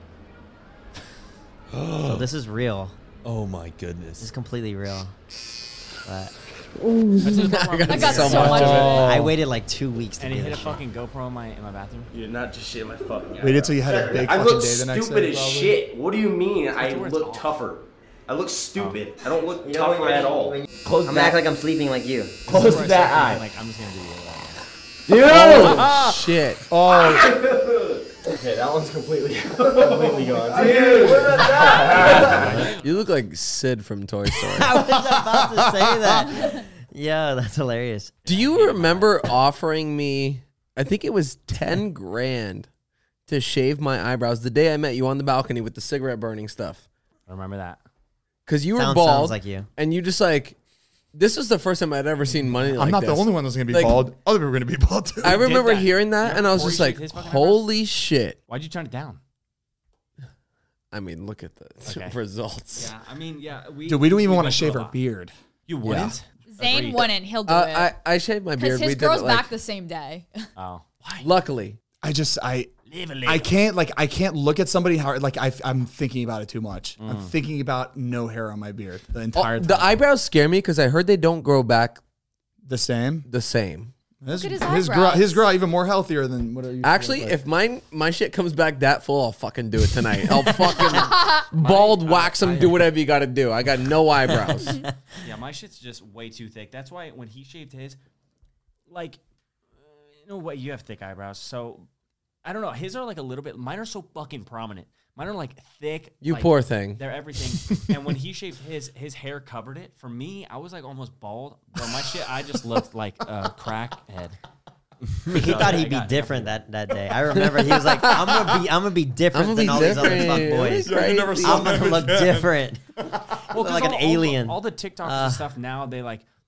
[SPEAKER 4] So this is real.
[SPEAKER 5] Oh my
[SPEAKER 4] This
[SPEAKER 5] goodness.
[SPEAKER 4] is completely real. But
[SPEAKER 8] I got so much of it.
[SPEAKER 4] I waited like 2 weeks to
[SPEAKER 7] And he
[SPEAKER 4] do
[SPEAKER 7] hit a
[SPEAKER 4] this.
[SPEAKER 7] fucking GoPro in my bathroom.
[SPEAKER 9] You're not just shit my fucking.
[SPEAKER 3] Waited till you had a big
[SPEAKER 9] I
[SPEAKER 3] fucking
[SPEAKER 9] look
[SPEAKER 3] day the next
[SPEAKER 9] stupid
[SPEAKER 3] day.
[SPEAKER 9] as
[SPEAKER 3] probably.
[SPEAKER 9] shit. What do you mean? I
[SPEAKER 7] where it's
[SPEAKER 9] look
[SPEAKER 7] off.
[SPEAKER 9] tougher. I look stupid. I don't look
[SPEAKER 4] You know
[SPEAKER 9] tougher
[SPEAKER 4] when-
[SPEAKER 9] at all.
[SPEAKER 4] when-
[SPEAKER 9] Close
[SPEAKER 4] I'm
[SPEAKER 9] that.
[SPEAKER 4] gonna act like I'm sleeping like you.
[SPEAKER 9] Close
[SPEAKER 7] Where I
[SPEAKER 9] that
[SPEAKER 7] started
[SPEAKER 9] eye.
[SPEAKER 7] being like, I'm just gonna do it.
[SPEAKER 9] Dude.
[SPEAKER 6] Shit.
[SPEAKER 3] Oh,
[SPEAKER 9] Okay, that one's completely gone. Dude.
[SPEAKER 6] You look like Sid from Toy Story.
[SPEAKER 4] I was about to say that. Yeah, that's hilarious.
[SPEAKER 6] Do you remember offering me, I think it was 10 grand to shave my eyebrows the day I met you on the balcony with the cigarette burning stuff?
[SPEAKER 7] I remember that.
[SPEAKER 6] Because you were
[SPEAKER 4] Sounds
[SPEAKER 6] bald.
[SPEAKER 4] like you.
[SPEAKER 6] And you just like, this was the first time I'd ever seen money like
[SPEAKER 3] I'm not
[SPEAKER 6] this.
[SPEAKER 3] the only one that's gonna be
[SPEAKER 6] Like-
[SPEAKER 3] bald. Other people are gonna be bald too.
[SPEAKER 6] I remember
[SPEAKER 7] that.
[SPEAKER 6] hearing that and I was
[SPEAKER 7] Corey
[SPEAKER 6] just like,
[SPEAKER 7] shaved his fucking
[SPEAKER 6] holy shit.
[SPEAKER 7] Why'd you turn it down?
[SPEAKER 6] I mean, look at the
[SPEAKER 7] Okay.
[SPEAKER 6] results.
[SPEAKER 7] Yeah, I mean, yeah.
[SPEAKER 3] Dude, we don't even
[SPEAKER 7] we
[SPEAKER 3] want to
[SPEAKER 7] went through
[SPEAKER 3] shave
[SPEAKER 7] a
[SPEAKER 3] our
[SPEAKER 7] lot.
[SPEAKER 3] beard.
[SPEAKER 7] You wouldn't?
[SPEAKER 8] Zane
[SPEAKER 7] Agreed.
[SPEAKER 8] wouldn't. He'll do it.
[SPEAKER 6] I shaved my
[SPEAKER 8] Because
[SPEAKER 6] beard.
[SPEAKER 8] his
[SPEAKER 6] We did
[SPEAKER 8] grows
[SPEAKER 6] it, like,
[SPEAKER 8] back the same day.
[SPEAKER 7] Oh.
[SPEAKER 6] luckily.
[SPEAKER 3] I I can't look at somebody hard. Like I'm thinking about it too much. I'm thinking about no hair on my beard the entire time.
[SPEAKER 6] The eyebrows scare me because I heard they don't grow back
[SPEAKER 3] The same.
[SPEAKER 8] Look at his eyebrows.
[SPEAKER 3] His grow even more healthier than what are you?
[SPEAKER 6] Actually, if my shit comes back that full, I'll fucking do it tonight. I'll fucking bald wax them, do whatever you got to do. I got no eyebrows.
[SPEAKER 7] Yeah, my shit's just way too thick. That's why when he shaved his, like, you know what? You have thick eyebrows, so I don't know. His are like a little bit. Mine are so fucking prominent. Mine are like thick.
[SPEAKER 6] You
[SPEAKER 7] like,
[SPEAKER 6] poor thing.
[SPEAKER 7] They're everything. And when he shaved his hair covered it. For me, I was like almost bald. But my shit, I just looked like a crackhead.
[SPEAKER 4] He thought he'd be different that day. I remember he was like, "I'm gonna be different than all these other fuck boys. I'm gonna look different,
[SPEAKER 7] Well,
[SPEAKER 4] like an alien."
[SPEAKER 7] All the TikToks and stuff now, they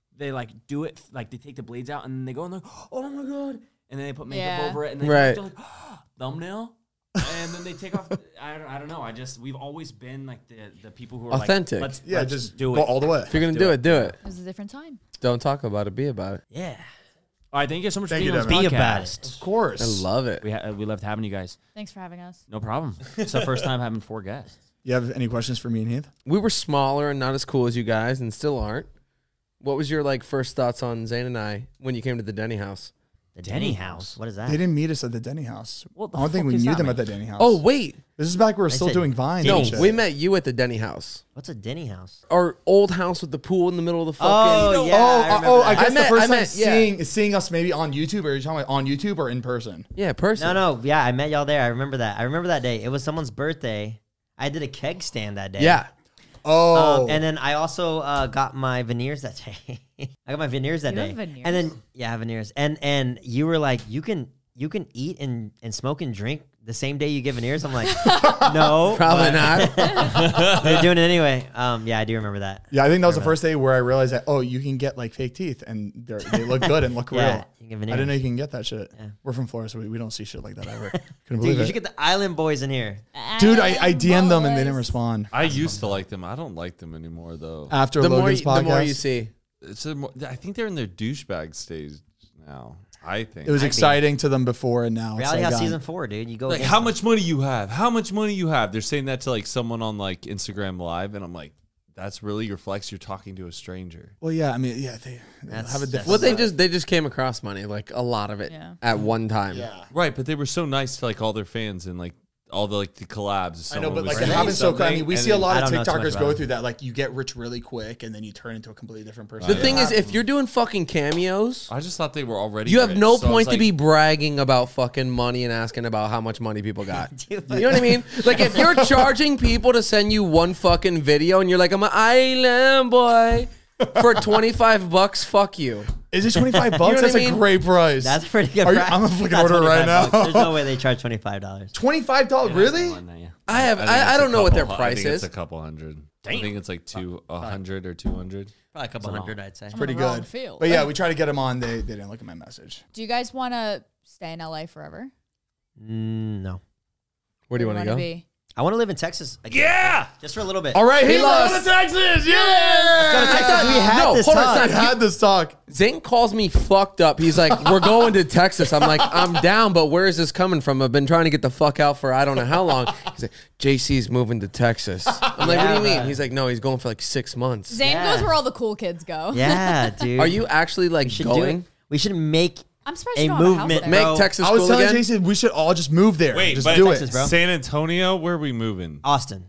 [SPEAKER 7] do it like they take the blades out and they go and they're like, oh my god, and then they put makeup over it and they're like, thumbnail. And then they take off. I don't know. We've always been like the people who are
[SPEAKER 6] authentic.
[SPEAKER 7] Like, let's
[SPEAKER 3] just
[SPEAKER 7] do
[SPEAKER 3] go
[SPEAKER 7] it
[SPEAKER 3] all the way.
[SPEAKER 6] If you're gonna do it, do it.
[SPEAKER 8] It was a different time.
[SPEAKER 6] Don't talk about it. Be about it.
[SPEAKER 4] Yeah,
[SPEAKER 7] All right, thank you so much for
[SPEAKER 3] Thank
[SPEAKER 7] being
[SPEAKER 3] you,
[SPEAKER 7] on this
[SPEAKER 3] Devin.
[SPEAKER 4] be about
[SPEAKER 7] podcast.
[SPEAKER 4] it.
[SPEAKER 3] Of course.
[SPEAKER 6] I love it.
[SPEAKER 7] We loved having you guys.
[SPEAKER 8] Thanks for having us.
[SPEAKER 7] No problem. It's our first time having 4 guests.
[SPEAKER 3] You have any questions for me and Heath?
[SPEAKER 6] We were smaller and not as cool as you guys, and still aren't. What was your first thoughts on Zane and I when you came to the Denny house?
[SPEAKER 4] The Denny house. What is that?
[SPEAKER 3] They didn't meet us at the Denny house.
[SPEAKER 7] What the
[SPEAKER 3] I don't think
[SPEAKER 7] fuck
[SPEAKER 3] we
[SPEAKER 7] is
[SPEAKER 3] knew
[SPEAKER 7] that
[SPEAKER 3] them
[SPEAKER 7] mean?
[SPEAKER 3] at the Denny house.
[SPEAKER 6] Oh wait,
[SPEAKER 3] This is back when we were still
[SPEAKER 4] said
[SPEAKER 3] doing Vine.
[SPEAKER 6] no,
[SPEAKER 3] and shit.
[SPEAKER 6] we met you at the Denny house.
[SPEAKER 4] What's a Denny house?
[SPEAKER 6] Our old house with the pool in the middle of the fucking.
[SPEAKER 4] Oh yeah, I remember
[SPEAKER 3] I
[SPEAKER 4] that.
[SPEAKER 3] guess the first time
[SPEAKER 6] yeah.
[SPEAKER 3] seeing us maybe on YouTube, or are you talking about on YouTube or in person?
[SPEAKER 6] Yeah, person.
[SPEAKER 4] No, yeah, I met y'all there. I remember that. I remember that day. It was someone's birthday. I did a keg stand that day.
[SPEAKER 6] Yeah.
[SPEAKER 3] Oh,
[SPEAKER 4] And then I also got my veneers that day. I got my veneers that
[SPEAKER 8] You have
[SPEAKER 4] day.
[SPEAKER 8] veneers?
[SPEAKER 4] And then I have veneers. And you were like, you can eat and smoke and drink the same day you get veneers. I'm like, no,
[SPEAKER 6] Probably not.
[SPEAKER 4] they're doing it anyway. Yeah, I do remember that.
[SPEAKER 3] yeah. I think that was the first day where I realized that you can get like fake teeth and they look good and look
[SPEAKER 4] Yeah,
[SPEAKER 3] real.
[SPEAKER 4] you get
[SPEAKER 3] I
[SPEAKER 4] veneers.
[SPEAKER 3] didn't know you can get that shit.
[SPEAKER 4] Yeah.
[SPEAKER 3] We're from Florida, so we don't see shit like that ever. Couldn't
[SPEAKER 4] Dude,
[SPEAKER 3] believe
[SPEAKER 4] you
[SPEAKER 3] it.
[SPEAKER 4] should get the Island Boys in here.
[SPEAKER 3] Dude, I DM'd them and they didn't respond.
[SPEAKER 5] I used to like them. I don't like them anymore though.
[SPEAKER 3] After
[SPEAKER 6] the
[SPEAKER 3] Logan's podcast,
[SPEAKER 6] more you see.
[SPEAKER 5] I think they're in their douchebag stage now. I think
[SPEAKER 3] it was
[SPEAKER 4] Might be.
[SPEAKER 3] exciting to them before, and now
[SPEAKER 4] Reality
[SPEAKER 3] it's
[SPEAKER 4] House
[SPEAKER 3] like
[SPEAKER 4] season 4, dude. You go
[SPEAKER 5] like
[SPEAKER 4] against
[SPEAKER 5] how
[SPEAKER 4] them.
[SPEAKER 5] much money you have? How much money you have? They're saying that to like someone on like Instagram Live, and I'm like, that's really your flex. You're talking to a stranger.
[SPEAKER 3] Well, yeah, I mean, yeah, they
[SPEAKER 4] That's-
[SPEAKER 3] have a
[SPEAKER 4] that's-
[SPEAKER 3] different.
[SPEAKER 6] Well, they just came across money, like a lot of it
[SPEAKER 8] Yeah.
[SPEAKER 6] at one time.
[SPEAKER 3] yeah.
[SPEAKER 5] Right, but they were so nice to like all their fans and like all the like the collabs.
[SPEAKER 3] I know, but
[SPEAKER 5] Someone was
[SPEAKER 3] like it
[SPEAKER 5] saying
[SPEAKER 3] happens so quick. I
[SPEAKER 5] something,
[SPEAKER 3] mean, we
[SPEAKER 5] and
[SPEAKER 3] see a
[SPEAKER 5] then-
[SPEAKER 3] lot
[SPEAKER 4] I
[SPEAKER 3] of
[SPEAKER 4] don't know too much
[SPEAKER 3] TikTokers
[SPEAKER 4] about
[SPEAKER 3] go
[SPEAKER 4] it.
[SPEAKER 3] through that. Like you get rich really quick, and then you turn into a completely different person.
[SPEAKER 6] The thing is, if you're doing fucking cameos,
[SPEAKER 5] I just thought they were already.
[SPEAKER 6] you have
[SPEAKER 5] rich,
[SPEAKER 6] no
[SPEAKER 5] so I was
[SPEAKER 6] point to
[SPEAKER 5] like,
[SPEAKER 6] be bragging about fucking money and asking about how much money people got.
[SPEAKER 4] Dude,
[SPEAKER 6] You know what I mean? Like if you're charging people to send you one fucking video and you're like, I'm an island boy for $25, fuck you.
[SPEAKER 3] is it $25?
[SPEAKER 6] what
[SPEAKER 3] That's
[SPEAKER 6] I
[SPEAKER 3] a
[SPEAKER 6] mean?
[SPEAKER 3] great price.
[SPEAKER 4] That's pretty good.
[SPEAKER 3] Are you-
[SPEAKER 4] price.
[SPEAKER 3] I'm gonna fucking
[SPEAKER 4] Not
[SPEAKER 3] order it right
[SPEAKER 4] $25.
[SPEAKER 3] now.
[SPEAKER 4] There's no way they charge $25.
[SPEAKER 3] $25? Really?
[SPEAKER 7] Yeah.
[SPEAKER 6] I don't know what their price
[SPEAKER 5] I think
[SPEAKER 6] is.
[SPEAKER 5] It's a couple hundred. I think it's like 100 or 200.
[SPEAKER 4] Probably a couple hundred, I'd say.
[SPEAKER 3] Pretty
[SPEAKER 8] on the wrong
[SPEAKER 3] good.
[SPEAKER 8] field.
[SPEAKER 3] But yeah, we tried to get them on. They didn't look at my message.
[SPEAKER 8] Do you guys want to stay in LA forever?
[SPEAKER 4] No.
[SPEAKER 6] Where do you want to go?
[SPEAKER 8] Be?
[SPEAKER 4] I want to live in Texas again.
[SPEAKER 5] Yeah!
[SPEAKER 4] Just for a little bit.
[SPEAKER 3] All right,
[SPEAKER 6] He
[SPEAKER 3] he
[SPEAKER 6] lost.
[SPEAKER 3] lost to Texas. Yeah.
[SPEAKER 4] We had
[SPEAKER 6] No,
[SPEAKER 4] this
[SPEAKER 6] hold on,
[SPEAKER 4] talk.
[SPEAKER 6] stop.
[SPEAKER 3] We had this talk.
[SPEAKER 6] Zane calls me fucked up. He's like, we're going to Texas. I'm like, I'm down, but where is this coming from? I've been trying to get the fuck out for I don't know how long. He's like, JC's moving to Texas. I'm like, what do you mean? He's like, no, he's going for like 6 months.
[SPEAKER 8] Zane
[SPEAKER 4] Yeah.
[SPEAKER 8] goes where all the cool kids go.
[SPEAKER 4] Yeah, dude.
[SPEAKER 6] Are you actually like
[SPEAKER 4] We should do
[SPEAKER 6] going?
[SPEAKER 4] it. We should make
[SPEAKER 8] I'm surprised
[SPEAKER 4] a
[SPEAKER 8] you don't have a house
[SPEAKER 4] movement.
[SPEAKER 8] there.
[SPEAKER 6] Make
[SPEAKER 4] Bro,
[SPEAKER 6] Texas
[SPEAKER 3] I was
[SPEAKER 6] cool
[SPEAKER 3] telling
[SPEAKER 6] again?
[SPEAKER 3] Jason we should all just move there.
[SPEAKER 5] Wait,
[SPEAKER 3] just
[SPEAKER 5] but
[SPEAKER 3] do
[SPEAKER 4] Texas,
[SPEAKER 3] it.
[SPEAKER 4] bro.
[SPEAKER 5] San Antonio, where are we moving?
[SPEAKER 4] Austin.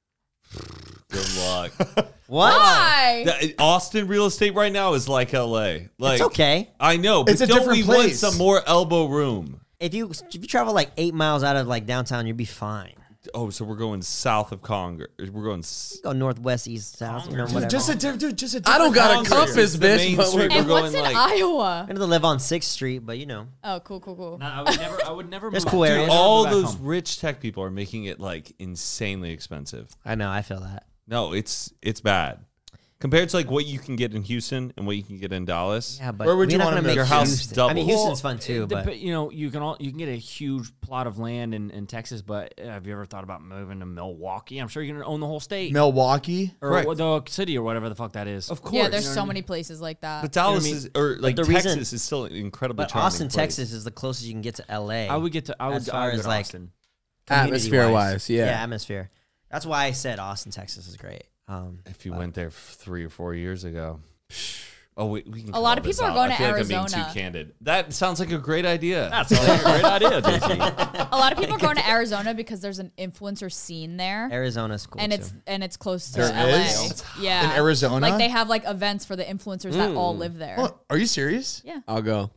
[SPEAKER 5] Good luck.
[SPEAKER 4] What?
[SPEAKER 8] Why?
[SPEAKER 5] Austin real estate right now is like LA. Like
[SPEAKER 4] It's okay.
[SPEAKER 5] I know, but
[SPEAKER 3] It's a
[SPEAKER 5] don't
[SPEAKER 3] different
[SPEAKER 5] we want
[SPEAKER 3] place.
[SPEAKER 5] some more elbow room?
[SPEAKER 4] If you travel like 8 miles out of like downtown, you'll be fine.
[SPEAKER 5] Oh, so we're going south of Congress. We're going.
[SPEAKER 4] Go northwest, east, south, you know, whatever.
[SPEAKER 3] Just a different, dude. Just a
[SPEAKER 6] I don't got a
[SPEAKER 5] Congress.
[SPEAKER 6] compass,
[SPEAKER 5] It's the
[SPEAKER 6] bitch,
[SPEAKER 5] main
[SPEAKER 6] but
[SPEAKER 5] street.
[SPEAKER 6] we're
[SPEAKER 8] And
[SPEAKER 5] We're
[SPEAKER 8] what's
[SPEAKER 5] going
[SPEAKER 8] in
[SPEAKER 5] like
[SPEAKER 8] Iowa?
[SPEAKER 4] I'm going to live on 6th Street, but you know.
[SPEAKER 8] Oh, cool.
[SPEAKER 7] No, I would never.
[SPEAKER 4] There's
[SPEAKER 7] move.
[SPEAKER 4] cool
[SPEAKER 7] Dude,
[SPEAKER 4] areas.
[SPEAKER 7] I'll never
[SPEAKER 5] all
[SPEAKER 7] move back
[SPEAKER 5] those
[SPEAKER 7] home.
[SPEAKER 5] rich tech people are making it like insanely expensive.
[SPEAKER 4] I know, I feel that.
[SPEAKER 5] No, it's bad. Compared to like what you can get in Houston and what you can get in Dallas.
[SPEAKER 4] Yeah, but
[SPEAKER 3] Where would
[SPEAKER 4] we're
[SPEAKER 3] you
[SPEAKER 4] not
[SPEAKER 3] wanna
[SPEAKER 4] gonna
[SPEAKER 3] move?
[SPEAKER 4] make
[SPEAKER 5] Your house
[SPEAKER 4] Houston. I mean,
[SPEAKER 5] doubles.
[SPEAKER 4] Houston's fun too, but
[SPEAKER 7] you know, you can get a huge plot of land in Texas, but have you ever thought about moving to Milwaukee? I'm sure you're gonna own the whole state
[SPEAKER 3] Milwaukee.
[SPEAKER 7] or
[SPEAKER 5] Correct.
[SPEAKER 7] the city or whatever the fuck that is.
[SPEAKER 5] Of course.
[SPEAKER 8] Yeah, there's
[SPEAKER 7] You know
[SPEAKER 8] so
[SPEAKER 7] what I
[SPEAKER 8] many places like that.
[SPEAKER 5] But Dallas
[SPEAKER 7] You know
[SPEAKER 5] is, or like
[SPEAKER 4] the
[SPEAKER 5] Texas
[SPEAKER 4] reason-
[SPEAKER 5] is still an incredibly
[SPEAKER 4] but
[SPEAKER 5] charming
[SPEAKER 4] Austin,
[SPEAKER 5] place.
[SPEAKER 4] Texas is the closest you can get to LA.
[SPEAKER 7] I would get to. I would.
[SPEAKER 4] As far
[SPEAKER 7] I would
[SPEAKER 4] as,
[SPEAKER 7] go to
[SPEAKER 4] like,
[SPEAKER 7] Austin.
[SPEAKER 6] Atmosphere-wise, yeah.
[SPEAKER 4] atmosphere. That's why I said Austin, Texas is great.
[SPEAKER 5] If you went there 3 or 4 years ago. Oh, we can.
[SPEAKER 8] A lot
[SPEAKER 5] call
[SPEAKER 8] of
[SPEAKER 5] this
[SPEAKER 8] people are
[SPEAKER 5] out.
[SPEAKER 8] going
[SPEAKER 5] I
[SPEAKER 8] to
[SPEAKER 5] feel like I'm
[SPEAKER 8] Arizona.
[SPEAKER 5] being too candid. That sounds like a great idea.
[SPEAKER 7] That's a great idea, JT.
[SPEAKER 8] A lot of people are going to Arizona because there's an influencer scene there.
[SPEAKER 4] Arizona's cool
[SPEAKER 8] And
[SPEAKER 4] too.
[SPEAKER 8] it's close to
[SPEAKER 3] There
[SPEAKER 8] LA.
[SPEAKER 3] is?
[SPEAKER 8] Yeah.
[SPEAKER 3] In Arizona?
[SPEAKER 8] Like they have like events for the influencers that all live there.
[SPEAKER 3] Oh, are you serious?
[SPEAKER 8] Yeah.
[SPEAKER 6] I'll go.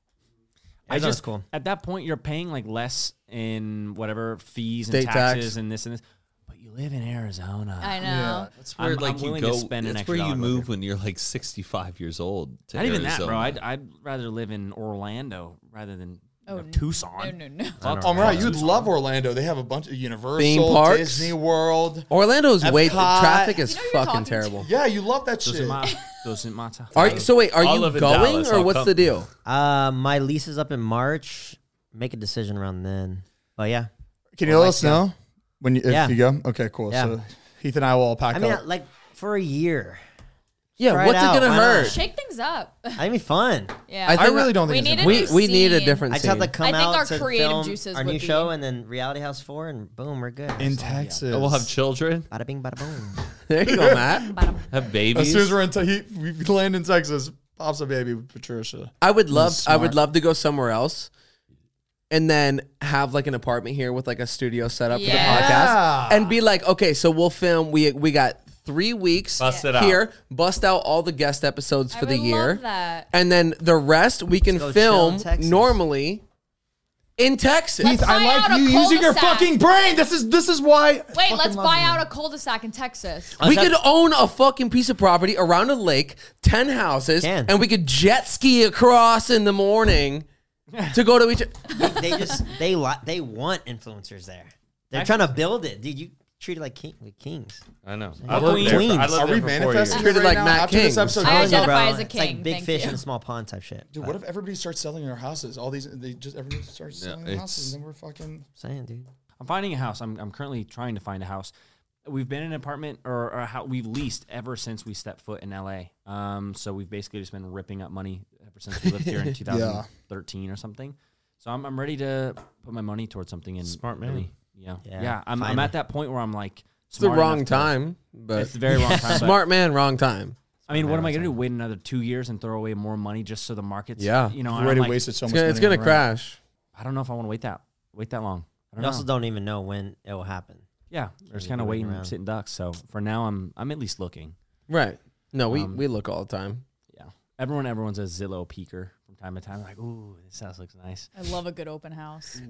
[SPEAKER 4] Arizona's cool.
[SPEAKER 7] At that point, you're paying like less in whatever fees and
[SPEAKER 6] State
[SPEAKER 7] taxes
[SPEAKER 6] tax.
[SPEAKER 7] and this, but you live in Arizona.
[SPEAKER 8] I know.
[SPEAKER 5] That's where
[SPEAKER 7] I'm
[SPEAKER 5] like you
[SPEAKER 7] willing to
[SPEAKER 5] go.
[SPEAKER 7] spend an
[SPEAKER 5] That's
[SPEAKER 7] extra
[SPEAKER 5] where you
[SPEAKER 7] dollar
[SPEAKER 5] move
[SPEAKER 7] over.
[SPEAKER 5] when you're like 65 years old. to
[SPEAKER 7] Not even that, bro.
[SPEAKER 5] Arizona.
[SPEAKER 7] I'd rather live in Orlando rather than
[SPEAKER 8] Oh,
[SPEAKER 7] Tucson.
[SPEAKER 8] No.
[SPEAKER 7] Fuck
[SPEAKER 3] Oh, right.
[SPEAKER 7] Tucson.
[SPEAKER 3] You'd love Orlando. They have a bunch of Universal,
[SPEAKER 6] Theme parks.
[SPEAKER 3] Disney World.
[SPEAKER 6] Orlando's way
[SPEAKER 3] Epcot.
[SPEAKER 6] traffic is
[SPEAKER 8] You know who you're
[SPEAKER 6] fucking
[SPEAKER 8] talking to?
[SPEAKER 6] terrible.
[SPEAKER 3] Yeah, you love that shit.
[SPEAKER 7] Those in Mata.
[SPEAKER 6] So wait, are
[SPEAKER 5] I'll
[SPEAKER 6] you
[SPEAKER 5] live in
[SPEAKER 6] going
[SPEAKER 5] Dallas.
[SPEAKER 6] or
[SPEAKER 5] I'll
[SPEAKER 6] what's
[SPEAKER 5] come.
[SPEAKER 6] the deal?
[SPEAKER 4] My lease is up in March. Make a decision around then. But yeah,
[SPEAKER 3] Can you let us know when you, if
[SPEAKER 4] Yeah.
[SPEAKER 3] you go? Okay, cool.
[SPEAKER 4] Yeah.
[SPEAKER 3] So Heath and I will all pack
[SPEAKER 4] I mean,
[SPEAKER 3] up.
[SPEAKER 4] like for a year.
[SPEAKER 6] Yeah,
[SPEAKER 4] Try it
[SPEAKER 6] what's it
[SPEAKER 4] out.
[SPEAKER 6] gonna
[SPEAKER 4] Why not?
[SPEAKER 6] hurt?
[SPEAKER 8] Shake things up.
[SPEAKER 4] That'd be fun.
[SPEAKER 8] Yeah.
[SPEAKER 6] I
[SPEAKER 3] I
[SPEAKER 6] think
[SPEAKER 3] really don't
[SPEAKER 8] we
[SPEAKER 3] think
[SPEAKER 8] need
[SPEAKER 3] it's
[SPEAKER 8] a
[SPEAKER 3] gonna
[SPEAKER 8] new
[SPEAKER 6] we need a
[SPEAKER 8] scene.
[SPEAKER 6] different
[SPEAKER 4] I just have to
[SPEAKER 6] scene.
[SPEAKER 4] come
[SPEAKER 8] I think
[SPEAKER 4] out
[SPEAKER 8] our
[SPEAKER 4] to
[SPEAKER 8] creative
[SPEAKER 4] film
[SPEAKER 8] juices
[SPEAKER 4] our
[SPEAKER 8] would
[SPEAKER 4] new
[SPEAKER 8] be-
[SPEAKER 4] show, and then Reality House 4, and boom, we're good.
[SPEAKER 3] in Texas.
[SPEAKER 5] We'll have children,
[SPEAKER 4] Bada bing, bada boom.
[SPEAKER 6] There you go, Matt.
[SPEAKER 5] have babies.
[SPEAKER 3] As soon as we're in, we land in Texas. Pops a baby with Patricia.
[SPEAKER 6] I would love
[SPEAKER 3] smart.
[SPEAKER 6] to go somewhere else and then have like an apartment here with like a studio set up for the
[SPEAKER 8] Yeah.
[SPEAKER 6] podcast and be like, okay, so we'll film. We got 3 weeks
[SPEAKER 5] Bust it out.
[SPEAKER 6] here, bust out all the guest episodes for
[SPEAKER 8] I
[SPEAKER 6] the
[SPEAKER 8] would
[SPEAKER 6] year.
[SPEAKER 8] love that.
[SPEAKER 6] And then the rest we can
[SPEAKER 4] go chill
[SPEAKER 6] film
[SPEAKER 4] in Texas.
[SPEAKER 6] normally in Texas.
[SPEAKER 3] Heath, I
[SPEAKER 8] buy
[SPEAKER 3] like
[SPEAKER 8] out a
[SPEAKER 3] you using your
[SPEAKER 8] cul-de-sac.
[SPEAKER 3] fucking brain. This is why.
[SPEAKER 8] Wait, let's buy out a cul-de-sac in Texas.
[SPEAKER 6] We could own a fucking piece of property around a lake, 10 houses,
[SPEAKER 4] Can.
[SPEAKER 6] and we could jet ski across in the morning to go to each.
[SPEAKER 4] they want influencers there. They're trying to build it, dude. You treat it like kings.
[SPEAKER 5] I know.
[SPEAKER 4] We're
[SPEAKER 5] I lived there
[SPEAKER 4] queens.
[SPEAKER 5] I lived
[SPEAKER 3] Are
[SPEAKER 5] there
[SPEAKER 3] we
[SPEAKER 5] for 4
[SPEAKER 3] manifesting
[SPEAKER 5] years.
[SPEAKER 3] it
[SPEAKER 6] Treated
[SPEAKER 3] right
[SPEAKER 6] like
[SPEAKER 3] now?
[SPEAKER 6] Matt
[SPEAKER 3] After this
[SPEAKER 6] King.
[SPEAKER 3] episode
[SPEAKER 8] I
[SPEAKER 3] goes
[SPEAKER 8] identify
[SPEAKER 3] over?
[SPEAKER 8] as a
[SPEAKER 4] It's like
[SPEAKER 8] king,
[SPEAKER 4] big
[SPEAKER 8] thank
[SPEAKER 4] fish
[SPEAKER 8] you.
[SPEAKER 4] in a small pond type shit.
[SPEAKER 3] Dude, what if everybody starts selling their houses? Everybody starts selling their houses, and then we're fucking.
[SPEAKER 4] Saying, dude.
[SPEAKER 7] I'm finding a house. I'm currently trying to find a house. We've been in an apartment or a house we've leased ever since we stepped foot in LA. So we've basically just been ripping up money ever since we lived here in 2013 or something. So I'm ready to put my money towards something and
[SPEAKER 5] Smart man.
[SPEAKER 7] really,
[SPEAKER 4] Yeah,
[SPEAKER 7] I'm
[SPEAKER 4] finally.
[SPEAKER 7] at that point where I'm like,
[SPEAKER 6] It's the
[SPEAKER 7] smart
[SPEAKER 6] wrong
[SPEAKER 7] enough to-
[SPEAKER 6] time, but
[SPEAKER 7] It's the very wrong time. but-
[SPEAKER 6] smart man, wrong time.
[SPEAKER 7] I mean, what am I gonna do? Wait another 2 years and throw away more money just so the market's
[SPEAKER 6] Yeah.
[SPEAKER 7] you know?
[SPEAKER 3] We've
[SPEAKER 7] and
[SPEAKER 3] already
[SPEAKER 7] I'm like,
[SPEAKER 3] wasted so much.
[SPEAKER 6] It's
[SPEAKER 3] money
[SPEAKER 6] gonna
[SPEAKER 3] on rent.
[SPEAKER 6] crash.
[SPEAKER 7] I don't know if I want to wait that long. I don't
[SPEAKER 4] You also
[SPEAKER 7] know.
[SPEAKER 4] don't even know when it will happen.
[SPEAKER 7] Yeah, we're just
[SPEAKER 4] you're
[SPEAKER 7] kind of
[SPEAKER 4] waiting
[SPEAKER 7] waiting,
[SPEAKER 4] around.
[SPEAKER 7] sitting ducks. So for now, I'm at least looking.
[SPEAKER 6] Right. No, we
[SPEAKER 7] Um,
[SPEAKER 6] look all the time.
[SPEAKER 7] Yeah, everyone's a Zillow peeker from time to time. Like, ooh, this house looks nice.
[SPEAKER 8] I love a good open house.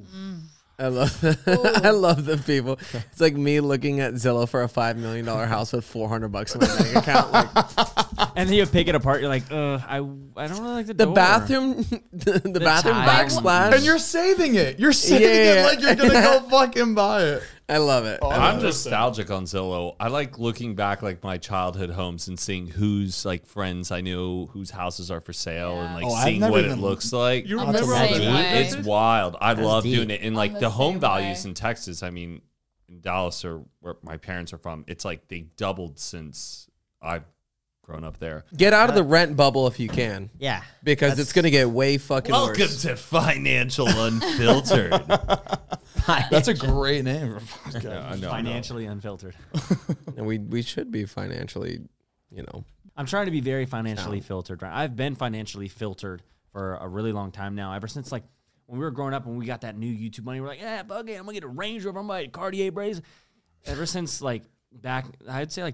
[SPEAKER 6] I love I love the people. It's like me looking at Zillow for a $5 million house with $400 in my bank account. Like,
[SPEAKER 7] And then you pick it apart. You're like, I don't really like the
[SPEAKER 6] the
[SPEAKER 7] door.
[SPEAKER 6] bathroom, the bathroom
[SPEAKER 7] tile.
[SPEAKER 6] backsplash.
[SPEAKER 3] And you're saving it. You're saving
[SPEAKER 6] Yeah.
[SPEAKER 3] it like you're gonna go fucking buy it.
[SPEAKER 6] I love it.
[SPEAKER 5] I'm nostalgic on Zillow. I like looking back like my childhood homes and seeing whose like friends I knew whose houses are for sale and like
[SPEAKER 3] Oh, I've
[SPEAKER 5] seeing
[SPEAKER 3] never
[SPEAKER 5] what it
[SPEAKER 3] even-
[SPEAKER 5] looks like.
[SPEAKER 3] You
[SPEAKER 8] I'm the
[SPEAKER 3] remember
[SPEAKER 8] same
[SPEAKER 3] all
[SPEAKER 8] way.
[SPEAKER 3] that?
[SPEAKER 5] It's wild. I love
[SPEAKER 4] deep.
[SPEAKER 5] doing it. And
[SPEAKER 8] I'm
[SPEAKER 5] like
[SPEAKER 8] the
[SPEAKER 5] the home
[SPEAKER 8] same
[SPEAKER 5] values
[SPEAKER 8] way.
[SPEAKER 5] in Texas, I mean, in Dallas or where my parents are from, it's like they doubled since I've grown up there.
[SPEAKER 6] Get out of the rent bubble if you can,
[SPEAKER 4] Yeah.
[SPEAKER 6] because it's gonna get way fucking
[SPEAKER 5] Welcome
[SPEAKER 6] worse.
[SPEAKER 5] to Financial Unfiltered.
[SPEAKER 3] That's a great name.
[SPEAKER 5] Yeah, I know.
[SPEAKER 7] Financially unfiltered.
[SPEAKER 6] And we should be financially,
[SPEAKER 7] I'm trying to be very financially filtered. Right? I've been financially filtered for a really long time now. Ever since like when we were growing up and we got that new YouTube money, we're like, yeah, fuck it, I'm gonna get a Range Rover, I'm gonna buy a Cartier braids. Ever since like back, I'd say like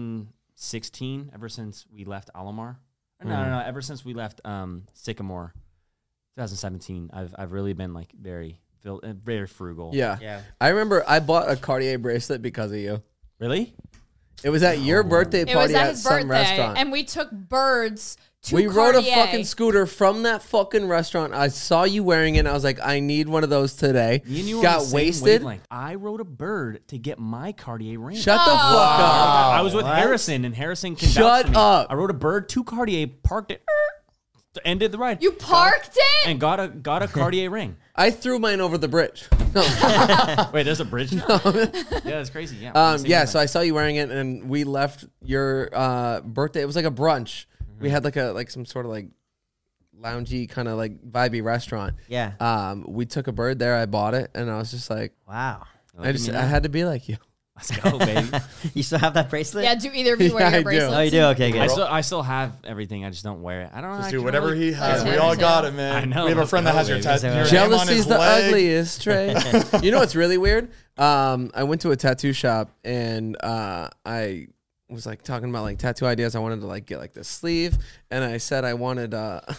[SPEAKER 7] 2016. Ever since we left Alomar, no. Ever since we left Sycamore, 2017. I've really been like very frugal.
[SPEAKER 6] Yeah.
[SPEAKER 4] Yeah.
[SPEAKER 6] I remember I bought a Cartier bracelet because of you.
[SPEAKER 7] Really?
[SPEAKER 6] It was at your birthday
[SPEAKER 8] It was
[SPEAKER 6] party
[SPEAKER 8] at
[SPEAKER 6] at
[SPEAKER 8] his
[SPEAKER 6] some
[SPEAKER 8] birthday,
[SPEAKER 6] restaurant.
[SPEAKER 8] and we took birds to
[SPEAKER 6] We rode a
[SPEAKER 8] Cartier.
[SPEAKER 6] fucking scooter from that fucking restaurant. I saw you wearing it, and I was like, I need one of those today.
[SPEAKER 7] Me and you were on
[SPEAKER 6] Got
[SPEAKER 7] the same
[SPEAKER 6] wasted.
[SPEAKER 7] wavelength. I rode a bird to get my Cartier ring.
[SPEAKER 6] Shut the fuck up.
[SPEAKER 7] I was with Harrison, and Harrison can
[SPEAKER 6] Shut
[SPEAKER 7] vouch for me.
[SPEAKER 6] up.
[SPEAKER 7] I rode a bird to Cartier, parked it, ended the ride.
[SPEAKER 8] You parked it?
[SPEAKER 7] and got a Cartier ring.
[SPEAKER 6] I threw mine over the bridge. No.
[SPEAKER 7] Wait, there's a bridge now? Yeah, that's crazy. Yeah. we're on the same
[SPEAKER 6] Yeah,
[SPEAKER 7] wavelength.
[SPEAKER 6] so I saw you wearing it, and we left your birthday. It was like a brunch. We had like some sort of like loungy kind of like vibey restaurant.
[SPEAKER 4] Yeah.
[SPEAKER 6] We took a bird there. I bought it, and I was just like,
[SPEAKER 4] Wow.
[SPEAKER 6] I had to be like you.
[SPEAKER 7] Let's go, baby.
[SPEAKER 4] You still have that bracelet?
[SPEAKER 8] Yeah, do either of you wear
[SPEAKER 6] Yeah, I
[SPEAKER 8] your
[SPEAKER 6] do.
[SPEAKER 8] bracelets?
[SPEAKER 4] Oh, you do? Okay, good.
[SPEAKER 7] I still have everything. I just don't wear it. I don't know.
[SPEAKER 3] Just do whatever he has.
[SPEAKER 8] Yeah.
[SPEAKER 3] We all got it,
[SPEAKER 8] I
[SPEAKER 3] man.
[SPEAKER 7] know.
[SPEAKER 3] We have a friend that has your
[SPEAKER 4] Let's
[SPEAKER 3] tattoo.
[SPEAKER 4] go, baby.
[SPEAKER 3] your name on
[SPEAKER 6] Jealousy's
[SPEAKER 3] his
[SPEAKER 6] the
[SPEAKER 3] leg.
[SPEAKER 6] ugliest trait. You know what's really weird? I went to a tattoo shop, and I was like talking about like tattoo ideas. I wanted to like get like this sleeve, and I said I wanted a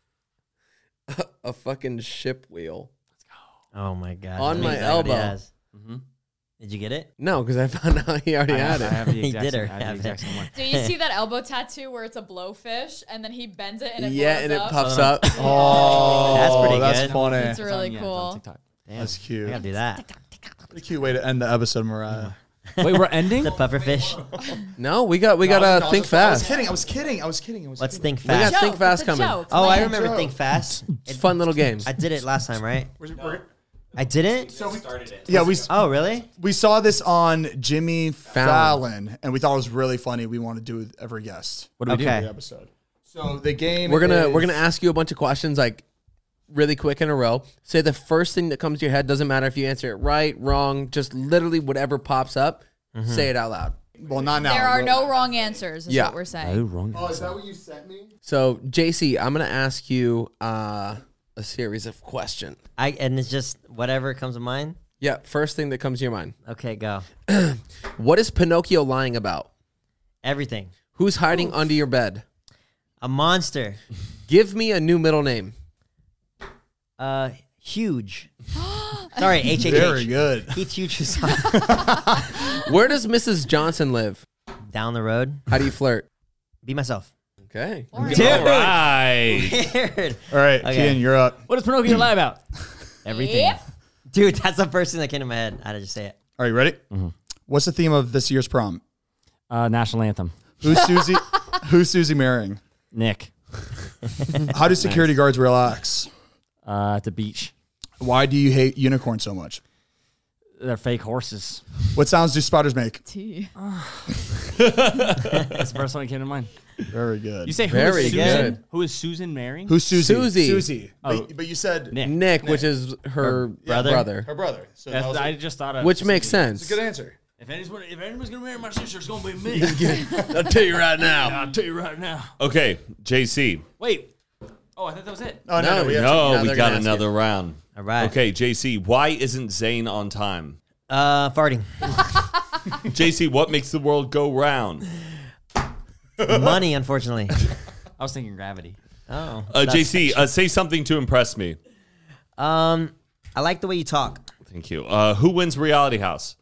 [SPEAKER 6] fucking ship wheel.
[SPEAKER 4] Oh my god.
[SPEAKER 6] On
[SPEAKER 4] That's
[SPEAKER 6] my
[SPEAKER 4] exactly what he
[SPEAKER 6] elbow.
[SPEAKER 4] has. Did you get it?
[SPEAKER 6] No, because I found out he already had
[SPEAKER 7] I
[SPEAKER 6] it.
[SPEAKER 7] have the
[SPEAKER 4] He
[SPEAKER 7] exact
[SPEAKER 4] did
[SPEAKER 7] same-
[SPEAKER 4] or
[SPEAKER 7] I have the
[SPEAKER 4] have
[SPEAKER 7] exact
[SPEAKER 4] it?
[SPEAKER 7] same one.
[SPEAKER 8] Do you see that elbow tattoo where it's a blowfish and then he bends it and it
[SPEAKER 6] Yeah,
[SPEAKER 8] blows
[SPEAKER 6] and it
[SPEAKER 8] up?
[SPEAKER 6] puffs up.
[SPEAKER 3] Oh,
[SPEAKER 4] That's pretty
[SPEAKER 3] that's
[SPEAKER 4] good.
[SPEAKER 3] funny.
[SPEAKER 8] It's really
[SPEAKER 7] Yeah, it's
[SPEAKER 8] cool.
[SPEAKER 7] on TikTok.
[SPEAKER 4] Damn.
[SPEAKER 3] That's cute.
[SPEAKER 4] I gotta do that.
[SPEAKER 3] What a cute way to end the episode, Mariah.
[SPEAKER 7] Wait, we're ending?
[SPEAKER 4] The pufferfish.
[SPEAKER 6] No, we gotta think fast.
[SPEAKER 3] I was kidding.
[SPEAKER 4] Let's think
[SPEAKER 6] We got
[SPEAKER 4] fast.
[SPEAKER 6] think fast
[SPEAKER 8] It's a
[SPEAKER 6] coming.
[SPEAKER 8] joke.
[SPEAKER 4] Oh, I
[SPEAKER 8] Like-
[SPEAKER 4] remember Think Fast.
[SPEAKER 6] It's fun little games.
[SPEAKER 4] I did it last time, right? I didn't?
[SPEAKER 3] Yeah,
[SPEAKER 4] Oh, really?
[SPEAKER 3] we saw this on Jimmy Fallon, and we thought it was really funny. We want to do with every guest.
[SPEAKER 7] What do we
[SPEAKER 4] Okay.
[SPEAKER 3] Every episode. So the game
[SPEAKER 6] We're
[SPEAKER 3] is-
[SPEAKER 6] gonna ask you a bunch of questions like really quick in a row. Say the first thing that comes to your head. Doesn't matter if you answer it right, wrong, just literally whatever pops up. Say it out loud.
[SPEAKER 3] Well, not now.
[SPEAKER 8] There are no wrong answers, is
[SPEAKER 6] Yeah.
[SPEAKER 8] what we're saying.
[SPEAKER 7] wrong.
[SPEAKER 3] Oh, is that what you sent me?
[SPEAKER 6] So JC, I'm gonna ask you a series of questions.
[SPEAKER 4] And it's just whatever comes to mind?
[SPEAKER 6] Yeah, first thing that comes to your mind.
[SPEAKER 4] Okay, go.
[SPEAKER 6] What is Pinocchio lying about?
[SPEAKER 4] Everything.
[SPEAKER 6] Who's hiding under your bed?
[SPEAKER 4] A monster.
[SPEAKER 6] Give me a new middle name.
[SPEAKER 4] Huge. Sorry, H.
[SPEAKER 3] Very good.
[SPEAKER 4] Keith Huge is
[SPEAKER 6] Where does Mrs. Johnson live?
[SPEAKER 4] down the road.
[SPEAKER 6] How do you flirt?
[SPEAKER 4] Be myself.
[SPEAKER 6] Okay.
[SPEAKER 4] Dude.
[SPEAKER 5] All right.
[SPEAKER 4] Weird.
[SPEAKER 3] All right,
[SPEAKER 4] Okay.
[SPEAKER 3] Kian, you're up.
[SPEAKER 7] What does Pinocchio lie about? Everything.
[SPEAKER 8] Yep.
[SPEAKER 4] Dude, that's the first thing that came to my head. I had to just say it.
[SPEAKER 3] Are you ready? What's the theme of this year's prom?
[SPEAKER 7] National anthem.
[SPEAKER 3] Who's Susie? Who's Susie marrying?
[SPEAKER 7] Nick.
[SPEAKER 3] How do security guards relax?
[SPEAKER 7] At the beach.
[SPEAKER 3] Why do you hate unicorns so much?
[SPEAKER 7] They're fake horses.
[SPEAKER 3] What sounds do spiders make?
[SPEAKER 8] Tea.
[SPEAKER 7] That's the first one that came to mind.
[SPEAKER 3] Very good.
[SPEAKER 7] You say who
[SPEAKER 6] Very
[SPEAKER 7] is Susan?
[SPEAKER 6] good.
[SPEAKER 7] Who is Susan marrying?
[SPEAKER 3] Who's Susie?
[SPEAKER 6] Susie.
[SPEAKER 3] Susie.
[SPEAKER 7] Oh.
[SPEAKER 3] But you said
[SPEAKER 7] Nick.
[SPEAKER 6] Nick, which is her brother.
[SPEAKER 3] her brother. So that was
[SPEAKER 7] I just thought of
[SPEAKER 6] Which makes
[SPEAKER 7] Susan.
[SPEAKER 6] sense.
[SPEAKER 3] a good answer.
[SPEAKER 7] If anyone's gonna marry my sister, it's gonna be me.
[SPEAKER 6] I'll tell you right now.
[SPEAKER 7] I'll tell you right now.
[SPEAKER 5] Okay, JC.
[SPEAKER 7] Wait. Oh, I thought that was it.
[SPEAKER 3] Oh, no, we have
[SPEAKER 5] No,
[SPEAKER 3] to,
[SPEAKER 5] we
[SPEAKER 6] they're
[SPEAKER 5] got
[SPEAKER 6] gonna ask
[SPEAKER 5] another round.
[SPEAKER 4] All right.
[SPEAKER 5] Okay, JC. Why isn't Zane on time?
[SPEAKER 4] Farting.
[SPEAKER 5] JC, what makes the world go round?
[SPEAKER 4] Money, unfortunately.
[SPEAKER 7] I was thinking gravity.
[SPEAKER 4] Oh.
[SPEAKER 5] JC, say something to impress me.
[SPEAKER 4] I like the way you talk.
[SPEAKER 5] Thank you. Who wins Reality House?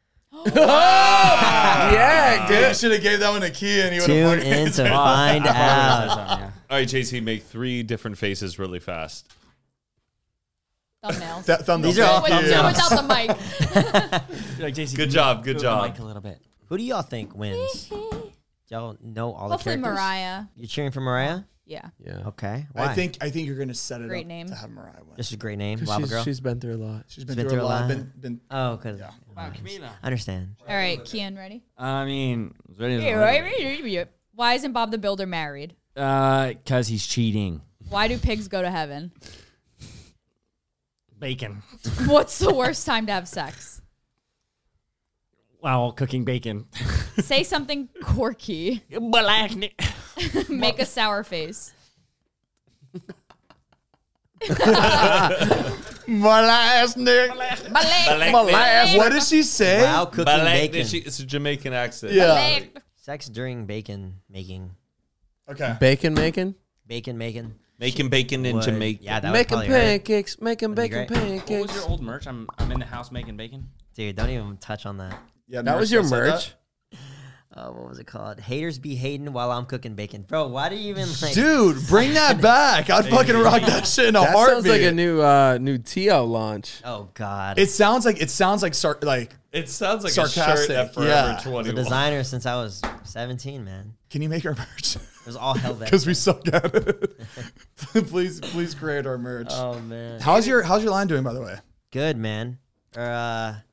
[SPEAKER 6] Yeah,
[SPEAKER 3] Dude, you should have gave that one to Kian. He would
[SPEAKER 4] Tune
[SPEAKER 3] have
[SPEAKER 4] in to find out.
[SPEAKER 7] Yeah.
[SPEAKER 5] All right, JC, make 3 different faces really fast.
[SPEAKER 8] Thumbnails.
[SPEAKER 3] That thumbnail.
[SPEAKER 4] These are all
[SPEAKER 8] Do it without the mic.
[SPEAKER 7] Like, JC,
[SPEAKER 5] Good
[SPEAKER 7] can
[SPEAKER 5] job,
[SPEAKER 7] you
[SPEAKER 5] good
[SPEAKER 7] move
[SPEAKER 5] job.
[SPEAKER 7] the mic a little bit.
[SPEAKER 4] Who do y'all think wins? Y'all know all the
[SPEAKER 8] Hopefully
[SPEAKER 4] characters?
[SPEAKER 8] Mariah.
[SPEAKER 4] You're cheering for Mariah?
[SPEAKER 8] Yeah.
[SPEAKER 6] Yeah.
[SPEAKER 4] Okay. Why?
[SPEAKER 3] I think you're gonna set it
[SPEAKER 8] Great
[SPEAKER 3] up
[SPEAKER 8] name.
[SPEAKER 3] to have Mariah win.
[SPEAKER 4] Just a great name. Lava girl.
[SPEAKER 6] She's been through a lot.
[SPEAKER 3] She's been
[SPEAKER 4] been
[SPEAKER 3] through
[SPEAKER 4] through
[SPEAKER 3] a
[SPEAKER 4] a
[SPEAKER 3] lot.
[SPEAKER 4] lot.
[SPEAKER 3] Been
[SPEAKER 4] Oh, because
[SPEAKER 7] Wow, Camila.
[SPEAKER 4] I understand.
[SPEAKER 8] All right, Kian, ready?
[SPEAKER 7] I mean, ready
[SPEAKER 8] Why isn't Bob the Builder married?
[SPEAKER 7] because he's cheating.
[SPEAKER 8] Why do pigs go to heaven?
[SPEAKER 7] Bacon.
[SPEAKER 8] What's the worst time to have sex?
[SPEAKER 7] Wow, cooking bacon.
[SPEAKER 8] Say something quirky. Make a sour face.
[SPEAKER 3] Molasses, Nick. What did she say?
[SPEAKER 4] Wow, cooking bacon.
[SPEAKER 5] It's a Jamaican accent.
[SPEAKER 3] Yeah.
[SPEAKER 4] Sex during bacon making.
[SPEAKER 3] Okay.
[SPEAKER 6] Bacon making?
[SPEAKER 4] Bacon making.
[SPEAKER 5] Making bacon in
[SPEAKER 4] Would-
[SPEAKER 5] Jamaica.
[SPEAKER 4] Yeah, that would
[SPEAKER 6] Making
[SPEAKER 4] probably hurt.
[SPEAKER 6] pancakes. Making
[SPEAKER 4] That'd be
[SPEAKER 6] bacon
[SPEAKER 4] great.
[SPEAKER 7] What was
[SPEAKER 6] pancakes.
[SPEAKER 7] your old merch? I'm in the house making bacon.
[SPEAKER 4] Dude, don't even touch on that.
[SPEAKER 3] Yeah,
[SPEAKER 6] That was your
[SPEAKER 3] said
[SPEAKER 6] merch?
[SPEAKER 4] what was it called? Haters be hating while I'm cooking bacon. Bro, why do you even like...
[SPEAKER 3] Dude, bring that back. I'd fucking rock that shit in a
[SPEAKER 6] That
[SPEAKER 3] heartbeat.
[SPEAKER 6] sounds like a new Tio launch.
[SPEAKER 4] Oh, God.
[SPEAKER 3] It sounds like
[SPEAKER 5] It sounds like
[SPEAKER 3] Sarcastic,
[SPEAKER 5] a shirt at Forever
[SPEAKER 3] yeah.
[SPEAKER 4] I
[SPEAKER 5] 21.
[SPEAKER 4] was a designer since I was 17, man.
[SPEAKER 3] Can you make our merch?
[SPEAKER 4] It was all hell back
[SPEAKER 3] Because we
[SPEAKER 4] then.
[SPEAKER 3] suck at it. please create our merch.
[SPEAKER 4] Oh, man.
[SPEAKER 3] How's your line doing, by the way?
[SPEAKER 4] Good, man. I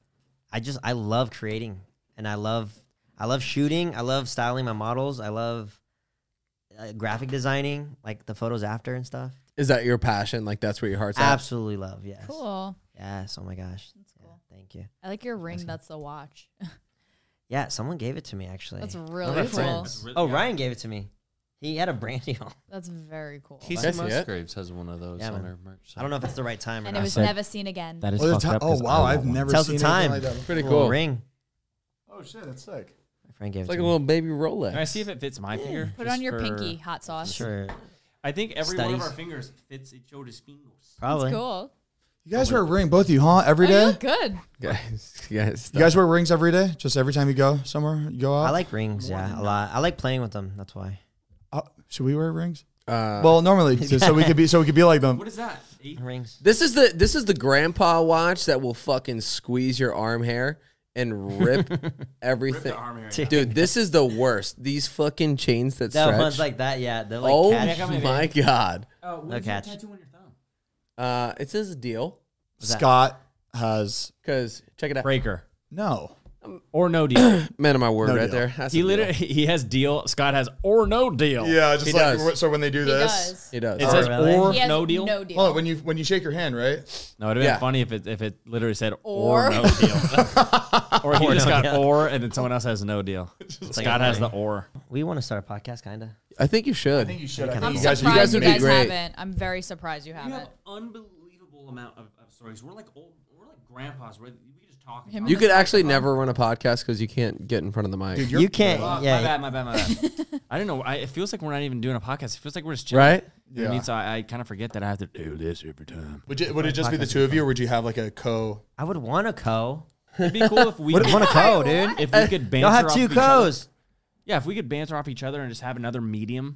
[SPEAKER 4] love creating, and I love shooting. I love styling my models. I love graphic designing, like the photos after and stuff.
[SPEAKER 6] Is that your passion? Like that's where your heart's at?
[SPEAKER 4] Absolutely love. Yes.
[SPEAKER 8] Cool.
[SPEAKER 4] Yes. Oh my gosh.
[SPEAKER 8] That's cool.
[SPEAKER 4] Yeah, thank you.
[SPEAKER 8] I like your ring. That's the watch.
[SPEAKER 4] Yeah, someone gave it to me actually.
[SPEAKER 8] That's
[SPEAKER 4] One of
[SPEAKER 8] really
[SPEAKER 4] my
[SPEAKER 8] cool.
[SPEAKER 4] friends. Oh, Ryan gave it to me. He had a brand deal.
[SPEAKER 8] That's very cool.
[SPEAKER 5] Casey
[SPEAKER 6] Can I see it?
[SPEAKER 5] Musgraves has one of those
[SPEAKER 4] Yeah,
[SPEAKER 5] on
[SPEAKER 4] man.
[SPEAKER 5] her merch.
[SPEAKER 4] I don't know if it's the right time or
[SPEAKER 8] And
[SPEAKER 4] not.
[SPEAKER 8] it was
[SPEAKER 7] said-
[SPEAKER 8] never seen again.
[SPEAKER 7] That is
[SPEAKER 3] Oh,
[SPEAKER 7] fucked up.
[SPEAKER 3] oh
[SPEAKER 7] 'cause
[SPEAKER 3] wow,
[SPEAKER 7] I
[SPEAKER 3] I've
[SPEAKER 7] want one.
[SPEAKER 3] never
[SPEAKER 4] Tells
[SPEAKER 3] seen
[SPEAKER 4] the time.
[SPEAKER 3] anything like that.
[SPEAKER 6] Pretty
[SPEAKER 4] Little
[SPEAKER 6] cool.
[SPEAKER 4] ring.
[SPEAKER 3] Oh shit, that's sick.
[SPEAKER 4] My friend gave
[SPEAKER 6] It's
[SPEAKER 4] it
[SPEAKER 6] like
[SPEAKER 4] to
[SPEAKER 6] a
[SPEAKER 4] me.
[SPEAKER 6] little baby Rolex.
[SPEAKER 7] Can I see if it fits my finger?
[SPEAKER 8] Put it
[SPEAKER 7] Just
[SPEAKER 8] on your
[SPEAKER 7] for-
[SPEAKER 8] pinky, hot sauce.
[SPEAKER 4] Sure.
[SPEAKER 7] I think every one of
[SPEAKER 4] Studies.
[SPEAKER 7] our fingers fits each other's fingers.
[SPEAKER 4] Probably.
[SPEAKER 8] That's cool.
[SPEAKER 3] You guys wear a ring, both of you, huh? Every
[SPEAKER 8] Oh, you
[SPEAKER 3] day?
[SPEAKER 8] look good.
[SPEAKER 6] Guys,
[SPEAKER 3] You guys wear rings every day? Just every time you go somewhere, you go out?
[SPEAKER 4] I like rings, yeah, a lot. I like playing with them. That's why.
[SPEAKER 3] Should we wear rings?
[SPEAKER 6] well,
[SPEAKER 3] Well, normally, so we could be like them.
[SPEAKER 7] What is that?
[SPEAKER 4] Rings.
[SPEAKER 6] this is the grandpa watch that will fucking squeeze your arm hair and rip everything. Dude, this is the worst. These fucking chains that
[SPEAKER 4] That
[SPEAKER 6] stretch.
[SPEAKER 4] one's like that, yeah. They're like
[SPEAKER 6] oh
[SPEAKER 4] catch.
[SPEAKER 6] my god.
[SPEAKER 7] Oh,
[SPEAKER 4] No
[SPEAKER 7] what's that
[SPEAKER 4] catch.
[SPEAKER 7] tattoo on your thumb?
[SPEAKER 6] It says a deal.
[SPEAKER 3] Scott has
[SPEAKER 6] Cause check it out.
[SPEAKER 7] Breaker.
[SPEAKER 3] no.
[SPEAKER 7] Or no deal.
[SPEAKER 6] Man of my word,
[SPEAKER 3] No
[SPEAKER 6] right
[SPEAKER 3] deal.
[SPEAKER 6] there. That's
[SPEAKER 7] He
[SPEAKER 6] a deal.
[SPEAKER 7] literally he has deal. Scott has or no deal.
[SPEAKER 3] Yeah, just
[SPEAKER 6] He
[SPEAKER 3] like
[SPEAKER 6] does.
[SPEAKER 3] so when they do
[SPEAKER 8] He
[SPEAKER 3] this.
[SPEAKER 8] does.
[SPEAKER 6] He does.
[SPEAKER 7] It says
[SPEAKER 4] really?
[SPEAKER 7] or
[SPEAKER 8] He has
[SPEAKER 7] no deal.
[SPEAKER 8] No deal.
[SPEAKER 3] Oh, when you shake your hand, right?
[SPEAKER 7] No, it'd have
[SPEAKER 6] Yeah.
[SPEAKER 7] been funny if it literally said
[SPEAKER 8] Or.
[SPEAKER 7] or no deal. Or he
[SPEAKER 4] Or
[SPEAKER 7] just
[SPEAKER 4] no
[SPEAKER 7] got
[SPEAKER 4] deal.
[SPEAKER 7] or and then someone else has no deal. Scott has the or.
[SPEAKER 4] We want to start a podcast, kind of.
[SPEAKER 6] I think you should.
[SPEAKER 3] I think you should. I
[SPEAKER 4] I'm
[SPEAKER 3] think
[SPEAKER 8] I'm
[SPEAKER 3] you guys,
[SPEAKER 8] surprised you
[SPEAKER 6] would be
[SPEAKER 8] guys
[SPEAKER 6] great.
[SPEAKER 8] haven't. I'm very surprised you
[SPEAKER 7] You
[SPEAKER 8] haven't.
[SPEAKER 7] have unbelievable amount of stories. We're like old. We're like grandpas. We just talk. and
[SPEAKER 8] Him
[SPEAKER 7] talk.
[SPEAKER 6] You
[SPEAKER 8] on
[SPEAKER 6] could
[SPEAKER 8] this
[SPEAKER 6] actually
[SPEAKER 8] microphone.
[SPEAKER 6] never run a podcast because you can't get in front of the mic.
[SPEAKER 3] Dude, you're-
[SPEAKER 4] You can't.
[SPEAKER 7] Oh,
[SPEAKER 4] yeah.
[SPEAKER 7] my bad. I don't know. It feels like we're not even doing a podcast. It feels like we're just chilling.
[SPEAKER 6] Right?
[SPEAKER 7] You know what I
[SPEAKER 3] Yeah.
[SPEAKER 7] mean, so I kind of forget that I have to do this every time.
[SPEAKER 3] Would it just be the two of you, or would you have like a co?
[SPEAKER 4] I would want a co.
[SPEAKER 7] It'd be cool if we
[SPEAKER 4] Would want a co, dude.
[SPEAKER 7] if we could banter
[SPEAKER 4] Y'all have
[SPEAKER 7] off
[SPEAKER 4] two
[SPEAKER 7] of each other.
[SPEAKER 4] co's.
[SPEAKER 7] Yeah, if we could banter off each other and just have another median,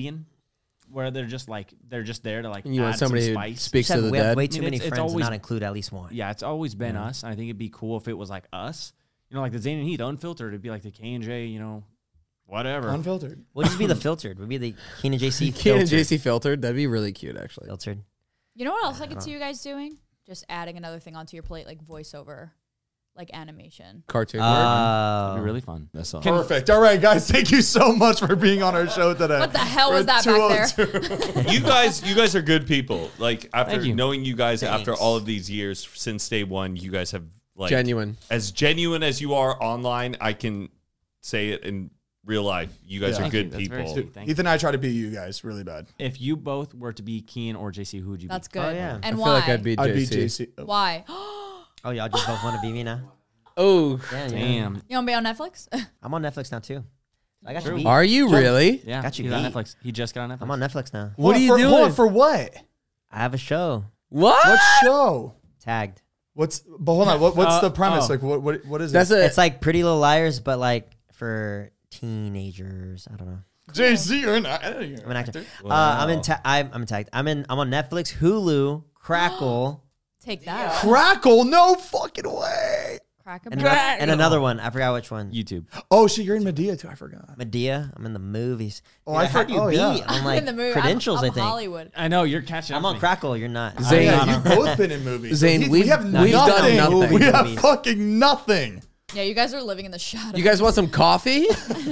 [SPEAKER 7] where they're just there to like
[SPEAKER 6] And you want
[SPEAKER 7] add some
[SPEAKER 6] somebody who
[SPEAKER 7] spice.
[SPEAKER 6] speaks to the
[SPEAKER 4] We have
[SPEAKER 6] dead.
[SPEAKER 4] way too
[SPEAKER 7] I mean,
[SPEAKER 4] many
[SPEAKER 7] it's
[SPEAKER 4] friends
[SPEAKER 7] always-
[SPEAKER 4] and not include at least one.
[SPEAKER 7] Yeah, it's always been us. And I think it'd be cool if it was like us. You know, like the Zane and Heath unfiltered. It'd be like the K and J. You know, whatever.
[SPEAKER 3] Unfiltered.
[SPEAKER 4] Would just be the filtered. Would be the Keenan JC
[SPEAKER 6] Ken and
[SPEAKER 4] filtered.
[SPEAKER 6] JC filtered. That'd be really cute, actually.
[SPEAKER 4] Filtered.
[SPEAKER 8] You know what else I could see you guys doing? Just adding another thing onto your plate, like voiceover, like animation.
[SPEAKER 6] Cartoon work.
[SPEAKER 7] That'd be really fun. That's all.
[SPEAKER 3] Perfect. All right, guys. Thank you so much for being on our show today.
[SPEAKER 8] What the hell was
[SPEAKER 3] We're at
[SPEAKER 8] that back there?
[SPEAKER 3] 202.
[SPEAKER 5] You guys are good people. Like after
[SPEAKER 7] Thank you.
[SPEAKER 5] knowing you guys after
[SPEAKER 4] Thanks.
[SPEAKER 5] all of these years since day one, you guys have like
[SPEAKER 6] Genuine.
[SPEAKER 5] as genuine as you are online. I can say it in real life. You guys
[SPEAKER 3] Yeah.
[SPEAKER 5] are good
[SPEAKER 7] That's very
[SPEAKER 5] people.
[SPEAKER 7] sweet. Thank
[SPEAKER 3] Heath and I try to beat you guys really bad.
[SPEAKER 7] If you both were to be Keen or JC, who would you
[SPEAKER 8] That's
[SPEAKER 7] be?
[SPEAKER 8] good.
[SPEAKER 4] Oh, yeah.
[SPEAKER 8] And
[SPEAKER 6] I feel
[SPEAKER 8] why?
[SPEAKER 6] like I'd be
[SPEAKER 3] I'd be
[SPEAKER 6] JC.
[SPEAKER 3] JC.
[SPEAKER 8] Why?
[SPEAKER 4] Oh, y'all just both want to be me now?
[SPEAKER 6] Oh,
[SPEAKER 4] Damn.
[SPEAKER 7] Damn.
[SPEAKER 8] You want to be on Netflix?
[SPEAKER 4] I'm on Netflix now, too. I got you
[SPEAKER 7] True.
[SPEAKER 4] beat.
[SPEAKER 6] are you really?
[SPEAKER 7] Yeah.
[SPEAKER 4] Got you
[SPEAKER 7] he's on
[SPEAKER 4] beat.
[SPEAKER 7] Netflix. He just got on Netflix.
[SPEAKER 4] I'm on Netflix now.
[SPEAKER 6] What are you
[SPEAKER 3] Hold
[SPEAKER 6] doing?
[SPEAKER 3] on, for what?
[SPEAKER 4] I have a show.
[SPEAKER 6] What?
[SPEAKER 3] What show?
[SPEAKER 4] Tagged.
[SPEAKER 3] But hold on. What's the premise?
[SPEAKER 7] oh.
[SPEAKER 3] Like, what is
[SPEAKER 6] That's
[SPEAKER 3] it?
[SPEAKER 6] a.
[SPEAKER 4] It's like Pretty Little Liars, but like for teenagers. I don't know.
[SPEAKER 3] JC, you're an actor.
[SPEAKER 4] I'm an actor. I'm tagged. I'm on Netflix, Hulu, Crackle,
[SPEAKER 8] Take that.
[SPEAKER 3] Crackle? No fucking way.
[SPEAKER 8] Crack a
[SPEAKER 4] and,
[SPEAKER 8] brain.
[SPEAKER 4] and another one. I forgot which one.
[SPEAKER 7] YouTube.
[SPEAKER 3] Oh shit, you're in Medea too. I forgot.
[SPEAKER 4] Medea. I'm in the movies.
[SPEAKER 3] Oh,
[SPEAKER 4] Dude,
[SPEAKER 3] I
[SPEAKER 4] had you
[SPEAKER 3] forgot- oh,
[SPEAKER 4] beat
[SPEAKER 3] yeah.
[SPEAKER 4] on like
[SPEAKER 8] in the movie.
[SPEAKER 4] credentials.
[SPEAKER 8] I'm
[SPEAKER 4] I think
[SPEAKER 8] Hollywood.
[SPEAKER 7] I know you're catching up.
[SPEAKER 4] I'm
[SPEAKER 7] to
[SPEAKER 4] on
[SPEAKER 7] me.
[SPEAKER 4] Crackle. You're not.
[SPEAKER 6] Zane,
[SPEAKER 3] You've both been in movies.
[SPEAKER 6] Zane,
[SPEAKER 3] Heath,
[SPEAKER 6] we've-
[SPEAKER 3] we have
[SPEAKER 6] we've done
[SPEAKER 3] nothing.
[SPEAKER 6] nothing.
[SPEAKER 3] We have
[SPEAKER 4] Movies.
[SPEAKER 3] fucking nothing.
[SPEAKER 8] Yeah, you guys are living in the shadows.
[SPEAKER 6] You guys want some coffee?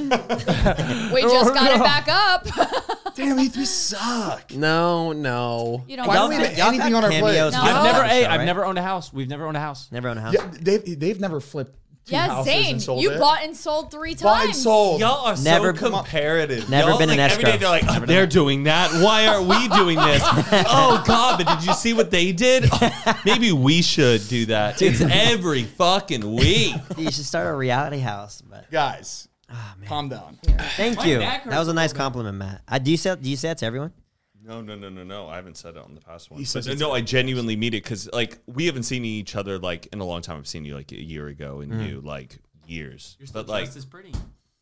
[SPEAKER 8] We just got it back up.
[SPEAKER 3] Damn, Heath, we suck.
[SPEAKER 6] No.
[SPEAKER 8] You don't
[SPEAKER 3] Why don't we
[SPEAKER 8] want
[SPEAKER 3] have
[SPEAKER 8] to.
[SPEAKER 4] Y'all
[SPEAKER 3] anything
[SPEAKER 4] had
[SPEAKER 3] on our plate?
[SPEAKER 4] cameos
[SPEAKER 8] No.
[SPEAKER 4] with
[SPEAKER 7] I've
[SPEAKER 8] Oh.
[SPEAKER 7] never.
[SPEAKER 4] the
[SPEAKER 7] Hey,
[SPEAKER 4] show,
[SPEAKER 7] I've
[SPEAKER 4] right?
[SPEAKER 7] never owned a house. We've never owned a house.
[SPEAKER 4] Never owned a house.
[SPEAKER 3] Yeah, they've never flipped two
[SPEAKER 8] Yeah,
[SPEAKER 3] houses
[SPEAKER 8] Zane,
[SPEAKER 3] and sold
[SPEAKER 8] you
[SPEAKER 3] it.
[SPEAKER 8] bought and sold 3 times.
[SPEAKER 3] Bought and sold.
[SPEAKER 5] Y'all are
[SPEAKER 4] Never-
[SPEAKER 5] so comparative.
[SPEAKER 4] Never
[SPEAKER 5] Y'all,
[SPEAKER 4] been
[SPEAKER 5] like,
[SPEAKER 4] an
[SPEAKER 5] every day
[SPEAKER 4] escrow.
[SPEAKER 5] they're like, oh, they're doing that. Why aren't we doing this? Oh God! But did you see what they did? Oh, maybe we should do that. It's every fucking week.
[SPEAKER 4] You should start a reality house. But
[SPEAKER 3] Guys,
[SPEAKER 4] oh, man.
[SPEAKER 3] calm down.
[SPEAKER 4] Thank
[SPEAKER 7] My
[SPEAKER 4] you.
[SPEAKER 7] neck hurts
[SPEAKER 4] That was a
[SPEAKER 7] a
[SPEAKER 4] nice
[SPEAKER 7] little bit.
[SPEAKER 4] compliment, Matt. Do you say that to everyone?
[SPEAKER 5] No. I haven't said it on the past one.
[SPEAKER 3] He says
[SPEAKER 5] But,
[SPEAKER 3] it's-
[SPEAKER 5] no, I genuinely mean it because like we haven't seen each other like in a long time. I've seen you like a year ago, and you like years.
[SPEAKER 7] You're still
[SPEAKER 5] But like,
[SPEAKER 7] just as pretty.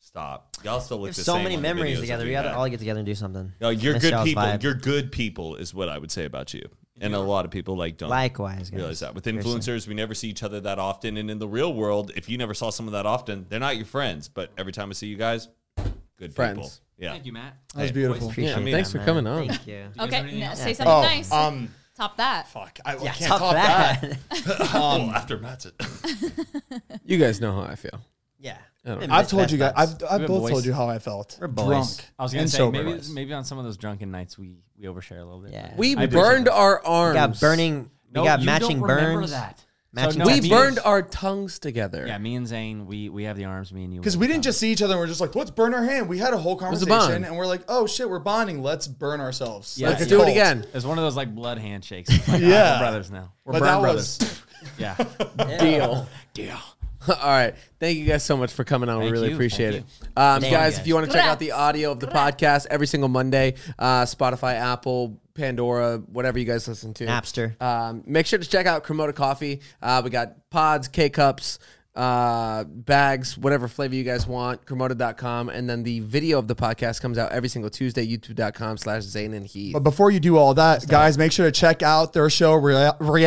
[SPEAKER 5] Stop. Y'all still look
[SPEAKER 4] There's
[SPEAKER 5] the
[SPEAKER 4] so
[SPEAKER 5] same
[SPEAKER 4] many
[SPEAKER 5] on the
[SPEAKER 4] memories
[SPEAKER 5] videos
[SPEAKER 4] together.
[SPEAKER 5] that
[SPEAKER 4] We gotta
[SPEAKER 5] had.
[SPEAKER 4] all get together and do something.
[SPEAKER 5] No, you're
[SPEAKER 4] Miss
[SPEAKER 5] good
[SPEAKER 4] Shell's
[SPEAKER 5] people.
[SPEAKER 4] vibe.
[SPEAKER 5] You're good people is what I would say about you. And a lot of people don't
[SPEAKER 4] Likewise, guys.
[SPEAKER 5] realize that. With
[SPEAKER 4] Seriously.
[SPEAKER 5] influencers, we never see each other that often. And in the real world, if you never saw someone that often, they're not your friends. But every time I see you guys, good
[SPEAKER 6] Friends.
[SPEAKER 5] people. Yeah.
[SPEAKER 7] Thank you, Matt.
[SPEAKER 3] That was beautiful.
[SPEAKER 4] Appreciate
[SPEAKER 5] I mean,
[SPEAKER 6] thanks
[SPEAKER 4] that,
[SPEAKER 6] for
[SPEAKER 4] man.
[SPEAKER 6] coming on.
[SPEAKER 4] Thank you.
[SPEAKER 8] Okay,
[SPEAKER 7] else?
[SPEAKER 8] say something
[SPEAKER 3] Oh,
[SPEAKER 8] nice. Top that.
[SPEAKER 3] Fuck. I
[SPEAKER 4] Yeah,
[SPEAKER 3] can't
[SPEAKER 4] top
[SPEAKER 3] top that.
[SPEAKER 5] Oh, after Matt's it.
[SPEAKER 6] You guys know how I feel.
[SPEAKER 4] Yeah.
[SPEAKER 3] I've told you guys. I've
[SPEAKER 7] have
[SPEAKER 3] both
[SPEAKER 7] boys.
[SPEAKER 3] told you how I felt.
[SPEAKER 4] We're boys.
[SPEAKER 3] Drunk.
[SPEAKER 7] I was gonna
[SPEAKER 3] and
[SPEAKER 7] say
[SPEAKER 3] sober.
[SPEAKER 7] maybe on some of those drunken nights we overshare a little bit.
[SPEAKER 4] Yeah.
[SPEAKER 6] We
[SPEAKER 7] I appreciate
[SPEAKER 6] burned
[SPEAKER 7] that.
[SPEAKER 6] our arms.
[SPEAKER 4] We got burning.
[SPEAKER 7] No,
[SPEAKER 4] we got
[SPEAKER 7] you
[SPEAKER 4] matching
[SPEAKER 7] don't remember
[SPEAKER 4] burns.
[SPEAKER 7] that.
[SPEAKER 4] Matching
[SPEAKER 6] We
[SPEAKER 4] tattoos.
[SPEAKER 6] burned our tongues together.
[SPEAKER 7] Yeah, me and Zane, we have the arms. Me and you.
[SPEAKER 3] Because we didn't just see each other and we're just like, let's burn our hand. We had a whole
[SPEAKER 6] was a
[SPEAKER 3] conversation
[SPEAKER 6] bond.
[SPEAKER 3] and we're like, oh shit, we're bonding. Let's burn ourselves.
[SPEAKER 7] Yeah,
[SPEAKER 3] Like a
[SPEAKER 6] Let's do it
[SPEAKER 3] cult.
[SPEAKER 6] again.
[SPEAKER 7] It's one of those like blood handshakes. It's like,
[SPEAKER 3] Yeah.
[SPEAKER 7] we're brothers now. We're
[SPEAKER 3] But
[SPEAKER 7] burn
[SPEAKER 3] that
[SPEAKER 7] brothers.
[SPEAKER 3] was
[SPEAKER 7] Yeah.
[SPEAKER 6] Deal. All right. Thank you guys so much for coming on. We
[SPEAKER 7] Thank
[SPEAKER 6] really
[SPEAKER 7] you.
[SPEAKER 6] appreciate
[SPEAKER 7] Thank
[SPEAKER 6] it.
[SPEAKER 4] Thank you,
[SPEAKER 6] Guys,
[SPEAKER 4] guys.
[SPEAKER 6] if you want to check out the
[SPEAKER 8] Congrats.
[SPEAKER 6] audio of the podcast every single Monday, Spotify, Apple, Pandora, whatever you guys listen to.
[SPEAKER 4] Napster.
[SPEAKER 6] Make sure to check out Cremota Coffee. We got pods, K-Cups, bags, whatever flavor you guys want, Cremota.com. And then the video of the podcast comes out every single Tuesday, youtube.com/Zane and Heath.
[SPEAKER 3] But before you do all that, guys, make sure to check out their show, Reality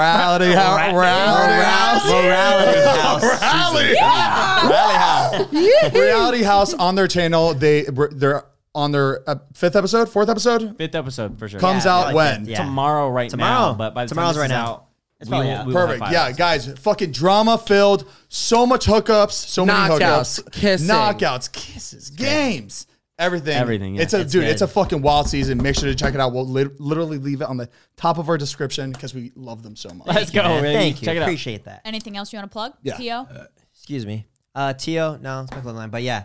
[SPEAKER 3] House on their channel. They're on their fourth episode
[SPEAKER 7] Fifth episode for sure.
[SPEAKER 3] comes
[SPEAKER 4] Yeah,
[SPEAKER 3] out
[SPEAKER 4] like
[SPEAKER 3] when
[SPEAKER 4] that. Yeah.
[SPEAKER 7] Tomorrow right
[SPEAKER 4] Tomorrow.
[SPEAKER 7] now. But by the
[SPEAKER 4] Tomorrow's
[SPEAKER 7] time this
[SPEAKER 4] right
[SPEAKER 7] is
[SPEAKER 4] now.
[SPEAKER 7] out,
[SPEAKER 4] It's
[SPEAKER 7] we
[SPEAKER 4] probably
[SPEAKER 7] will-
[SPEAKER 4] out.
[SPEAKER 7] we will have
[SPEAKER 3] perfect.
[SPEAKER 7] 5
[SPEAKER 3] Yeah,
[SPEAKER 7] episodes.
[SPEAKER 3] guys, fucking drama filled. So much hookups. So many
[SPEAKER 6] Knockouts,
[SPEAKER 3] hookups.
[SPEAKER 6] kissing.
[SPEAKER 3] Knockouts, kisses, games. Everything.
[SPEAKER 7] Everything, yeah.
[SPEAKER 3] It's a
[SPEAKER 4] It's
[SPEAKER 3] dude.
[SPEAKER 4] good.
[SPEAKER 3] It's a fucking wild season. Make sure to check it out. We'll literally leave it on the top of our description because we love them so much.
[SPEAKER 7] Let's go.
[SPEAKER 4] Man,
[SPEAKER 7] baby.
[SPEAKER 4] thank you.
[SPEAKER 7] Check it out.
[SPEAKER 4] Appreciate that.
[SPEAKER 8] Anything else you want to plug?
[SPEAKER 3] Yeah.
[SPEAKER 8] Tio?
[SPEAKER 4] Excuse me. Tio, no, it's my clothing line. But yeah,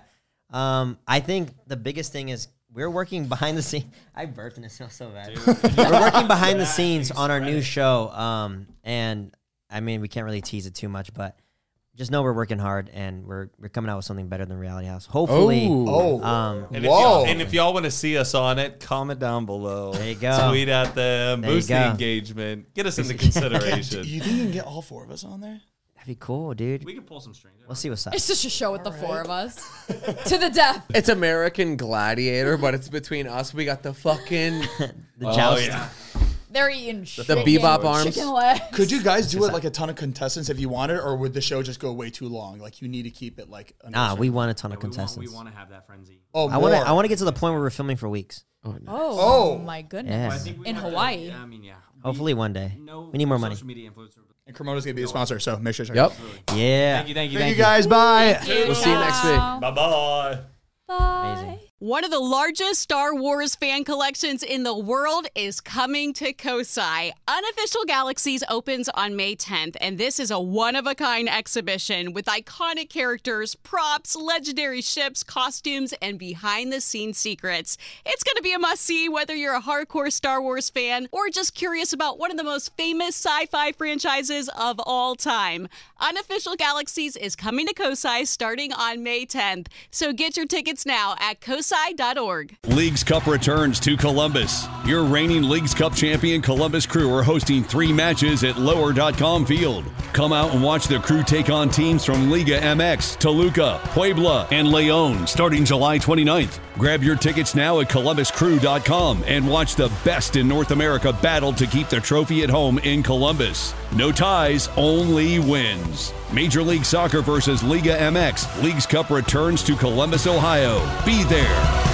[SPEAKER 4] I think the biggest thing is we're working behind the scenes. I burped and it smells so bad. We're working behind the scenes on our new show. And I mean, we can't really tease it too much, but just know we're working hard and we're coming out with something better than Reality House. Hopefully.
[SPEAKER 3] Oh.
[SPEAKER 5] And
[SPEAKER 3] Whoa.
[SPEAKER 5] if y'all want to see us on it, comment down below.
[SPEAKER 4] There you go.
[SPEAKER 5] Tweet at them.
[SPEAKER 4] There you
[SPEAKER 5] Boost the
[SPEAKER 4] go.
[SPEAKER 5] engagement. Get us into consideration.
[SPEAKER 3] You think you can get all four of us on there?
[SPEAKER 4] That'd be cool, dude.
[SPEAKER 7] We can pull some strings.
[SPEAKER 4] We'll see what's up.
[SPEAKER 8] It's just a show with the four of us. To the death.
[SPEAKER 6] It's American Gladiator, but it's between us. We got the fucking
[SPEAKER 4] The joust.
[SPEAKER 5] yeah.
[SPEAKER 8] They're eating
[SPEAKER 6] the
[SPEAKER 8] chicken,
[SPEAKER 6] bebop arms.
[SPEAKER 8] chicken legs.
[SPEAKER 3] Could you guys do it like a ton of contestants if you wanted, or would the show just go way too long? Like you need to keep it like.
[SPEAKER 4] Nah, we want a ton of
[SPEAKER 7] We
[SPEAKER 4] contestants.
[SPEAKER 7] want to have that frenzy.
[SPEAKER 3] Oh,
[SPEAKER 4] I want to get to the point where we're filming for weeks.
[SPEAKER 8] Oh, my goodness.
[SPEAKER 4] Yeah.
[SPEAKER 7] I think we
[SPEAKER 8] In
[SPEAKER 7] have to-
[SPEAKER 8] Hawaii.
[SPEAKER 7] yeah, I mean, yeah.
[SPEAKER 4] Hopefully one day.
[SPEAKER 7] No,
[SPEAKER 4] We need more money.
[SPEAKER 7] Social media influencer.
[SPEAKER 3] And Cremota's gonna be a sponsor, so make sure to check
[SPEAKER 6] Yep.
[SPEAKER 3] it out.
[SPEAKER 4] Yeah.
[SPEAKER 7] Thank you.
[SPEAKER 3] Thank you guys. Bye.
[SPEAKER 6] We'll see you next week.
[SPEAKER 5] Bye-bye.
[SPEAKER 8] Bye.
[SPEAKER 4] Amazing.
[SPEAKER 1] One of the largest Star Wars fan collections in the world is coming to Kosai. Unofficial Galaxies opens on May 10th, and this is a one-of-a-kind exhibition with iconic characters, props, legendary ships, costumes, and behind-the-scenes secrets. It's going to be a must-see whether you're a hardcore Star Wars fan or just curious about one of the most famous sci-fi franchises of all time. Unofficial Galaxies is coming to Kosai starting on May 10th, so get your tickets now at kosai.org.
[SPEAKER 2] Leagues Cup returns to Columbus. Your reigning Leagues Cup champion Columbus Crew are hosting 3 matches at lower.com field. Come out and watch the Crew take on teams from Liga MX, Toluca, Puebla, and Leon starting July 29th. Grab your tickets now at columbuscrew.com and watch the best in North America battle to keep the trophy at home in Columbus. No ties, only wins. Major League Soccer versus Liga MX. Leagues Cup returns to Columbus, Ohio. Be there.